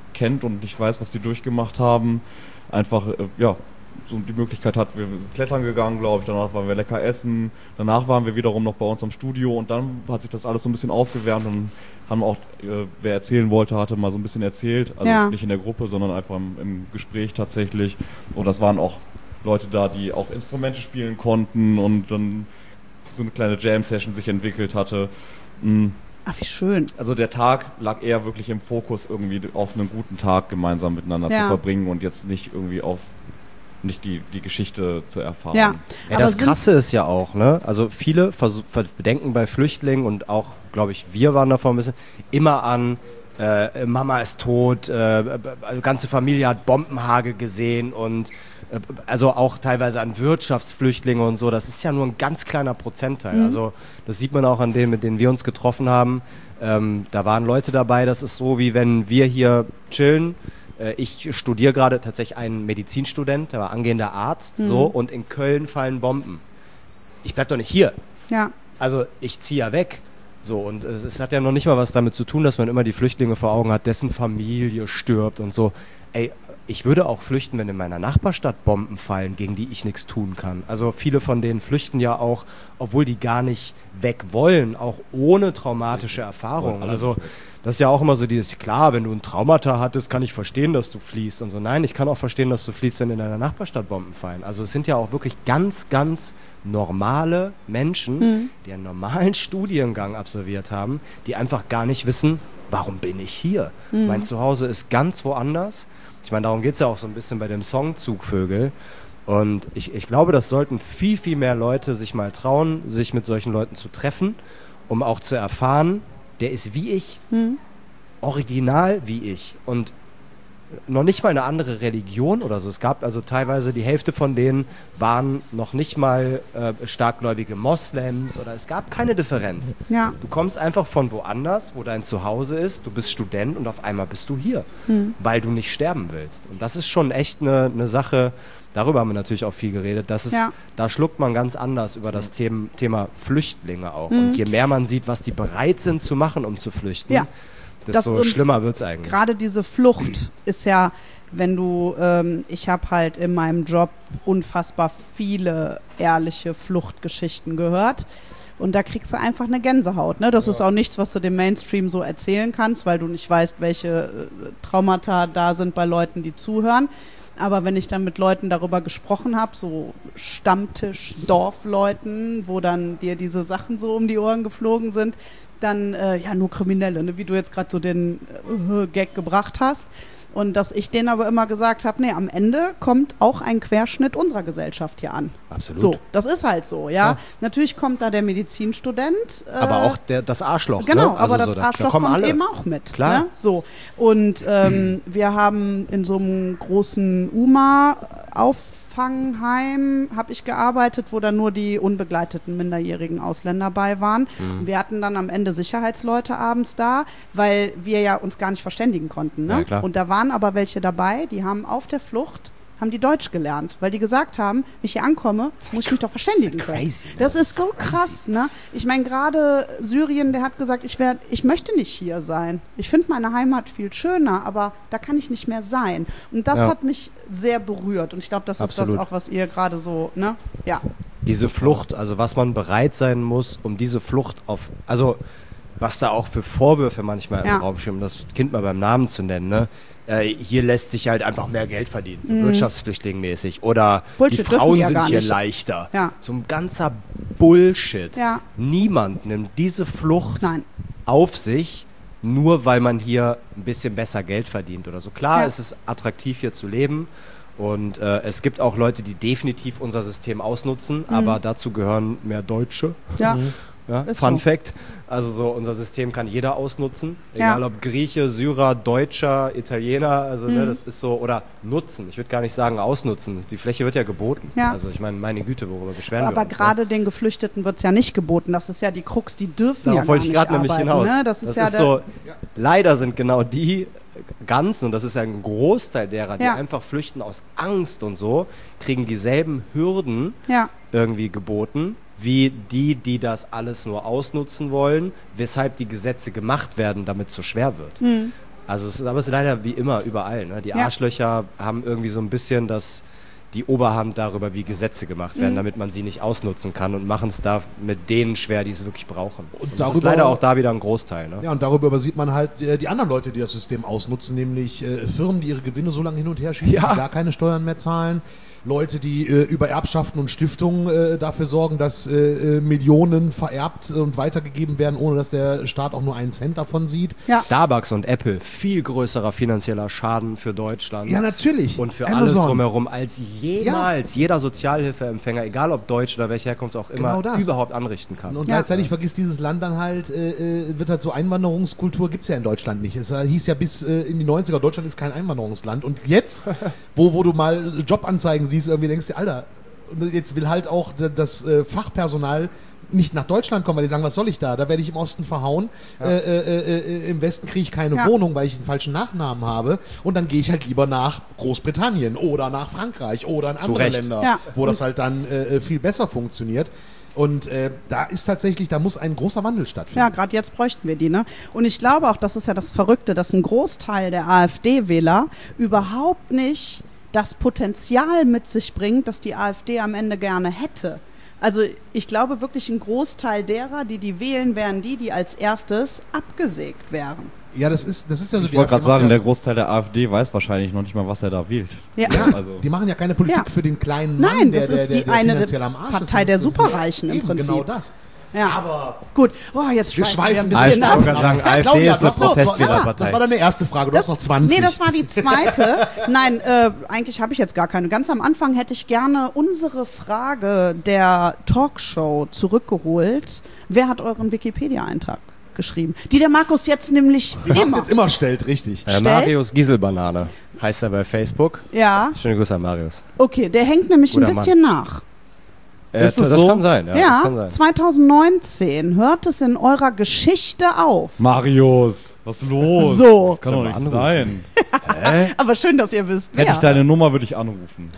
S5: kennt und nicht weiß, was die durchgemacht haben, einfach, äh, ja, so die Möglichkeit hat, wir sind klettern gegangen, glaube ich, danach waren wir lecker essen, danach waren wir wiederum noch bei uns am Studio und dann hat sich das alles so ein bisschen aufgewärmt und haben auch, äh, wer erzählen wollte, hatte mal so ein bisschen erzählt, also
S3: Ja.
S5: nicht in der Gruppe, sondern einfach im, im Gespräch tatsächlich und das waren auch Leute da, die auch Instrumente spielen konnten und dann so eine kleine Jam-Session sich entwickelt hatte. Mhm.
S3: Ach, wie schön.
S5: Also der Tag lag eher wirklich im Fokus, irgendwie auch einen guten Tag gemeinsam miteinander
S3: Ja.
S5: zu verbringen und jetzt nicht irgendwie auf nicht die, die Geschichte zu erfahren.
S3: Ja.
S6: Ja,
S3: Aber
S6: das
S3: sind-
S6: Krasse ist ja auch, ne? Also viele versuch, bedenken bei Flüchtlingen und auch, glaube ich, wir waren davon ein bisschen, immer an, äh, Mama ist tot, äh, äh, ganze Familie hat Bombenhagel gesehen und äh, also auch teilweise an Wirtschaftsflüchtlinge und so. Das ist ja nur ein ganz kleiner Prozentteil.
S3: Mhm.
S6: Also das sieht man auch an denen, mit denen wir uns getroffen haben. Ähm, da waren Leute dabei, das ist so, wie wenn wir hier chillen. Ich studiere gerade tatsächlich einen Medizinstudent, der war angehender Arzt,
S3: Mhm.
S6: so, und in Köln fallen Bomben. Ich bleib doch nicht hier.
S3: Ja.
S6: Also ich ziehe ja weg. So, und es, es hat ja noch nicht mal was damit zu tun, dass man immer die Flüchtlinge vor Augen hat, dessen Familie stirbt und so. Ey, ich würde auch flüchten, wenn in meiner Nachbarstadt Bomben fallen, gegen die ich nichts tun kann. Also viele von denen flüchten ja auch, obwohl die gar nicht weg wollen, auch ohne traumatische Erfahrungen. Also das ist ja auch immer so dieses, klar, wenn du ein Traumata hattest, kann ich verstehen, dass du fliehst und so. Nein, ich kann auch verstehen, dass du fliehst, wenn in deiner Nachbarstadt Bomben fallen. Also es sind ja auch wirklich ganz, ganz normale Menschen,
S3: Mhm.
S6: die einen normalen Studiengang absolviert haben, die einfach gar nicht wissen, warum bin ich hier?
S3: Mhm.
S6: Mein Zuhause ist ganz woanders. Ich meine, darum geht es ja auch so ein bisschen bei dem Song Zugvögel. Und ich, ich glaube, das sollten viel, viel mehr Leute sich mal trauen, sich mit solchen Leuten zu treffen, um auch zu erfahren, der ist wie ich,
S3: Mhm.
S6: original wie ich und noch nicht mal eine andere Religion oder so. Es gab also teilweise, die Hälfte von denen waren noch nicht mal äh, starkgläubige Moslems oder es gab keine Differenz.
S3: Ja.
S6: Du kommst einfach von woanders, wo dein Zuhause ist, du bist Student und auf einmal bist du hier,
S3: Mhm.
S6: weil du nicht sterben willst. Und das ist schon echt eine, eine Sache, darüber haben wir natürlich auch viel geredet, das ist,
S3: Ja.
S6: da schluckt man ganz anders über das Thema, Thema Flüchtlinge auch.
S3: Mhm.
S6: Und je mehr man sieht, was die bereit sind zu machen, um zu flüchten,
S3: Ja.
S6: desto
S3: Das- und
S6: schlimmer wird es eigentlich.
S3: Gerade diese Flucht ist ja, wenn du, ähm, ich habe halt in meinem Job unfassbar viele ehrliche Fluchtgeschichten gehört. Und da kriegst du einfach eine Gänsehaut. Ne? Das ist auch nichts, was du dem Mainstream so erzählen kannst, weil du nicht weißt, welche äh, Traumata da sind bei Leuten, die zuhören. Aber wenn ich dann mit Leuten darüber gesprochen habe, so Stammtisch-Dorfleuten, wo dann dir diese Sachen so um die Ohren geflogen sind, dann äh, ja nur Kriminelle, ne? Wie du jetzt gerade so den äh, Gag gebracht hast. Und dass ich denen aber immer gesagt habe, nee, am Ende kommt auch ein Querschnitt unserer Gesellschaft hier an.
S6: Absolut.
S3: So, das ist halt so, ja.
S6: Ja.
S3: Natürlich kommt da der Medizinstudent. Äh,
S6: Aber auch der, das Arschloch.
S3: Genau,
S6: ne? Also
S3: aber
S6: so,
S3: das
S6: da, da
S3: Arschloch
S6: kommen
S3: kommt
S6: alle.
S3: eben auch mit.
S6: Klar.
S3: Ne? So. Und ähm, wir haben in so einem großen U M A-Auffangheim habe ich gearbeitet, wo dann nur die unbegleiteten minderjährigen Ausländer bei waren.
S6: Mhm.
S3: Wir hatten dann am Ende Sicherheitsleute abends da, weil wir ja uns gar nicht verständigen konnten. Ne?
S6: Ja, klar.
S3: Und da waren aber welche dabei, die haben auf der Flucht haben die Deutsch gelernt, weil die gesagt haben, wenn ich hier ankomme, muss ich mich doch verständigen
S6: Das ist ja
S3: können.
S6: crazy, ne?
S3: Das
S6: Das
S3: ist so
S6: ist crazy.
S3: krass, ne? Ich meine, gerade Syrien, der hat gesagt, ich, werd, ich möchte nicht hier sein. Ich finde meine Heimat viel schöner, aber da kann ich nicht mehr sein. Und das
S6: Ja.
S3: hat mich sehr berührt. Und ich glaube, das ist
S6: Absolut.
S3: das auch, was ihr gerade so, ne? Ja.
S6: Diese Flucht, also was man bereit sein muss, um diese Flucht auf, also was da auch für Vorwürfe manchmal
S3: Ja.
S6: im Raum stehen, um das Kind mal beim Namen zu nennen, ne? Äh, hier lässt sich halt einfach mehr Geld verdienen, so
S3: Mhm.
S6: Wirtschaftsflüchtling-mäßig. Oder
S3: Bullshit,
S6: die
S3: dürfen
S6: Frauen
S3: die ja
S6: sind
S3: gar
S6: hier
S3: nicht.
S6: leichter.
S3: Ja.
S6: So ein ganzer Bullshit.
S3: Ja.
S6: Niemand nimmt diese Flucht
S3: Nein.
S6: auf sich, nur weil man hier ein bisschen besser Geld verdient oder so. Klar,
S3: Ja.
S6: es ist attraktiv hier zu leben und äh, es gibt auch Leute, die definitiv unser System ausnutzen, aber dazu gehören mehr Deutsche.
S3: Ja.
S6: Ja,
S3: Ist
S6: Fun
S3: so.
S6: Fact. Also so, unser System kann jeder ausnutzen.
S3: Ja.
S6: Egal ob Grieche, Syrer, Deutscher, Italiener, also
S3: Mhm.
S6: ne, das ist so, oder nutzen. Ich würde gar nicht sagen ausnutzen. Die Fläche wird ja geboten.
S3: Ja.
S6: Also ich meine, meine Güte, worüber beschweren wir
S3: Aber
S6: uns?
S3: gerade den Geflüchteten wird es ja nicht geboten. Das ist ja die Krux, die dürfen
S6: Darauf
S3: ja gar
S6: wollte ich
S3: nicht
S6: gerade nämlich
S3: arbeiten,
S6: hinaus.
S3: Ne? Das ist ja der,
S6: so, leider sind genau die ganzen, und das ist ja ein Großteil derer, die
S3: Ja.
S6: einfach flüchten aus Angst und so, kriegen dieselben Hürden
S3: ja.
S6: irgendwie geboten, wie die, die das alles nur ausnutzen wollen, weshalb die Gesetze gemacht werden, damit es so schwer wird.
S3: Hm.
S6: Also es ist, aber es ist leider wie immer überall. Ne? Die
S3: Ja.
S6: Arschlöcher haben irgendwie so ein bisschen das, die Oberhand darüber, wie Gesetze gemacht werden,
S3: Mhm.
S6: damit man sie nicht ausnutzen kann und machen es da mit denen schwer, die es wirklich brauchen.
S4: Und
S6: Und das
S4: darüber-
S6: ist leider auch da wieder ein Großteil. Ne?
S4: Ja, und darüber übersieht man halt äh, die anderen Leute, die das System ausnutzen, nämlich äh, Firmen, die ihre Gewinne so lange hin und her schieben,
S6: Ja.
S4: dass sie gar keine Steuern mehr zahlen. Leute, die äh, über Erbschaften und Stiftungen äh, dafür sorgen, dass äh, äh, Millionen vererbt und weitergegeben werden, ohne dass der Staat auch nur einen Cent davon sieht.
S3: Ja.
S6: Starbucks und Apple, viel größerer finanzieller Schaden für Deutschland.
S4: Ja, natürlich.
S6: Und für
S4: Amazon.
S6: alles drumherum als jemals jeder Sozialhilfeempfänger, egal ob Deutsch oder welcher Herkunft auch immer,
S4: Genau das.
S6: überhaupt anrichten kann.
S4: Und
S3: Ja.
S4: gleichzeitig vergisst dieses Land dann halt, äh, äh, wird halt so Einwanderungskultur gibt es ja in Deutschland nicht. Es äh, hieß ja bis äh, in die neunziger, Deutschland ist kein Einwanderungsland. Und jetzt, wo, wo du mal Jobanzeigen siehst, irgendwie denkst du, Alter, und jetzt will halt auch d- das äh, Fachpersonal nicht nach Deutschland kommen, weil die sagen, was soll ich da? Da werde ich im Osten verhauen, äh, äh, äh, im Westen kriege ich keine
S3: Ja.
S4: Wohnung, weil ich einen falschen Nachnamen habe und dann gehe ich halt lieber nach Großbritannien oder nach Frankreich oder in andere
S6: Recht.
S4: Länder,
S3: Ja.
S4: wo das halt dann äh, viel besser funktioniert. Und äh, da ist tatsächlich, da muss ein großer Wandel stattfinden.
S3: Ja, gerade jetzt bräuchten wir die, ne? Und ich glaube auch, das ist ja das Verrückte, dass ein Großteil der AfD-Wähler überhaupt nicht das Potenzial mit sich bringt, das die AfD am Ende gerne hätte. Also ich glaube wirklich, ein Großteil derer, die die wählen, wären die, die als erstes abgesägt wären.
S4: Ja, das ist, das ist ja so.
S5: Ich wollte gerade sagen,
S4: ja,
S5: der Großteil der AfD weiß wahrscheinlich noch nicht mal, was er da wählt.
S3: Ja.
S4: ja,
S5: Also-
S4: die machen ja keine Politik
S3: Ja.
S4: für den kleinen Mann,
S3: Nein,
S4: der,
S3: das
S4: der,
S3: ist
S4: der,
S3: die
S4: der
S3: eine
S4: finanziell am Arsch
S3: Partei
S4: ist.
S3: der
S4: Das ist-
S3: Superreichen im
S4: eben,
S3: Prinzip.
S4: Genau das.
S3: Ja.
S4: Aber
S3: Gut, oh, jetzt
S4: wir
S3: schweifen wir ein
S4: schweifen
S3: bisschen
S6: Ich
S3: ab.
S6: wollte gerade sagen, AfD
S4: Claudia,
S6: ist
S4: du
S6: eine
S4: hast noch-
S6: Protestwählerpartei.
S4: Das war deine erste Frage, du hast noch zwanzig.
S3: Nee, das war die zweite. Nein, äh, eigentlich habe ich jetzt gar keine. Ganz am Anfang hätte ich gerne unsere Frage der Talkshow zurückgeholt. Wer hat euren Wikipedia-Eintrag geschrieben? Die der Markus jetzt nämlich
S4: Die
S3: immer.
S4: jetzt immer stellt, richtig.
S6: Äh,
S3: Stellt-
S6: Marius Gieselbanane heißt er bei Facebook.
S3: Ja,
S6: Schöne Grüße an Marius.
S3: okay, der hängt nämlich
S6: Guter
S3: ein bisschen nach.
S6: Äh,
S5: Ist es
S6: das
S5: so?
S6: kann sein, ja.
S3: Ja,
S6: Das kann sein.
S3: zwanzig neunzehn hört es in eurer Geschichte auf.
S5: Marius, was ist los?
S3: So.
S5: Das kann doch
S6: Soll
S5: nicht
S6: mal
S5: sein.
S3: Aber schön, dass ihr wisst,
S5: Hätte
S3: wer.
S5: ich deine Nummer, würde ich anrufen.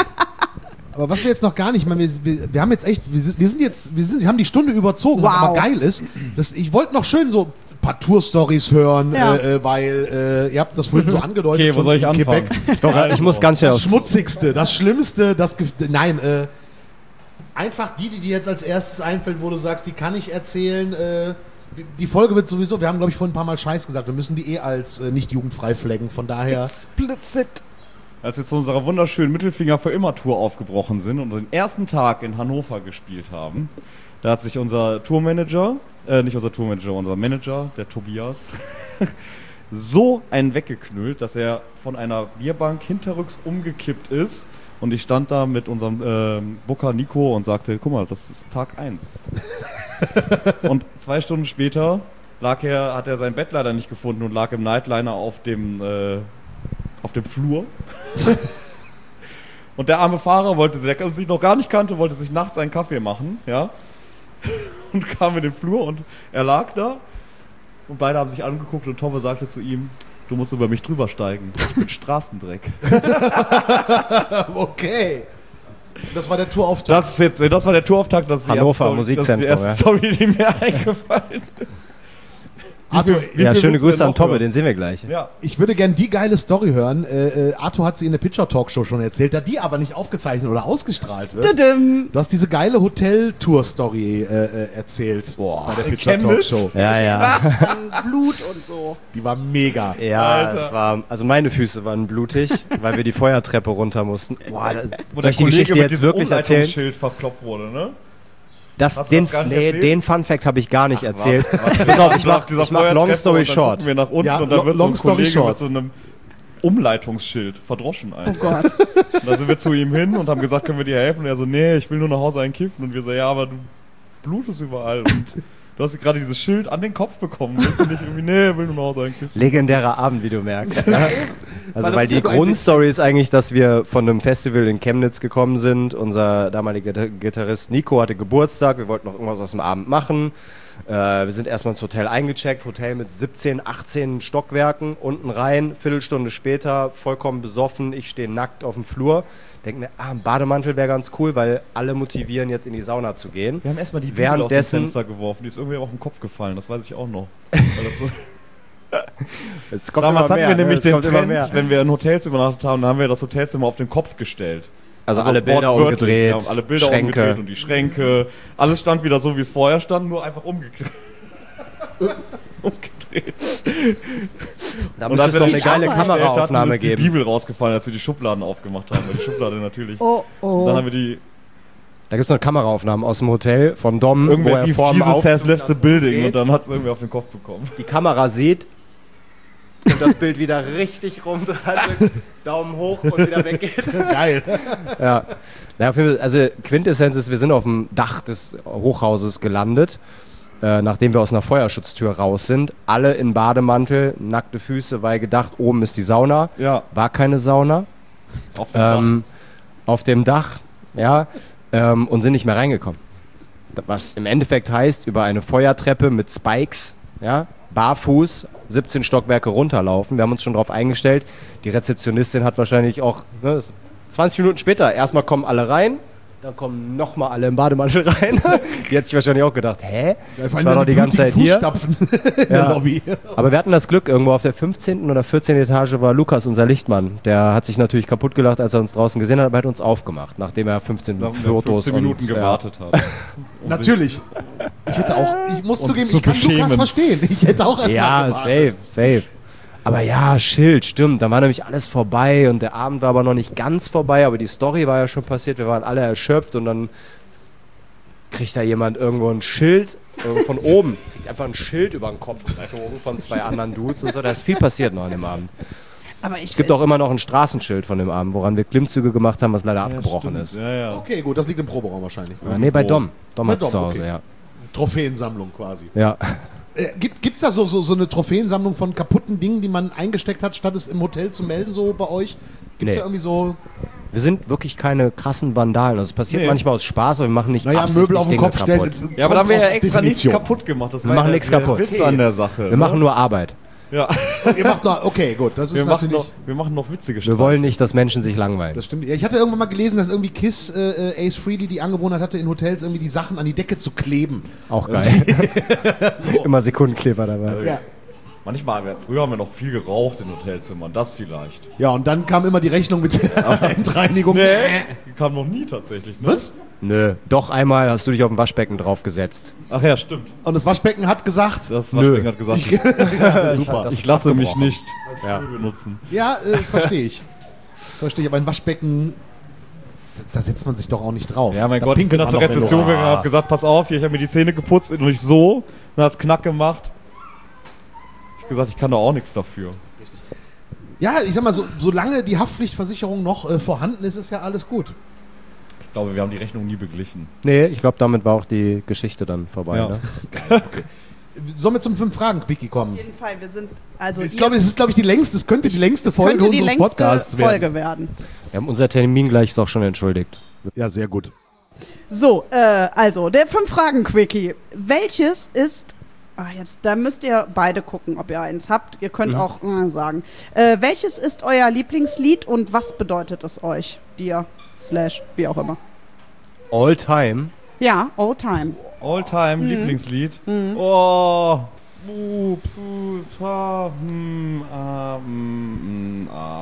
S4: Aber was wir jetzt noch gar nicht, ich meine, wir, wir, wir haben jetzt echt, wir sind, wir sind jetzt, wir, sind, wir haben die Stunde überzogen, was
S3: Wow.
S4: aber geil ist. Das, ich wollte noch schön so ein paar Tour-Stories hören,
S3: Ja.
S4: äh, äh, weil äh, ihr habt das vorhin so angedeutet.
S5: Okay, wo
S4: schon
S5: soll ich
S4: in
S5: anfangen?
S4: Quebec.
S6: Ich, wollte- ich muss ganz schnell
S4: Das
S6: aus.
S4: Schmutzigste, das Schlimmste, das Ge Nein, äh, einfach die, die dir jetzt als erstes einfällt, wo du sagst, die kann ich erzählen. Äh, die Folge wird sowieso, wir haben glaube ich vorhin ein paar Mal Scheiß gesagt, wir müssen die eh als äh, nicht jugendfrei flaggen, von daher.
S3: Explicit.
S5: Als wir zu unserer wunderschönen Mittelfinger für immer Tour aufgebrochen sind und den ersten Tag in Hannover gespielt haben, da hat sich unser Tourmanager, äh, nicht unser Tourmanager, unser Manager, der Tobias, so einen weggeknüllt, dass er von einer Bierbank hinterrücks umgekippt ist. Und ich stand da mit unserem ähm, Booker Nico und sagte, guck mal, das ist Tag eins. Und zwei Stunden später lag er, hat er sein Bett leider nicht gefunden und lag im Nightliner auf dem, äh, auf dem Flur. Und der arme Fahrer wollte, der uns noch gar nicht kannte, wollte sich nachts einen Kaffee machen, ja. Und kam in den Flur und er lag da. Und beide haben sich angeguckt und Tobbe sagte zu ihm, du musst über mich drüber steigen. Ich bin Straßendreck.
S4: Okay. Das war der Tourauftakt.
S5: Das ist jetzt, das war der Tourauftakt, das ist die
S6: Hannover
S5: erste Story, das ist die
S6: Musikzentrum,
S5: erste Story, die mir eingefallen ist.
S4: Arthur,
S5: Wie
S6: Ja,
S5: viel
S6: schöne
S5: willst du
S6: Grüße
S5: denn
S6: an
S5: noch
S6: Tobbe,
S5: hören?
S6: den sehen wir gleich.
S5: Ja.
S4: ich würde gern die geile Story hören. Äh, äh, Arthur hat sie in der Pitcher Talkshow schon erzählt, da die aber nicht aufgezeichnet oder ausgestrahlt wird.
S3: Tudum.
S4: Du hast diese geile Hotel-Tour-Story äh, äh, erzählt bei der
S5: in
S4: Pitcher
S5: Chemnitz?
S4: Talkshow.
S6: Ja, ja.
S3: An Blut und so.
S4: Die war mega.
S6: Ja,
S5: Alter.
S6: es war, also meine Füße waren blutig, weil wir die Feuertreppe runter mussten. Boah, da,
S5: Wo
S6: soll
S5: der
S6: ich die
S5: Kollege
S6: Geschichte
S5: mit
S6: jetzt
S5: diesem
S6: wirklich erzählen?
S5: Umleitungsschild verkloppt wurde, ne?
S6: Das,
S5: Hast du
S6: den,
S5: das gar nicht
S6: nee,
S5: erzählt?
S6: den Fun-Fact habe ich gar nicht erzählt.
S5: Was?
S6: Pass auf, ich
S5: Nach
S6: mach,
S5: dieser
S6: ich mach Long
S5: Feuertreppe
S6: Story
S5: und dann
S6: Short.
S5: gucken wir nach unten
S4: Ja,
S5: und dann
S4: lo-
S5: wird so
S4: long
S5: ein
S4: story
S5: Kollege
S4: short.
S5: mit so einem Umleitungsschild verdroschen
S3: Oh
S5: einfach.
S3: Gott.
S5: Und dann sind wir zu ihm hin und haben gesagt, können wir dir helfen? Und er so, nee, ich will nur nach Hause einen kiffen. Und wir so, ja, aber du blutest überall. Und du hast gerade dieses Schild an den Kopf bekommen. Willst du nicht irgendwie, nee, will nur nach Hause einen kiffen.
S6: Legendärer Abend, wie du merkst. Ja. Also
S4: das
S6: weil
S4: ist
S6: die
S4: ja so ein-
S6: Grundstory ist eigentlich, dass wir von einem Festival in Chemnitz gekommen sind. Unser damaliger Gitar- Gitarrist Nico hatte Geburtstag. Wir wollten noch irgendwas aus dem Abend machen. Äh, wir sind erstmal ins Hotel eingecheckt. Hotel mit siebzehn, achtzehn Stockwerken. Unten rein, Viertelstunde später, vollkommen besoffen. Ich stehe nackt auf dem Flur. Denke mir, ah, ein Bademantel wäre ganz cool, weil alle motivieren, jetzt in die Sauna zu gehen.
S5: Wir haben erstmal die Bibel aus dem
S6: Währenddessen-
S5: Fenster geworfen. Die ist irgendwie auf den Kopf gefallen. Das weiß ich auch noch. Weil das so
S6: Es kommt
S5: Damals
S6: immer
S5: hatten
S6: mehr,
S5: wir
S6: ne?
S5: nämlich
S6: Es
S5: den
S6: kommt immer
S5: Trend,
S6: mehr.
S5: wenn wir in Hotels übernachtet haben, dann haben wir das Hotelzimmer auf den Kopf gestellt.
S6: Also, alle Bilder
S5: wortwörtlich.
S6: umgedreht,
S5: Wir haben alle Bilder
S6: Schränke.
S5: umgedreht und die Schränke. Alles stand wieder so, wie es vorher stand, nur einfach umgedreht. umgedreht.
S6: Da müsste es
S5: wir
S6: noch
S5: die
S6: eine geile
S3: Arbeit
S6: Kameraaufnahme
S5: ist die
S6: geben.
S5: Bibel rausgefallen, als wir die Schubladen aufgemacht haben. Weil die Schublade natürlich.
S3: Oh, oh.
S5: Und dann haben wir die.
S6: Da gibt es noch Kameraaufnahmen aus dem Hotel von Dom, wo
S5: Irgendwer
S6: er
S5: rief,
S6: vor dem
S5: Jesus has
S6: Aufzug
S5: left the
S6: das
S5: building.
S6: umdreht.
S5: Und dann hat es irgendwie auf den Kopf bekommen.
S6: Die Kamera sieht und das Bild wieder richtig rumdreht, Daumen hoch und wieder weggeht.
S4: Geil.
S6: Ja. Na, auf jeden Fall, also Quintessenz ist, wir sind auf dem Dach des Hochhauses gelandet, äh, nachdem wir aus einer Feuerschutztür raus sind. Alle in Bademantel, nackte Füße, weil gedacht, oben ist die Sauna.
S5: Ja.
S6: War keine Sauna.
S5: Auf dem
S6: Ähm, auf dem Dach, ja, ähm, und sind nicht mehr reingekommen. Was im Endeffekt heißt, über eine Feuertreppe mit Spikes, ja, barfuß, siebzehn Stockwerke runterlaufen. Wir haben uns schon darauf eingestellt. Die Rezeptionistin hat wahrscheinlich auch, ne, zwanzig Minuten später, erstmal kommen alle rein, dann kommen nochmal alle im Bademantel rein. Die hat sich wahrscheinlich auch gedacht, hä? Ich war doch die ganze Zeit hier.
S4: Fußstapfen in der
S6: Ja.
S4: Lobby.
S6: Aber wir hatten das Glück, irgendwo auf der fünfzehnten oder vierzehnten Etage war Lukas, unser Lichtmann. Der hat sich natürlich kaputt gelacht, als er uns draußen gesehen hat, aber er hat uns aufgemacht, nachdem er fünfzehn
S5: Nachdem wir
S6: Fotos
S5: fünfzehn Minuten
S6: und,
S5: gewartet hat.
S4: Natürlich. Ich hätte auch, ich muss
S5: Uns
S4: zugeben,
S5: zu
S4: ich kann Lukas
S5: beschämen.
S4: verstehen. Ich hätte auch erst
S6: Ja,
S4: mal
S6: safe, safe. Aber ja, Schild, stimmt. Da war nämlich alles vorbei und der Abend war aber noch nicht ganz vorbei, aber die Story war ja schon passiert. Wir waren alle erschöpft und dann kriegt da jemand irgendwo ein Schild äh, von oben. Kriegt einfach ein Schild über den Kopf gezogen von zwei anderen Dudes und so. Da ist viel passiert noch an dem Abend.
S3: Aber ich
S6: Es gibt auch immer noch ein Straßenschild von dem Abend, woran wir Klimmzüge gemacht haben, was leider abgebrochen ist.
S5: Ja, ja.
S4: Okay, gut, das liegt im Proberaum wahrscheinlich.
S6: Ja, nee, bei Dom. Dom
S4: Bei
S6: hat's
S4: Dom,
S6: zu Hause,
S4: okay.
S6: ja.
S4: Trophäensammlung quasi.
S6: Ja.
S4: Äh, gibt es da so, so, so eine Trophäensammlung von kaputten Dingen, die man eingesteckt hat, statt es im Hotel zu melden, so bei euch? Gibt es
S6: Nee.
S4: da irgendwie so,
S6: Wir sind wirklich keine krassen Vandalen. Also es passiert
S5: Nee.
S6: manchmal aus Spaß, aber wir machen nicht
S4: naja,
S6: absichtlich
S4: Möbel auf den
S6: Dinge
S4: Kopf stellen?
S6: kaputt.
S4: das
S5: Ja, aber da haben
S4: kommt
S5: wir ja
S4: auf
S5: extra nichts
S4: Definition.
S5: kaputt gemacht. Das
S6: Wir
S5: war
S6: machen
S5: ja
S6: nichts
S5: der
S6: kaputt.
S5: Witz an der Sache.
S6: Wir machen nur Arbeit.
S5: Ja.
S4: Ihr macht noch, okay, gut, das
S5: Wir
S4: ist
S5: machen,
S4: natürlich...
S5: noch, wir machen noch witzige
S6: Wir wollen nicht, dass Menschen sich langweilen.
S4: Das stimmt. Ja, ich hatte irgendwann mal gelesen, dass irgendwie Kiss äh, äh, Ace Frehley die Angewohnheit hatte, in Hotels irgendwie die Sachen an die Decke zu kleben.
S6: Auch geil. Immer Sekundenkleber dabei.
S4: Ja.
S5: Manchmal, wir- früher haben wir noch viel geraucht in Hotelzimmern, das vielleicht.
S4: Ja, und dann kam immer die Rechnung mit der Endreinigung.
S5: Die kam noch nie tatsächlich. Ne?
S4: Was?
S6: Nö. Doch einmal hast du dich auf dem Waschbecken draufgesetzt.
S5: Ach ja, stimmt.
S4: Und das Waschbecken hat gesagt,
S5: Das
S6: Nö.
S5: Waschbecken hat gesagt, ich,
S4: ja, super.
S6: das-
S5: ich lasse mich
S6: abgebrochen.
S5: nicht
S6: Ja.
S5: benutzen.
S4: Ja, äh, verstehe ich. Verstehe ich, aber ein Waschbecken, da setzt man sich doch auch nicht drauf.
S5: Ja, mein
S4: Da
S5: Gott, ich bin
S4: pinkelt
S5: dann
S4: man
S5: zur
S4: doch, wenn du-
S5: Rezeption gegangen und hab gesagt, pass auf, hier, ich habe mir die Zähne geputzt und nicht so. Dann hat's Knack gemacht. Ich hab gesagt, ich kann da auch nichts dafür.
S4: Ja, ich sag mal, so, solange die Haftpflichtversicherung noch äh, vorhanden ist, ist ja alles gut.
S5: Ich glaube, wir haben die Rechnung nie beglichen.
S6: Nee, ich glaube, damit war auch die Geschichte dann vorbei.
S5: Ja.
S6: Ne?
S4: Sollen wir zum Fünf-Fragen-Quickie
S3: Auf
S4: kommen?
S3: jeden Fall, wir sind, also
S4: Ich
S3: ihr-
S4: glaube, es ist, glaube ich, die längste, es könnte die längste Folge
S3: könnte die
S4: unseres
S3: längste
S4: Podcasts
S3: Folge
S4: werden.
S3: werden.
S6: Wir haben unser Termin gleich ist auch schon entschuldigt.
S4: Ja, sehr gut.
S3: So, äh, also, der Fünf-Fragen-Quickie. Welches ist, ah, jetzt, da müsst ihr beide gucken, ob ihr eins habt. Ihr könnt auch äh, sagen. Äh, welches ist euer Lieblingslied und was bedeutet es euch? Dir, slash, wie auch immer.
S6: All time.
S3: Ja, all time.
S5: All-time Lieblingslied. Oh. Uh, puh, ta, hm, ah, hm, hm, ah.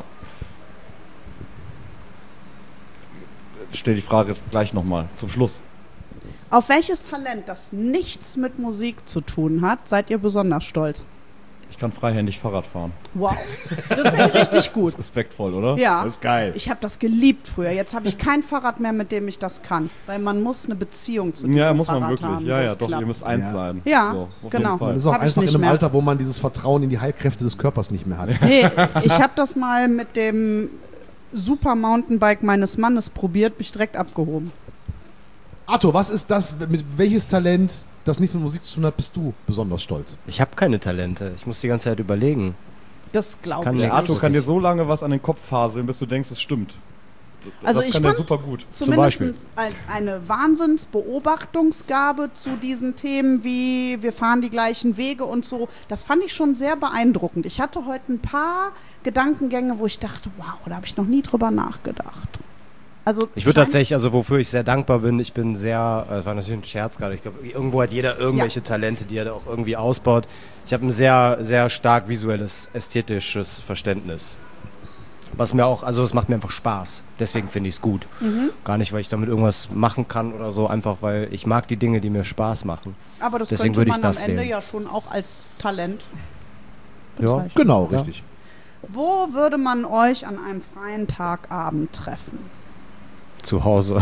S5: Stell die Frage gleich nochmal zum Schluss.
S3: Auf welches Talent, das nichts mit Musik zu tun hat, seid ihr besonders stolz?
S5: Ich kann freihändig Fahrrad fahren.
S3: Wow, das finde ich richtig gut.
S5: Respektvoll, oder?
S3: Ja,
S4: Das ist geil.
S3: ich habe das geliebt früher. Jetzt habe ich kein Fahrrad mehr, mit dem ich das kann. Weil man muss eine Beziehung zu diesem
S5: Ja, muss man
S3: Fahrrad
S5: wirklich.
S3: haben.
S5: Ja,
S3: wo
S5: ja,
S3: es
S5: doch,
S3: klappt.
S5: ihr müsst eins
S4: Ja.
S5: sein.
S3: Ja,
S5: so, auf
S3: genau.
S5: jeden Fall.
S4: Das ist auch
S3: Hab ich
S4: einfach in
S3: nicht
S4: einem
S3: mehr.
S4: Alter, wo man dieses Vertrauen in die Heilkräfte des Körpers nicht mehr hat.
S3: Nee, ich habe das mal mit dem Super Mountainbike meines Mannes probiert, mich direkt abgehoben.
S4: Arthur, was ist das, mit welches Talent, das nichts mit Musik zu tun hat, bist du besonders stolz?
S6: Ich habe keine Talente. Ich muss die ganze Zeit überlegen.
S3: Das glaube
S6: kann
S3: ich.
S6: nix.
S5: Der
S3: nicht.
S5: Arthur kann dir so lange was an den Kopf faseln, bis du denkst, es stimmt.
S3: Also
S5: das
S3: ich
S5: kann der
S3: fand
S5: super gut.
S3: Zumindest ein, eine Wahnsinnsbeobachtungsgabe zu diesen Themen wie wir fahren die gleichen Wege und so. Das fand ich schon sehr beeindruckend. Ich hatte heute ein paar Gedankengänge, wo ich dachte, wow, da habe ich noch nie drüber nachgedacht. Also
S6: Ich würde
S3: scheint-
S6: tatsächlich, also wofür ich sehr dankbar bin, ich bin sehr, das war natürlich ein Scherz gerade, ich glaube, irgendwo hat jeder irgendwelche
S3: Ja.
S6: Talente, die er da auch irgendwie ausbaut. Ich habe ein sehr, sehr stark visuelles, ästhetisches Verständnis. Was mir auch, also es macht mir einfach Spaß. Deswegen finde ich es gut.
S3: Mhm.
S6: Gar nicht, weil ich damit irgendwas machen kann oder so, einfach weil ich mag die Dinge, die mir Spaß machen.
S3: Aber das
S6: Deswegen
S3: könnte
S6: würde ich
S3: man
S6: das
S3: am Ende
S6: wählen.
S3: ja schon auch als Talent
S6: Ja.
S3: bezeichnen.
S4: Genau,
S6: Ja.
S4: richtig.
S3: Wo würde man euch an einem freien Tagabend treffen?
S6: Zu Hause.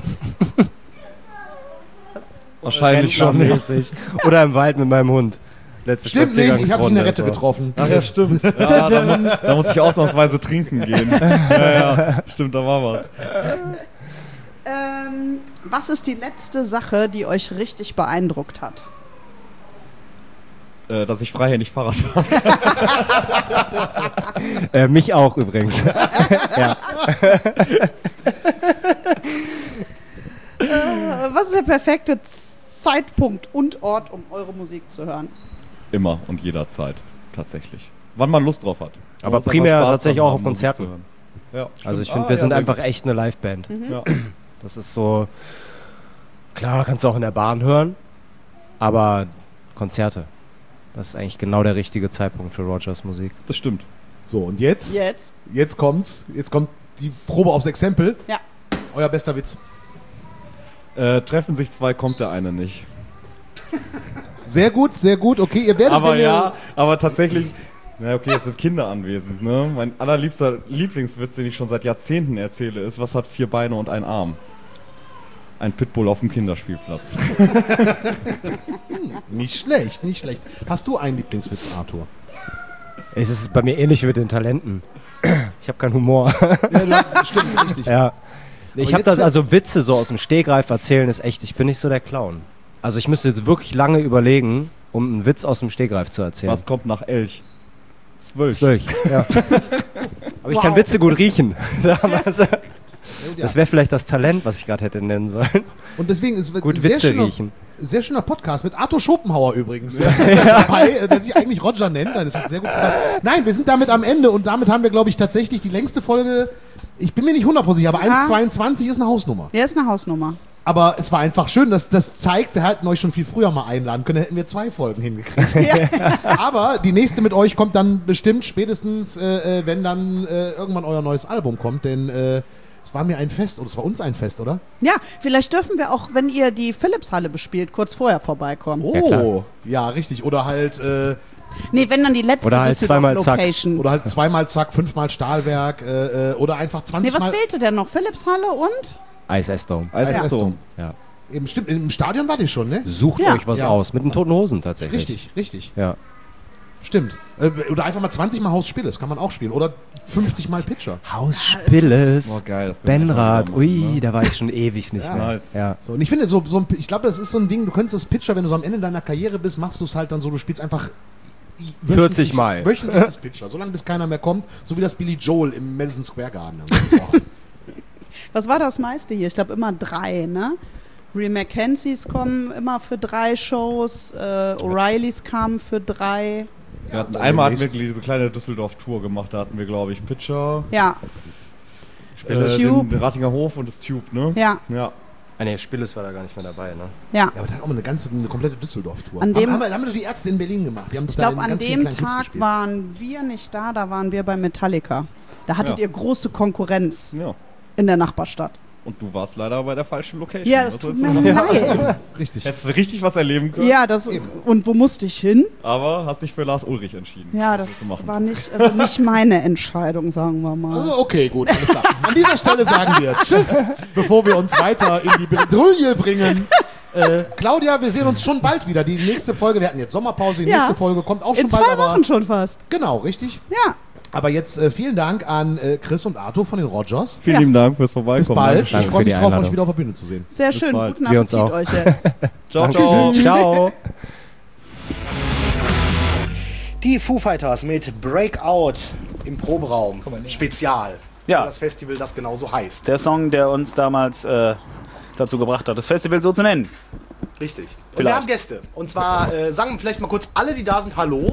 S5: Wahrscheinlich schon. Ja.
S6: Rentnermäßig. Oder im Wald mit meinem Hund. Letzte
S4: Stimmt nicht, ich habe dich in
S6: Spaziergangsrunde,
S4: der Rette
S6: so.
S4: getroffen.
S5: Ach ja, stimmt. Ja, da, muss, da muss ich ausnahmsweise trinken gehen. Ja, ja, stimmt, da war was.
S3: Ähm, was ist die letzte Sache, die euch richtig beeindruckt hat?
S5: Äh, dass ich freihändig Fahrrad fahre.
S6: Äh, mich auch übrigens. ja.
S3: Äh, was ist der perfekte Zeitpunkt und Ort, um eure Musik zu hören?
S5: Immer und jederzeit, tatsächlich. Wann man Lust drauf hat.
S6: Aber
S5: Man muss
S6: primär
S5: einfach Spaß
S6: tatsächlich
S5: dran
S6: auch
S5: haben,
S6: auf
S5: Musik
S6: Konzerten.
S5: zu hören. Ja,
S6: Also ich
S5: stimmt.
S6: finde,
S5: Ah,
S6: wir
S5: ja,
S6: sind
S5: sehr
S6: einfach
S5: gut.
S6: echt eine Liveband.
S5: Ja.
S6: Das ist so, klar, kannst du auch in der Bahn hören, aber Konzerte, das ist eigentlich genau der richtige Zeitpunkt für Rogers Musik.
S5: Das stimmt.
S4: So, und jetzt?
S3: Jetzt?
S4: Jetzt kommt's. Jetzt kommt die Probe aufs Exempel.
S3: Ja.
S4: Euer bester Witz.
S5: Äh, treffen sich zwei, kommt der eine nicht.
S4: Sehr gut, sehr gut. Okay, ihr werdet...
S5: Aber
S4: wenn ihr-
S5: ja, aber tatsächlich, na okay, es sind Kinder anwesend, ne? Mein allerliebster Lieblingswitz, den ich schon seit Jahrzehnten erzähle, ist, was hat vier Beine und einen Arm? Ein Pitbull auf dem Kinderspielplatz.
S4: Nicht schlecht, nicht schlecht. Hast du einen Lieblingswitz, Arthur?
S6: Es ist bei mir ähnlich wie mit den Talenten. Ich habe keinen Humor.
S4: Ja, das stimmt, richtig.
S6: ja. Ich
S4: Aber
S6: habe
S4: jetzt
S6: das,
S4: für-
S6: also Witze so aus dem Stegreif erzählen ist echt, ich bin nicht so der Clown. Also ich müsste jetzt wirklich lange überlegen, um einen Witz aus dem Stegreif zu erzählen.
S5: Was kommt nach Elch? Zwölf.
S6: Zwölf, ja. Aber ich kann
S3: Wow.
S6: Witze gut riechen. Damals.
S4: Ja.
S6: Das wäre vielleicht das Talent, was ich gerade hätte nennen sollen.
S4: Und deswegen ist es
S6: Gut
S4: ein sehr
S6: Witze
S4: schöner,
S6: riechen.
S4: sehr schöner Podcast mit Arthur Schopenhauer übrigens. Dabei, äh, der sich eigentlich Roger nennt. Das hat sehr gut gepasst. Nein, wir sind damit am Ende und damit haben wir, glaube ich, tatsächlich die längste Folge. Ich bin mir nicht hundertprozentig sicher, aber
S3: Ja.
S4: eins zweiundzwanzig ist eine Hausnummer.
S3: Ja, ist eine Hausnummer.
S4: Aber es war einfach schön, dass das zeigt, wir hätten euch schon viel früher mal einladen können, dann hätten wir zwei Folgen hingekriegt. Aber die nächste mit euch kommt dann bestimmt spätestens, äh, äh, wenn dann äh, irgendwann euer neues Album kommt, denn äh, es war mir ein Fest, oder es war uns ein Fest, oder?
S3: Ja, vielleicht dürfen wir auch, wenn ihr die Philipshalle bespielt, kurz vorher vorbeikommen.
S4: Oh,
S6: Ja, klar.
S4: ja, richtig. Oder halt, äh,
S3: Nee, wenn dann die letzte
S6: Oder halt zweimal zack.
S3: Location.
S4: oder halt zweimal Zack, fünfmal Stahlwerk, äh, äh, oder einfach
S3: Nee,
S4: zwanzig
S3: was
S4: Mal.
S3: fehlte denn noch? Philipshalle und?
S6: Ice S Dome.
S5: Als
S4: Ja.
S5: Estum.
S6: Ja.
S4: Eben, stimmt, im Stadion war die schon, ne?
S6: Sucht
S3: Ja.
S6: euch was
S4: Ja.
S6: aus. Mit den Toten Hosen tatsächlich.
S4: Richtig, richtig.
S6: Ja.
S4: Stimmt. Äh, oder einfach mal zwanzig Mal Haus Spilles, kann man auch spielen. Oder fünfzig Mal Pitcher.
S6: Haus Spilles.
S5: Oh, geil. Das können wir
S6: Benrad.
S5: echt mal wieder
S6: Ui,
S5: machen, ne?
S6: da war ich schon ewig nicht
S4: Ja.
S6: mehr.
S5: Nice.
S6: Ja.
S4: So, und ich finde, so, so ein, ich glaube, das ist so ein Ding, du könntest das Pitcher, wenn du so am Ende deiner Karriere bist, machst du es halt dann so, du spielst einfach i-
S6: vierzig
S4: wöchentlich-
S6: Mal.
S4: Wöchentlich das Pitcher, solange bis keiner mehr kommt, so wie das Billy Joel im Madison Square Garden. Boah.
S3: Was war das meiste hier? Ich glaube immer drei, ne? Real Mackenzies kommen immer für drei Shows, äh, O'Reillys kamen für drei.
S5: Wir hatten,
S4: dann
S5: einmal hatten wir
S4: demnächst.
S5: diese kleine Düsseldorf-Tour gemacht, da hatten wir, glaube ich, Pitcher,
S3: Ja,
S5: äh,
S3: Tube.
S5: den Ratinger Hof und das Tube, ne?
S3: ja,
S5: Ja.
S6: Ah, nee, Spilles war da gar nicht mehr dabei, ne?
S3: ja.
S4: Ja, aber da hat auch mal eine ganze, eine komplette Düsseldorf-Tour.
S3: An dem-
S4: haben, haben, haben wir die Ärzte in Berlin gemacht. Die haben das
S3: Ich glaube,
S4: da in
S3: an
S4: ganz vielen
S3: dem
S4: kleinen Clubs
S3: Tag
S4: gespielt.
S3: waren wir nicht da, da waren wir bei Metallica. Da hattet
S5: Ja.
S3: ihr große Konkurrenz
S5: ja.
S3: in der Nachbarstadt.
S5: Und du warst leider bei der falschen Location.
S3: Ja, das
S5: Was
S3: tut
S5: sollst
S3: mir
S5: du machen?
S3: leid.
S4: Richtig.
S5: Hättest du richtig was erleben können,
S3: Ja, das, und wo musste ich hin?
S5: aber hast dich für Lars Ulrich entschieden.
S3: Ja, das
S5: zu machen.
S3: war nicht, also nicht meine Entscheidung, sagen wir mal.
S4: Ah, okay, gut, alles klar. An dieser Stelle sagen wir Tschüss, bevor wir uns weiter in die Bredouille bringen. Äh, Claudia, wir sehen uns schon bald wieder. Die nächste Folge, wir hatten jetzt Sommerpause, die
S3: Ja.
S4: nächste Folge kommt auch schon
S3: In
S4: bald.
S3: zwei
S4: aber
S3: Wochen schon fast.
S4: Genau, richtig.
S3: Ja,
S4: Aber jetzt äh, vielen Dank an äh, Chris und Arthur von den Rogers.
S5: Vielen
S3: Ja.
S5: lieben Dank fürs
S4: Bis
S5: Vorbeikommen.
S4: bald.
S5: Dankeschön.
S6: Danke
S4: Ich freue
S6: für die
S4: mich drauf, euch
S6: Einladung.
S4: wieder auf der Bühne zu sehen.
S3: sehr schön.
S5: bald.
S3: Guten
S6: Wir uns
S3: Appetit
S6: auch.
S3: euch jetzt.
S5: Ciao,
S6: Dankeschön.
S5: ciao.
S6: Ciao.
S7: Die Foo Fighters mit Breakout im Proberaum. Spezial.
S2: Ja.
S7: Für das Festival, das genauso heißt.
S2: Der Song, der uns damals äh, dazu gebracht hat, das Festival so zu nennen.
S7: Richtig. Und
S8: Vielleicht.
S7: wir haben Gäste. Und zwar äh, sagen vielleicht mal kurz alle, die da sind, Hallo.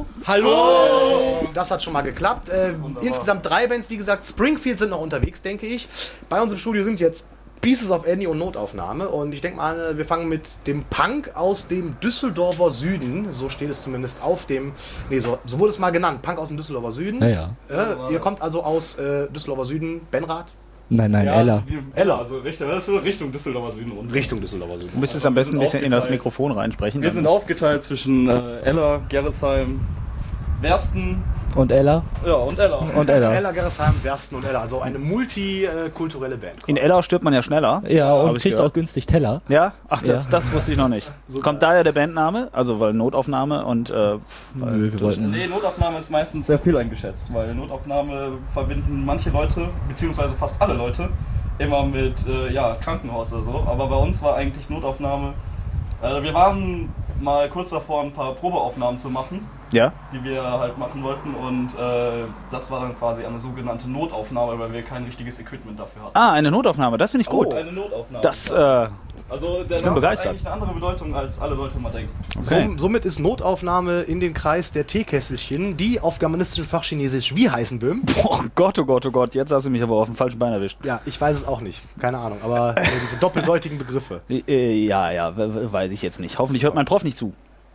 S8: Hallo!
S7: Das hat schon mal geklappt. Äh, insgesamt drei Bands, wie gesagt. Springfield sind noch unterwegs, denke ich. Bei uns im Studio sind jetzt Pieces of Annie und Notaufnahme. Und ich denke mal, wir fangen mit dem Punk aus dem Düsseldorfer Süden. So steht es zumindest auf dem... Nee, so, so wurde es mal genannt. Punk aus dem Düsseldorfer Süden.
S9: Naja.
S7: Äh, ihr kommt also aus äh, Düsseldorfer Süden. Benrath?
S9: Nein, nein,
S2: Ja,
S9: Ella.
S2: die-
S7: Ella.
S2: Also Richtung, das ist so Richtung Düsseldorfer Süden runter.
S7: Richtung Düsseldorfer Süden.
S8: Du müsstest
S2: Also,
S8: am besten ein
S2: wir sind
S8: bisschen in das
S2: aufgeteilt.
S8: Mikrofon reinsprechen.
S2: Wir
S8: dann-
S2: sind aufgeteilt zwischen äh, Ella, Gerresheim, Wersten,
S9: Und Ella?
S2: ja, und Ella.
S9: Und Ella.
S7: Ella, Gerresheim, Wersten und Ella. Also eine multikulturelle Band.
S8: In Ella stirbt man ja schneller.
S9: Ja,
S8: Hab
S9: und
S8: ich
S9: kriegst
S8: gehört.
S9: auch günstig Teller.
S8: Ja? Ach, das,
S9: Ja.
S8: das wusste ich noch nicht. Kommt daher der Bandname? Also, weil Notaufnahme und. Äh,
S9: Nö, wir wollten.
S2: Nee, Notaufnahme ist meistens sehr viel eingeschätzt, weil Notaufnahme verbinden manche Leute, beziehungsweise fast alle Leute, immer mit äh, ja, Krankenhaus oder so. Aber bei uns war eigentlich Notaufnahme. Äh, wir waren mal kurz davor, ein paar Probeaufnahmen zu machen,
S8: ja?
S2: die wir halt machen wollten. Und äh, das war dann quasi eine sogenannte Notaufnahme, weil wir kein richtiges Equipment dafür hatten.
S8: Ah, eine Notaufnahme, das finde ich gut.
S2: Eine Notaufnahme.
S8: Das, äh,
S2: also der
S8: bin
S2: Name hat
S8: begeistert.
S2: eigentlich eine andere Bedeutung, als alle Leute mal denken.
S8: okay.
S7: So, somit ist Notaufnahme in den Kreis der Teekesselchen, die auf germanistischem Fachchinesisch wie heißen, Böhm?
S8: Oh Gott, oh Gott, oh Gott, jetzt hast du mich aber auf dem falschen Bein erwischt.
S7: Ja, ich weiß es auch nicht. Keine Ahnung. Aber äh, diese doppeldeutigen Begriffe.
S8: Äh, ja, ja, we- we- weiß ich jetzt nicht. Hoffentlich hört mein Prof nicht zu.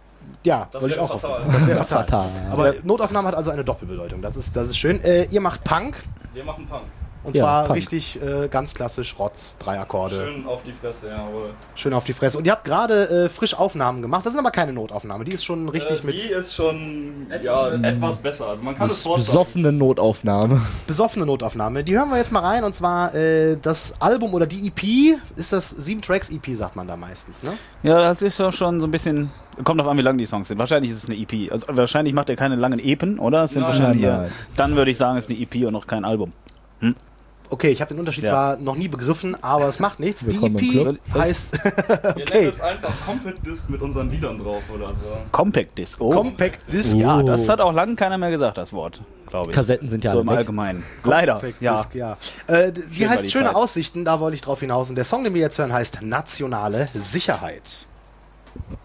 S7: Ja,
S2: Das
S7: wollte ich
S2: wäre
S7: auch
S2: fatal.
S7: hoffen. Das wäre fatal.
S9: Fatal.
S7: Aber Notaufnahme hat also eine Doppelbedeutung. Das ist, das ist schön. Äh, ihr macht Punk.
S2: Wir machen Punk.
S7: Und
S9: Ja,
S7: zwar
S9: Punk.
S7: richtig äh, ganz klassisch Rotz, drei Akkorde. Schön.
S2: Schön auf die Fresse, jawohl.
S7: Schön auf die Fresse. Und ihr habt gerade äh, frisch Aufnahmen gemacht. Das ist aber keine Notaufnahme. Die ist schon richtig
S2: äh,
S7: mit
S2: Die ist schon ja, etwas besser. Also man kann es vorstellen.
S9: Besoffene Notaufnahme.
S7: besoffene Notaufnahme. Die hören wir jetzt mal rein. Und zwar äh, das Album oder die E P. Ist das sieben Tracks E P, sagt man da meistens, ne?
S8: Ja, das ist doch schon so ein bisschen. Kommt drauf an, wie lang die Songs sind. Wahrscheinlich ist es eine E P. Also wahrscheinlich macht er keine langen Epen, oder? Es sind
S2: Nein,
S8: wahrscheinlich
S9: nein,
S8: eher-
S9: nein.
S8: Dann würde ich sagen, es ist eine E P und noch kein Album.
S7: Okay, ich habe den Unterschied
S8: Ja.
S7: zwar noch nie begriffen, aber es macht nichts. Die
S9: Willkommen im
S7: E P
S9: Club.
S7: heißt
S2: Wir
S7: okay.
S2: nennen es einfach Compact Disc mit unseren Liedern drauf oder so.
S8: Compact Disc. Oh.
S7: Compact Disc.
S8: Ja, das hat auch lange keiner mehr gesagt, das Wort, glaube ich.
S9: Kassetten sind ja
S8: so
S9: alle
S8: im
S9: weg.
S8: Allgemeinen. Leider.
S7: Compact
S8: Ja.
S7: Disc, ja. Äh, d- die
S8: Schön war
S7: heißt
S8: die
S7: Schöne
S8: Zeit.
S7: Aussichten, da wollte ich drauf hinaus. Und der Song, den wir jetzt hören, heißt Nationale Sicherheit.